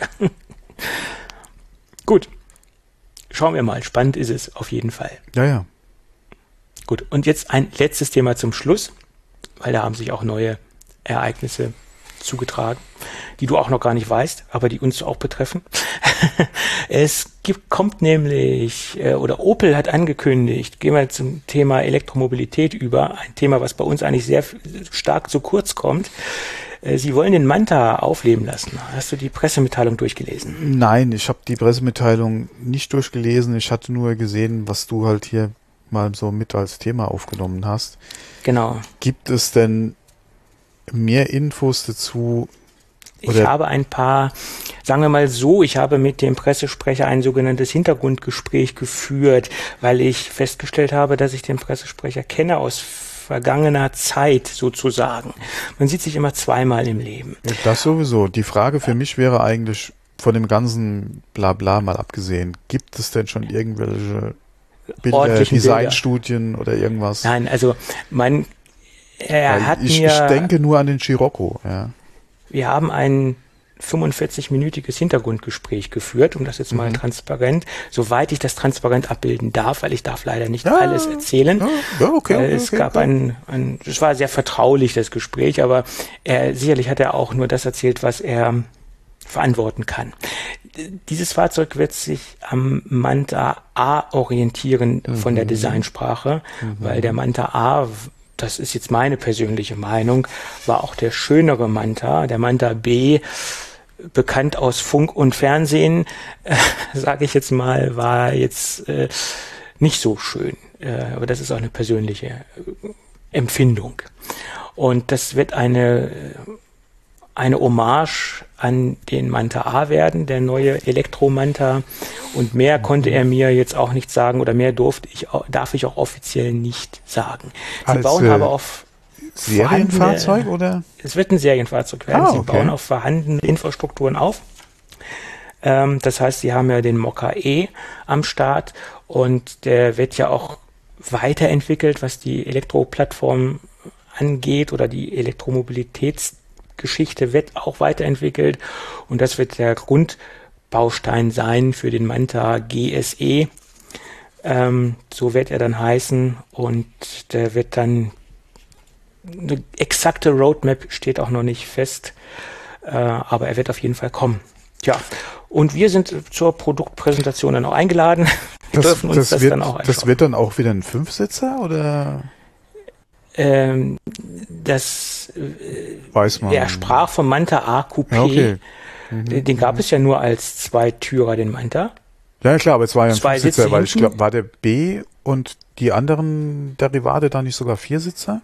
Gut. Schauen wir mal. Spannend ist es auf jeden Fall. Ja, ja. Gut. Und jetzt ein letztes Thema zum Schluss, weil da haben sich auch neue Ereignisse zugetragen, die du auch noch gar nicht weißt, aber die uns auch betreffen. Es gibt, kommt nämlich, äh, oder Opel hat angekündigt, gehen wir zum Thema Elektromobilität über, ein Thema, was bei uns eigentlich sehr stark zu kurz kommt. Äh, Sie wollen den Manta aufleben lassen. Hast du die Pressemitteilung durchgelesen? Nein, ich habe die Pressemitteilung nicht durchgelesen. Ich hatte nur gesehen, was du halt hier mal so mit als Thema aufgenommen hast. Genau. Gibt es denn mehr Infos dazu? Oder? Ich habe ein paar, sagen wir mal so, ich habe mit dem Pressesprecher ein sogenanntes Hintergrundgespräch geführt, weil ich festgestellt habe, dass ich den Pressesprecher kenne aus vergangener Zeit sozusagen. Man sieht sich immer zweimal im Leben. Das sowieso. Die Frage für mich wäre eigentlich, von dem ganzen Blabla mal abgesehen, gibt es denn schon irgendwelche Bilder, Designstudien Bilder. Oder irgendwas? Nein, also mein Er Weil hat ich, mir, ich denke nur an den Scirocco. Ja. Wir haben ein fünfundvierzig-minütiges Hintergrundgespräch geführt, um das jetzt mal mhm. transparent, soweit ich das transparent abbilden darf, weil ich darf leider nicht ja, alles erzählen. Ja, ja, okay, okay, es okay, gab okay. ein, ein, es war sehr vertraulich, das Gespräch, aber er, sicherlich hat er auch nur das erzählt, was er verantworten kann. Dieses Fahrzeug wird sich am Manta A orientieren mhm. von der Designsprache, mhm. weil der Manta A, das ist jetzt meine persönliche Meinung, war auch der schönere Manta. Der Manta B, bekannt aus Funk und Fernsehen, äh, sage ich jetzt mal, war jetzt äh, nicht so schön. Äh, aber das ist auch eine persönliche äh, Empfindung. Und das wird eine, eine Hommage an den Manta A werden, der neue Elektro-Manta. Und mehr konnte er mir jetzt auch nicht sagen oder mehr durfte ich, darf ich auch offiziell nicht sagen. Sie Als, bauen äh, aber auf Serienfahrzeug oder? Es wird ein Serienfahrzeug werden. Ah, Sie okay. bauen auf vorhandene Infrastrukturen auf. Ähm, das heißt, Sie haben ja den Mokka E am Start und der wird ja auch weiterentwickelt, was die Elektroplattform angeht oder die Elektromobilitätsgeschichte wird auch weiterentwickelt und das wird der Grundbaustein sein für den Manta G S E. Ähm, so wird er dann heißen und der wird dann, eine exakte Roadmap steht auch noch nicht fest, äh, aber er wird auf jeden Fall kommen. Ja, und wir sind zur Produktpräsentation dann auch eingeladen. Wir das, dürfen uns das, das wird, dann auch anschauen. Das wird dann auch wieder ein Fünfsitzer oder? Ähm, das äh, weiß man. Er sprach vom Manta A Coupé. Ja, okay. Mhm. Den gab es ja nur als Zweitürer, den Manta. Ja klar, aber es war ja ein Zwei Fünfsitzer, Sitze weil ich hinten. glaube, war der B und die anderen Derivate da nicht sogar Viersitzer?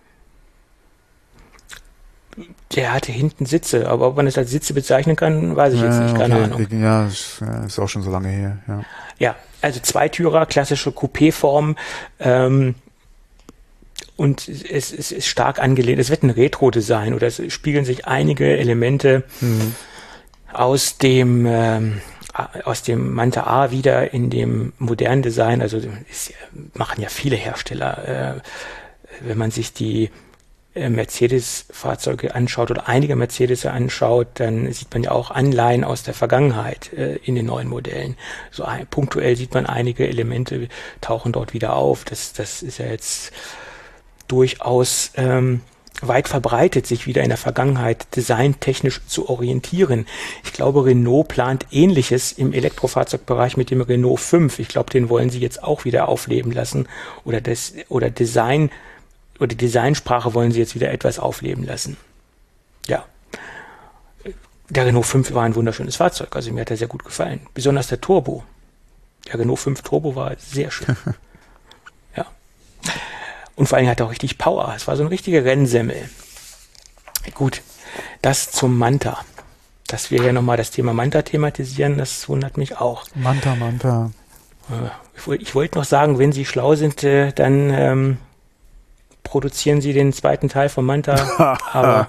Der hatte hinten Sitze, aber ob man es als Sitze bezeichnen kann, weiß ich ja, jetzt nicht, keine okay. Ahnung. Ja, ist, ist auch schon so lange her. Ja, ja also Zweitürer, klassische Coupé-Form, ähm, und es, es ist stark angelehnt. Es wird ein Retro-Design oder es spiegeln sich einige Elemente mhm. aus dem ähm, aus dem Manta A wieder in dem modernen Design. Also es machen ja viele Hersteller. Äh, wenn man sich die Mercedes-Fahrzeuge anschaut oder einige Mercedes anschaut, dann sieht man ja auch Anleihen aus der Vergangenheit äh, in den neuen Modellen. So ein, punktuell sieht man einige Elemente tauchen dort wieder auf. Das, das ist ja jetzt durchaus ähm, weit verbreitet, sich wieder in der Vergangenheit designtechnisch zu orientieren. Ich glaube, Renault plant Ähnliches im Elektrofahrzeugbereich mit dem Renault fünf. Ich glaube, den wollen sie jetzt auch wieder aufleben lassen oder das oder Design oder die Designsprache wollen sie jetzt wieder etwas aufleben lassen. Ja. Der Renault fünf war ein wunderschönes Fahrzeug, also mir hat er sehr gut gefallen. Besonders der Turbo. Der Renault fünf Turbo war sehr schön. Ja. Und vor allem hat er auch richtig Power. Es war so ein richtiger Rennsemmel. Gut, das zum Manta. Dass wir hier nochmal das Thema Manta thematisieren, das wundert mich auch. Manta, Manta. Ich wollte ich wollt noch sagen, wenn Sie schlau sind, dann ähm, produzieren Sie den zweiten Teil von Manta. aber,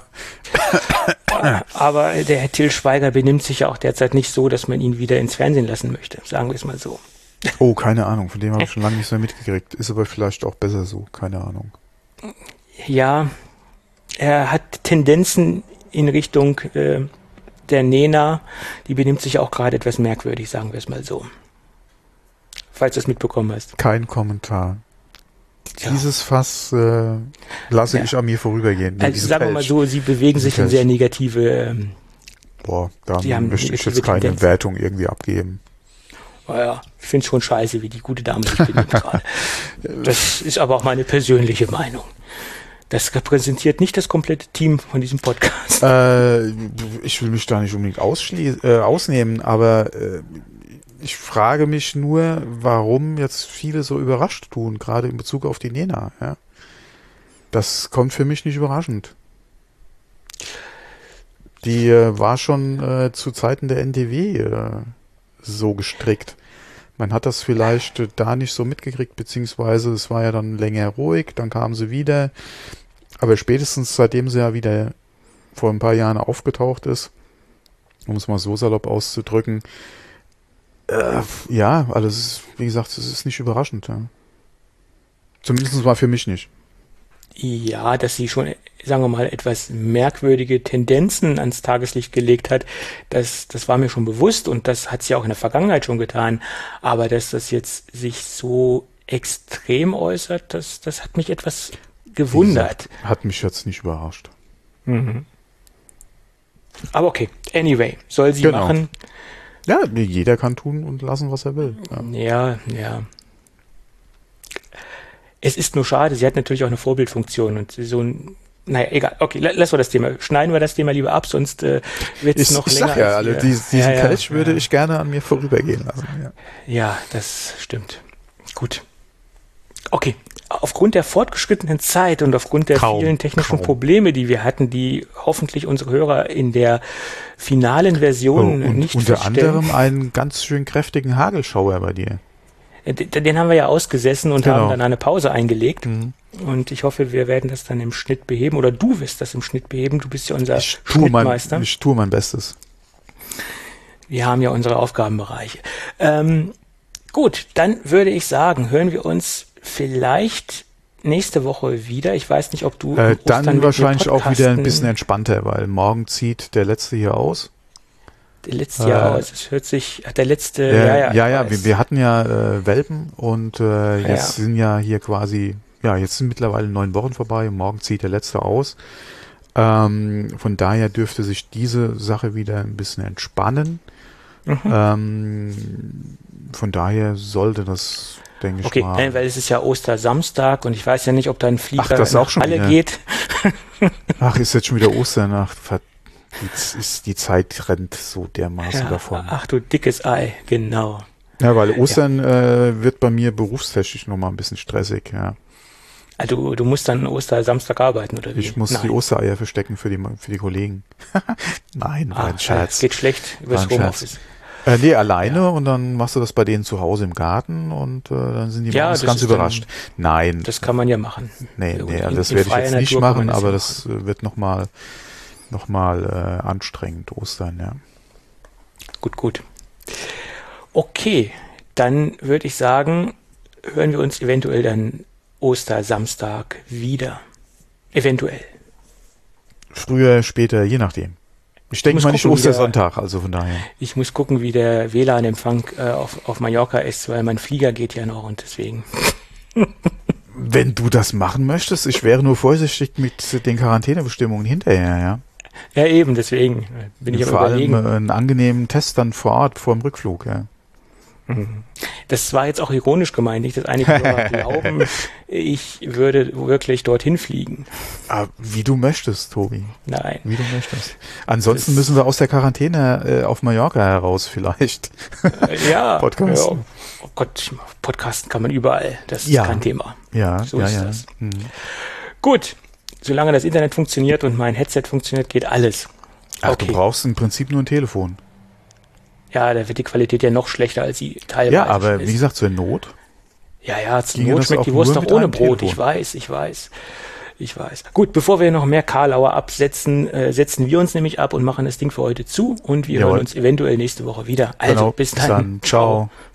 aber der Herr Till Schweiger benimmt sich ja auch derzeit nicht so, dass man ihn wieder ins Fernsehen lassen möchte. Sagen wir es mal so. Oh, keine Ahnung, von dem habe ich schon lange nichts mehr mitgekriegt. Ist aber vielleicht auch besser so, keine Ahnung. Ja, er hat Tendenzen in Richtung äh, der Nena, die benimmt sich auch gerade etwas merkwürdig, sagen wir es mal so. Falls du es mitbekommen hast. Kein Kommentar. Ja. Dieses Fass äh, lasse ja. ich an mir vorübergehen. Also sagen wir mal so, sie bewegen sich in sehr negative... Ähm, Boah, da möchte ich jetzt keine Tendenz. Wertung irgendwie abgeben. Naja, ich finde es schon scheiße, wie die gute Dame sich benimmt gerade. Das ist aber auch meine persönliche Meinung. Das repräsentiert nicht das komplette Team von diesem Podcast. Äh, ich will mich da nicht unbedingt ausschließen, äh, ausnehmen, aber äh, ich frage mich nur, warum jetzt viele so überrascht tun, gerade in Bezug auf die Nena. Ja? Das kommt für mich nicht überraschend. Die äh, war schon äh, zu Zeiten der N D W äh, so gestrickt. Man hat das vielleicht äh, da nicht so mitgekriegt, beziehungsweise es war ja dann länger ruhig, dann kam sie wieder. Aber spätestens seitdem sie ja wieder vor ein paar Jahren aufgetaucht ist, um es mal so salopp auszudrücken, äh, ja, also es ist, wie gesagt, es ist nicht überraschend. Ja. Zumindest war für mich nicht. Ja, dass sie schon, sagen wir mal, etwas merkwürdige Tendenzen ans Tageslicht gelegt hat, das, das war mir schon bewusst und das hat sie auch in der Vergangenheit schon getan. Aber dass das jetzt sich so extrem äußert, das, das hat mich etwas gewundert. Gesagt, hat mich jetzt nicht überrascht. Mhm. Aber okay, anyway, soll sie genau. machen. Ja, jeder kann tun und lassen, was er will. Ja, ja. ja. Es ist nur schade, sie hat natürlich auch eine Vorbildfunktion und so ein, naja, egal, okay, lassen wir das Thema, schneiden wir das Thema lieber ab, sonst äh, wird es noch ich länger. Ich sag ja, also diesen ja, ja, Kelch würde ja. ich gerne an mir vorübergehen lassen. Ja, ja das stimmt. Gut. Okay, aufgrund der fortgeschrittenen Zeit und aufgrund der kaum, vielen technischen kaum. Probleme, die wir hatten, die hoffentlich unsere Hörer in der finalen Version oh, und nicht unter feststellen. anderem einen ganz schön kräftigen Hagelschauer bei dir. Den haben wir ja ausgesessen und genau. haben dann eine Pause eingelegt. Mhm. Und ich hoffe, wir werden das dann im Schnitt beheben. Oder du wirst das im Schnitt beheben. Du bist ja unser ich tue Schnittmeister. Mein, ich tue mein Bestes. Wir haben ja unsere Aufgabenbereiche. Ähm, gut, dann würde ich sagen, hören wir uns vielleicht nächste Woche wieder. Ich weiß nicht, ob du... Äh, dann wahrscheinlich auch wieder ein bisschen entspannter, weil morgen zieht der letzte hier aus. Der letzte Jahr aus, es hört sich, der letzte, äh, ja, ja. Ja, ja, wir, wir hatten ja äh, Welpen und äh, jetzt ja. sind ja hier quasi, ja, jetzt sind mittlerweile neun Wochen vorbei und morgen zieht der letzte aus. Ähm, von daher dürfte sich diese Sache wieder ein bisschen entspannen. Mhm. Ähm, von daher sollte das, denke ich okay, mal. Okay, weil es ist ja Ostersamstag und ich weiß ja nicht, ob da ein Flieger Ach, das nach auch schon Halle wieder. geht. Ach, ist jetzt schon wieder Osternacht. Die, ist, die Zeit rennt so dermaßen ja, davon. Ach du dickes Ei, genau. Ja, weil Ostern ja. äh, wird bei mir berufstechnisch nochmal ein bisschen stressig, ja. Also du, du musst dann Ostersamstag arbeiten, oder wie? Ich muss Nein. die Ostereier verstecken für die, für die Kollegen. Nein, war ah, ein Scherz. Geht schlecht übers Homeoffice. Äh, nee, alleine ja. und dann machst du das bei denen zu Hause im Garten und äh, dann sind die ja, ganz überrascht. Dann, Nein. Das kann man ja machen. Nee, nee, in, also das werde ich jetzt nicht Natur machen, aber das machen. wird nochmal noch mal, äh, anstrengend, Ostern, ja. Gut, gut. Okay, dann würde ich sagen, hören wir uns eventuell dann Ostersamstag wieder. Eventuell. früher, später, je nachdem. Ich denke mal nicht gucken, Ostersonntag, also von daher. Ich muss gucken, wie der W L A N-Empfang äh, auf, auf Mallorca ist, weil mein Flieger geht ja noch und deswegen. Wenn du das machen möchtest, ich wäre nur vorsichtig mit den Quarantänebestimmungen hinterher, ja. Ja, eben, deswegen bin ich Vor aber überlegen. allem äh, einen angenehmen Test dann vor Ort, vor dem Rückflug, ja. Das war jetzt auch ironisch gemeint, nicht, dass einige Hörer glauben, ich würde wirklich dorthin fliegen. Ah, wie du möchtest, Tobi. Nein. Wie du möchtest. Ansonsten Das- müssen wir aus der Quarantäne äh, auf Mallorca heraus vielleicht. Äh, Ja, Podcasten. ja. Oh Gott, Podcasten kann man überall. Das ist Ja. kein Thema. Ja, So ja, ist ja. das. Hm. Gut, solange das Internet funktioniert und mein Headset funktioniert, geht alles. Ach, Okay. du brauchst im Prinzip nur ein Telefon. Ja, da wird die Qualität ja noch schlechter als sie teilweise Ja, aber schon wie ist. gesagt, zur Not. Ja, ja, zur ginge Not das schmeckt auch die Wurst nur doch mit ohne einem Brot. Telefon. Ich weiß, ich weiß. Ich weiß. Gut, bevor wir noch mehr Karlauer absetzen, äh, setzen wir uns nämlich ab und machen das Ding für heute zu und wir Jawohl. hören uns eventuell nächste Woche wieder. Also, Genau. bis dann. Ciao.